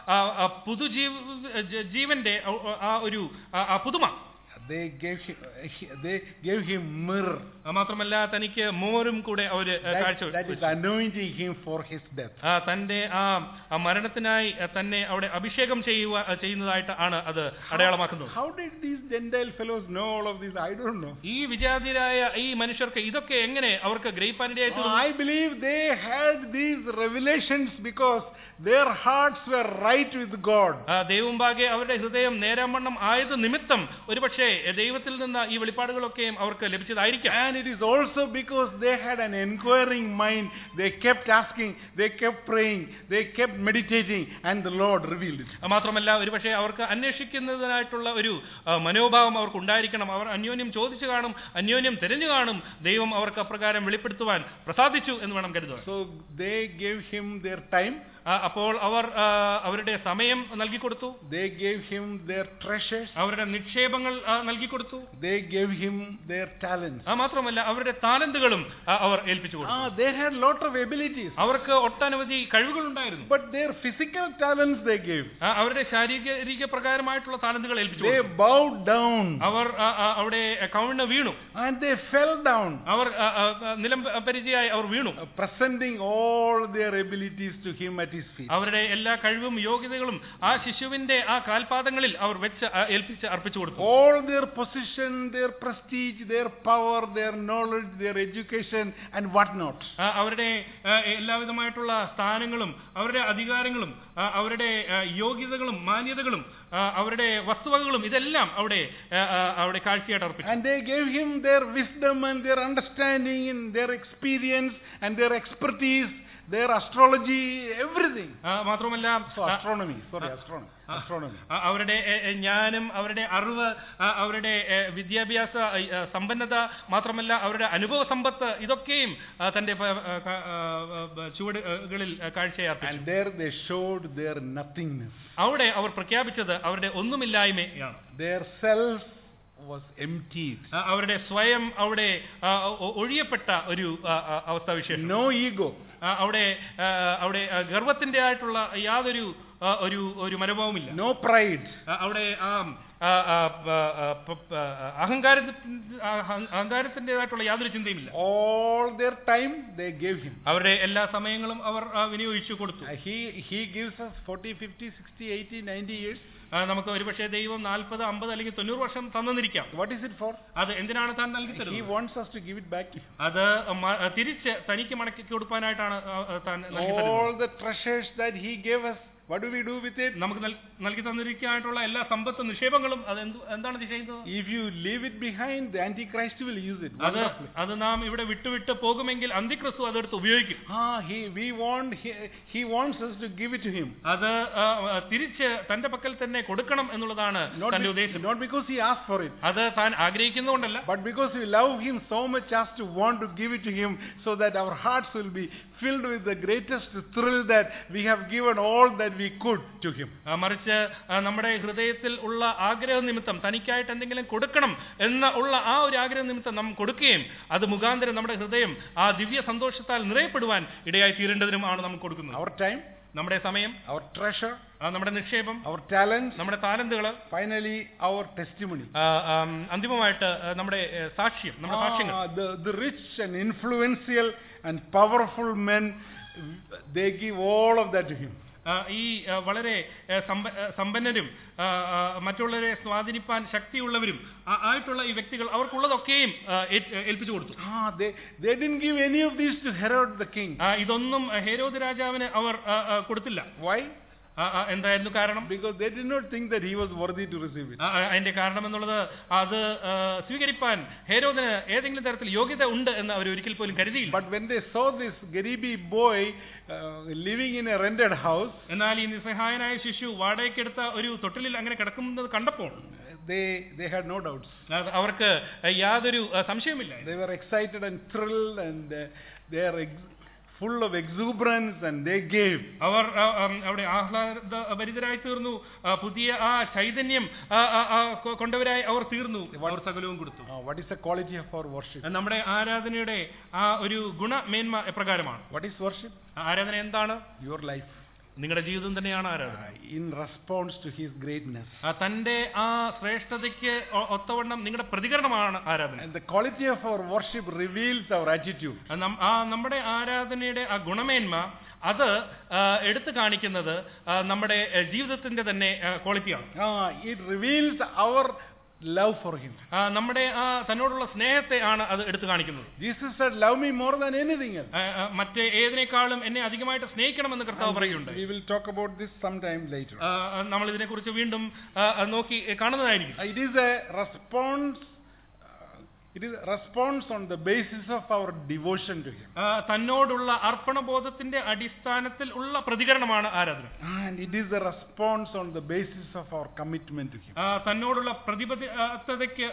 ആ പുതുജീവ ജീവന്റെ ആ ഒരു പുതുമ. They gave him, they gave him myrrh. മാത്രമല്ല തനിക്ക് മോരും കൂടെ അവര് കാഴ്ച, that is anointing him for his death. തന്റെ ആ മരണത്തിനായി തന്നെ അവിടെ അഭിഷേകം ചെയ്യുക ചെയ്യുന്നതായിട്ട് ആണ് അത് അടയാളമാക്കുന്നത്. How did these Gentile fellows know all of this? I don't know. ഈ വിജാതിരായ ഈ മനുഷ്യർക്ക് ഇതൊക്കെ എങ്ങനെ അവർക്ക് ഗ്രഹിപ്പാനിടയായി തീർന്നു? I believe they had these revelations because their hearts were right with God. ദൈവമുമ്പാകെ അവരുടെ ഹൃദയം നേരാവണ്ണം ആയത് നിമിത്തം ഒരുപക്ഷേ ദൈവത്തിൽ നിന്ന് ഈ വെളിപ്പാടുകളൊക്കെയും അവർക്ക് ലഭിച്ചതായിരിക്കാം. And it is also because they had an inquiring mind. They kept asking, they kept praying, they kept meditating, and the Lord revealed it. മാത്രമല്ല ഒരുപക്ഷേ അവർക്ക് അന്വേഷിക്കുന്നതിനായിട്ടുള്ള ഒരു മനോഭാവം അവർക്ക് ഉണ്ടായിരിക്കണം. അവർ അന്യോന്യം ചോദിച്ചു കാണും, അന്യോന്യം തിരഞ്ഞു കാണും. ദൈവം അവർക്ക് അപ്രകാരം വെളിപ്പെടുത്തുവാൻ പ്രസാദിച്ചു എന്ന് വേണം കരുതുവാൻ. So they gave him their time. അപ്പോൾ അവർ അവരുടെ സമയം നൽകി കൊടുത്തു. They gave him their treasures. അവരുടെ നിക്ഷേപങ്ങൾ നൽകി കൊടുത്തു. They gave him their talents. മാത്രമല്ല അവരുടെ താലന്തുകളും അവർ ഏൽപ്പിച്ചു കൊടുത്തു. Ah, they had lot of abilities. അവർക്ക് ഒട്ടനവധി കഴിവുകൾ ഉണ്ടായിരുന്നു. But their physical talents they gave. അവരുടെ ശാരീരിക പ്രകാരമായിട്ടുള്ള താലന്തുകൾ ഏൽപ്പിച്ചു. They bowed down. അവർ അവിടെ കവിണ് വീണു. And they fell down. അവർ നിലം പരിചയായി അവർ വീണു. Presenting all their abilities to him at his feet. അവരുടെ എല്ലാ കഴിവും യോഗ്യതകളും ആ ശിശുവിന്റെ ആ കാൽപാദങ്ങളിൽ അവർ വെച്ച് ഏൽപ്പിച്ച് അർപ്പിച്ചു കൊടുത്തു. All their position, their prestige, their power, their knowledge, their education and what not. അവരുടെ എല്ലാവിധമായിട്ടുള്ള സ്ഥാനങ്ങളും അവരുടെ അധികാരങ്ങളും അവരുടെ യോഗ്യതകളും മാന്യതകളും അവരുടെ വസ്തുവകകളും ഇതെല്ലാം അവിടെ അവിടെ കാഴ്ചയായിട്ട് അർപ്പിച്ചു. And they gave him their wisdom and their understanding and their experience and their expertise, their astrology, everything. മാത്രമല്ല so astronomy sorry astronomy astronomy അവരുടെ ജ്ഞാനം, അവരുടെ അറിവ്, അവരുടെ വിദ്യാഭ്യാസ സമ്പന്നത, മാത്രമല്ല അവരുടെ അനുഭവ സമ്പത്ത്, ഇതൊക്കെയും തന്റെ ചുവടുകളിൽ കാഴ്ചയായി അർപ്പിച്ചു. And there they showed their nothingness. അവിടെ അവർ പ്രഖ്യാപിച്ചത് അവരുടെ ഒന്നുമില്ലായ്മയാണ്. Their self was emptied. അവരുടെ സ്വയം അവിടെ ഒഴിയപ്പെട്ട ഒരു അവസ്ഥാവിശേഷം. No ego. അവിടെ അവിടെ ഗർവത്തിന്റെ ആയിട്ടുള്ള യാതൊരു ഒരു ഒരു മനോഭാവമില്ല. No pride. അവിടെ അഹങ്കാര അഹങ്കാരത്തിൻ്റെതായിട്ടുള്ള യാതൊരു ചിന്തയുമില്ല. All their time they gave him. അവരുടെ എല്ലാ സമയങ്ങളും അവർ വിനിയോഗിച്ചു കൊടുത്തു. He he gives us forty, fifty, sixty, eighty, ninety years. നമുക്ക് ഒരുപക്ഷെ ദൈവം നാൽപ്പത്, അമ്പത് അല്ലെങ്കിൽ തൊണ്ണൂറ് വർഷം തന്നിരിക്കാം. What is it for? അത് എന്തിനാണ് താൻ നൽകി തരുന്നത്? He wants us to give it back. അത് തിരിച്ച് തനിക്ക് മടക്കി കൊടുക്കാനായിട്ടാണ് താൻ നൽകി തരുന്നത്. All the treasures that he gave us, what do we do with it? നമുക്ക് നൽകി തന്നിരിക്കാനായിട്ടുള്ള എല്ലാ സമ്പത്ത് നിക്ഷേപങ്ങളും അത് എന്താണ് ചെയ്യുന്നത്? If you leave it behind, the Antichrist will use it. അത് അത് നാം ഇവിടെ വിട്ടുവിട്ട് പോകുമെങ്കിൽ അന്തിക്രിസ്തു അതെടുത്ത് ഉപയോഗിക്കും. Ah, he we want he, he wants us to give it to him. അത് തിരിച്ച് തന്റെ പക്കൽ തന്നെ കൊടുക്കണം എന്നുള്ളതാണ് തന്റെ ഉദ്ദേശം. Not because he asked for it. അത് താൻ ആഗ്രഹിക്കുന്നതുകൊണ്ടല്ല, but because we love him so much as to want to give it to him, so that our hearts will be filled with the greatest thrill that we have given all that we could to him. മറിച്ച് നമ്മുടെ ഹൃദയത്തിൽ ഉള്ള ആഗ്രഹ നിമിത്തം തനിക്കായിട്ട് എന്തെങ്കിലും കൊടുക്കണം എന്ന ഉള്ള ആ ഒരു ആഗ്രഹ നിമിത്തം നാം കൊടുക്കുകയും അത് മുഖാന്തരം നമ്മുടെ ഹൃദയം ആ ദിവ്യ സന്തോഷത്താൽ നിറയപ്പെടുവാൻ ഇടയായി തീരേണ്ടതിനുമാണ് നാം കൊടുക്കുന്നത്. Our time, നമ്മുടെ സമയം, our treasure, നമ്മുടെ നിക്ഷേപം, our talents, നമ്മുടെ താലന്തുകൾ, finally our testimony, അന്തിമമായിട്ട് നമ്മുടെ സാക്ഷ്യം, നമ്മുടെ സാക്ഷ്യങ്ങൾ. the the rich and influential and powerful men, they give all of that to him. ഈ വളരെ സമ്പന്നരും മറ്റുള്ളവരെ സ്വാധീനിപ്പാൻ ശക്തിയുള്ളവരും ആയിട്ടുള്ള ഈ വ്യക്തികൾ അവർക്കുള്ളതൊക്കെയും ഏൽപ്പിച്ചു കൊടുത്തു. they they didn't give any of these to Herod the king. ഇതൊന്നും ഹെരോദ് രാജാവിന് അവർ കൊടുത്തില്ല. Why? എന്തായിരുന്നു കാരണം? Because they did not think that he was worthy to receive it. അതിന്റെ കാരണം എന്നുള്ളത് അത് സ്വീകരിപ്പാൻ ഹെരോദിന് ഏതെങ്കിലും തരത്തിൽ യോഗ്യത ഉണ്ട് എന്ന് അവർ ഒരിക്കൽ പോലും കരുതിയില്ല. But when they saw this Garibi boy uh, living in a rented house, എന്നാൽ ഈ നിസ്സഹായനായ ശിശു വാടകയ്ക്കെടുത്ത ഒരു തൊട്ടിലിൽ അങ്ങനെ കിടക്കുന്നത് കണ്ടപ്പോൾ they they had no doubts. അവർക്ക് യാതൊരു സംശയവുമില്ല. They were excited and thrilled, and uh, they are ex- full of exuberance, and they gave. അവർ അവിടെ ആഹ്ലാദഭരിതരായി തീർന്നു, പുതിയ ആ ചൈതന്യം കൊണ്ടവരായി അവർ തീർന്നു, അവർ സകലവും കൊടുത്തു. What is the quality of our worship? നമ്മുടെ ആരാധനയുടെ ആ ഒരു ഗുണമേന്മ എപ്രകാരമാണ്? What is worship? ആരാധന എന്താണ്? Your life. നിങ്ങളുടെ ജീവിതം തന്നെയാണ് ആരാധന. In response to his greatness. തന്റെ ആ ശ്രേഷ്ഠതയ്ക്ക് ഒത്തവണ്ണം നിങ്ങളുടെ പ്രതികരണമാണ് ആരാധന. And the quality of our worship reveals our attitude. ആ നമ്മുടെ ആരാധനയുടെ ആ ഗുണമേന്മ അത് എടുത്തു കാണിക്കുന്നത് നമ്മുടെ ജീവിതത്തിന്റെ തന്നെ ക്വാളിറ്റിയാണ്. It reveals our love for him. നമ്മുടെ ആ തന്നോടുള്ള സ്നേഹത്തെ ആണ് അത് എടുത്തു കാണിക്കുന്നത്. Jesus said, love me more than anything else. മറ്റേ ഏതിനേക്കാളും എന്നെ അധികമായിട്ട് സ്നേഹിക്കണമെന്ന് കർത്താവ് പറയുന്നുണ്ട്. We will talk about this sometime later. നമ്മൾ ഇതിനെക്കുറിച്ച് വീണ്ടും നോക്കി കാണുന്നതായിരിക്കും. It is a response It is a response on the basis of our devotion to him. തന്നോടുള്ള അർപ്പണബോധത്തിന്റെ അടിസ്ഥാനത്തിൽ ഉള്ള പ്രതികരണമാണ് ആരാധന. And it is a response on the basis of our commitment to him. തന്നോടുള്ള പ്രതിബദ്ധതയ്ക്ക്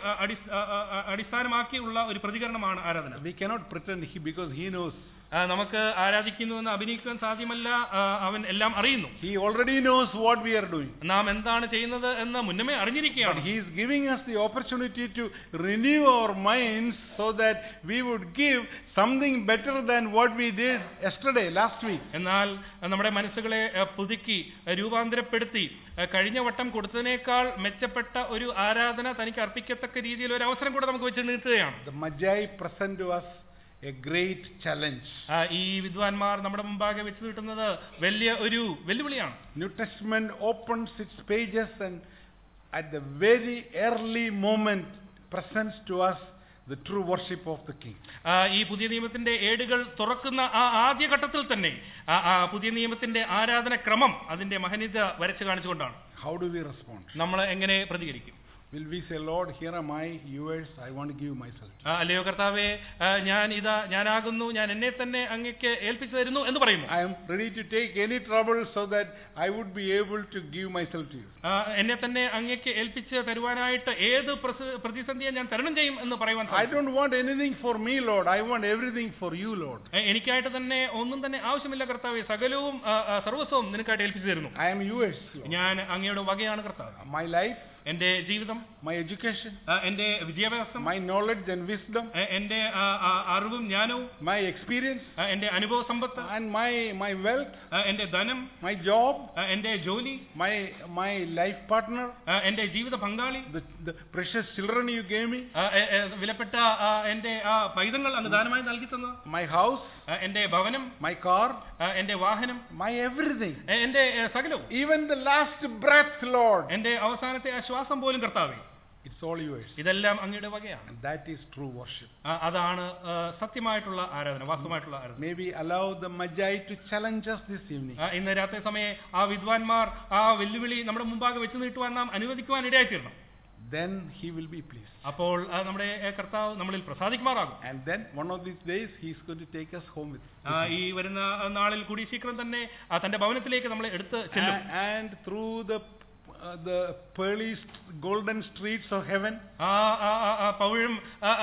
അടിസ്ഥാനമാക്കിയുള്ള ഒരു പ്രതികരണമാണ് ആരാധന. We cannot pretend he because he knows. നമുക്ക് ആരാധിക്കുന്നുവെന്ന് അഭിനയിക്കാൻ സാധ്യമല്ല, അവൻ എല്ലാം അറിയുന്നു. He already knows what we are doing. നാം എന്താണ് ചെയ്യുന്നത് എന്ന് മുന്നമേ അറിഞ്ഞിരിക്കുകയാണ്. He is giving us the opportunity to renew our minds so that we would give something better than what we did yesterday, last week. എന്നാൽ നമ്മുടെ മനസ്സുകളെ പുതുക്കി രൂപാന്തരപ്പെടുത്തി കഴിഞ്ഞ വട്ടം കൊടുത്തതിനേക്കാൾ മെച്ചപ്പെട്ട ഒരു ആരാധന തനിക്ക് അർപ്പിക്കത്തക്ക രീതിയിൽ ഒരു അവസരം കൂടെ നമുക്ക് വെച്ച് നീട്ടുകയാണ്. The Magi present to us a great challenge. ഈ വിദ്വാൻമാർ നമ്മുടെ മുമ്പാകെ വെച്ച് നീട്ടുന്നത് വലിയ ഒരു വെല്ലുവിളിയാണ്. New Testament opens its pages and at the very early moment presents to us the true worship of the King. ഈ പുതിയ നിയമത്തിന്റെ ഏടുകൾ തുറക്കുന്ന ആ ആദ്യ ഘട്ടത്തിൽ തന്നെ ആ പുതിയ നിയമത്തിന്റെ ആരാധന ക്രമം അതിന്റെ മഹനീയത വരച്ചു കാണിച്ചുകൊണ്ടാണ്. How do we respond? നമ്മൾ എങ്ങനെ പ്രതികരിക്കും? Will we say, Lord, here am I, yours, I want to give myself to you? അല്ലയോ കർത്താവേ, ഞാൻ ഇതാ ഞാനാകുന്നു, ഞാൻ എന്നെ തന്നെ അങ്ങേക്ക് ഏൽപ്പിച്ചു തരുന്നു എന്ന് പറയുന്നു. I am ready to take any trouble so that I would be able to give myself to you. എന്നെ തന്നെ അങ്ങേക്ക് ഏൽപ്പിച്ച് തരുവാനായിട്ട് ഏത് പ്രതിസന്ധിയെ ഞാൻ തരണം ചെയ്യും എന്ന് പറയുവാൻ. I don't want anything for me, Lord. I want everything for you, Lord. എനിക്കായിട്ട് തന്നെ ഒന്നും തന്നെ ആവശ്യമില്ല കർത്താവേ, സകലവും സർവസ്വവും നിനക്കായിട്ട് ഏൽപ്പിച്ചു തരുന്നു. I am yours. ഞാൻ അങ്ങയുടെ വകയാണ് കർത്താവ്. My life, എന്റെ ജീവിതം, my education, എന്റെ വിദ്യാഭ്യാസം, my knowledge and wisdom, എന്റെ അറിവും ജ്ഞാനവും, my experience, എന്റെ അനുഭവ സമ്പത്ത്, and my my wealth, എന്റെ ധനം, my job, എന്റെ ജോലി, my my life partner, എന്റെ ജീവിത പങ്കാളി, the, the precious children you gave me, വിലപ്പെട്ട എന്റെ ആ പൈതങ്ങൾ അങ്ങ് ദാനമായി നൽകി തന്ന, my house, എന്റെ ഭവനം, my car, എന്റെ വാഹനം, my everything, എന്റെ സകലവും, even the last breath, Lord, എന്റെ അവസാനത്തെ ശ്വാസം പോലും കർത്താവേ, it's all yours. ഇതെല്ലാം അങ്ങയുടെ വകയാണ്. And that is true worship. അതാണ് സത്യമായിട്ടുള്ള ആരാധന, വാസ്തവമായിട്ടുള്ള ആരാധന. Maybe allow the Magi to challenge us this evening. ഇന്ന് രാത്രി സമയം ആ വിദ്വാൻമാർ ആ വെല്ലുവിളി നമ്മുടെ മുമ്പാകെ വെച്ച് നീട്ടുവാൻ നാം അനുവദിക്കുവാൻ ഇടയായി തീരണം. Then he will be pleased. അപ്പോൾ നമ്മുടെ കർത്താവ് നമ്മളിൽ പ്രസാദിക്കുമാറാകും. And then one of these days he is going to take us home with him. ഈ വരുന്ന നാളിൽ കൂടി ശീഘ്രം തന്നെ തന്റെ ഭവനത്തിലേക്ക് നമ്മളെ എടുത്ത് ചെല്ലും. And through the Uh, the pearly golden streets of heaven, ആ ആ പൗഴും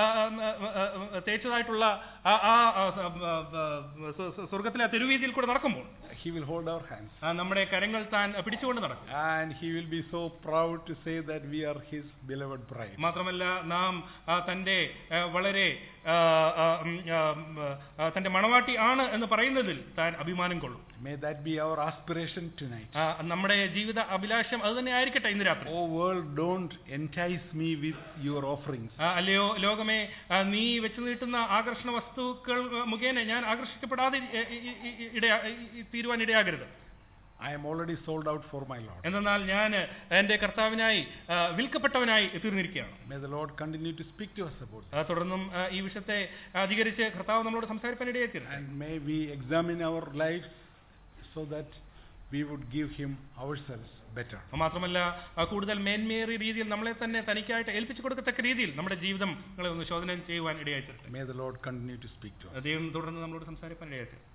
തേച്ചതായിട്ടുള്ള ആ സ്വർഗ്ഗത്തിലെ തെരുവീതിയിൽ കൂടെ നടക്കുമ്പോൾ he will hold our hands. നമ്മുടെ കരങ്ങൾ താൻ പിടിച്ചുകൊണ്ട് നടക്കും. And he will be so proud to say that we are his beloved bride. മാത്രമല്ല നാം തന്റെ വളരെ തന്റെ മണവാട്ടി ആണ് എന്ന് പറയുന്നതിൽ താൻ അഭിമാനം കൊള്ളും. May that be our aspiration tonight. നമ്മുടെ ജീവിത അഭിലാഷം അത് തന്നെ ആയിരിക്കട്ടെ ഇന്ന് രാത്രി. Oh world, don't entice me with your offerings. അല്ലയോ ലോകമേ, നീ വെച്ച് നീട്ടുന്ന ആകർഷണ വസ്തുക്കൾ മുഖേന ഞാൻ ആകർഷിക്കപ്പെടാതെ തീരുവാൻ ഇടയാകരുത്. I am already sold out for my Lord. എന്നാൽ ഞാൻ എന്റെ കർത്താവിനായി വിൽക്കപ്പെട്ടവനായി തീർന്നിരിക്കുകയാണ്. May the Lord continue to speak to us about this. തുടർന്നും ഈ വിഷയത്തെ അധികരിച്ച് കർത്താവ് നമ്മളോട് സംസാരിക്കാൻ ഇടയായി തീരും. And may we examine our lives so that we would give him ourselves better. മാത്രമല്ല കൂടുതൽ മേന്മേറിയ രീതിയിൽ നമ്മളെ തന്നെ തനിക്കായിട്ട് ഏൽപ്പിച്ചു കൊടുക്കത്തക്ക രീതിയിൽ നമ്മുടെ ജീവിതങ്ങളെ ഒന്ന് ശോധന ചെയ്യുവാൻ ഇടയായി തീരും. May the Lord continue to speak to us. ദൈവം തുടർന്ന് നമ്മളോട് സംസാരിക്കാൻ ഇടയായി തീരും.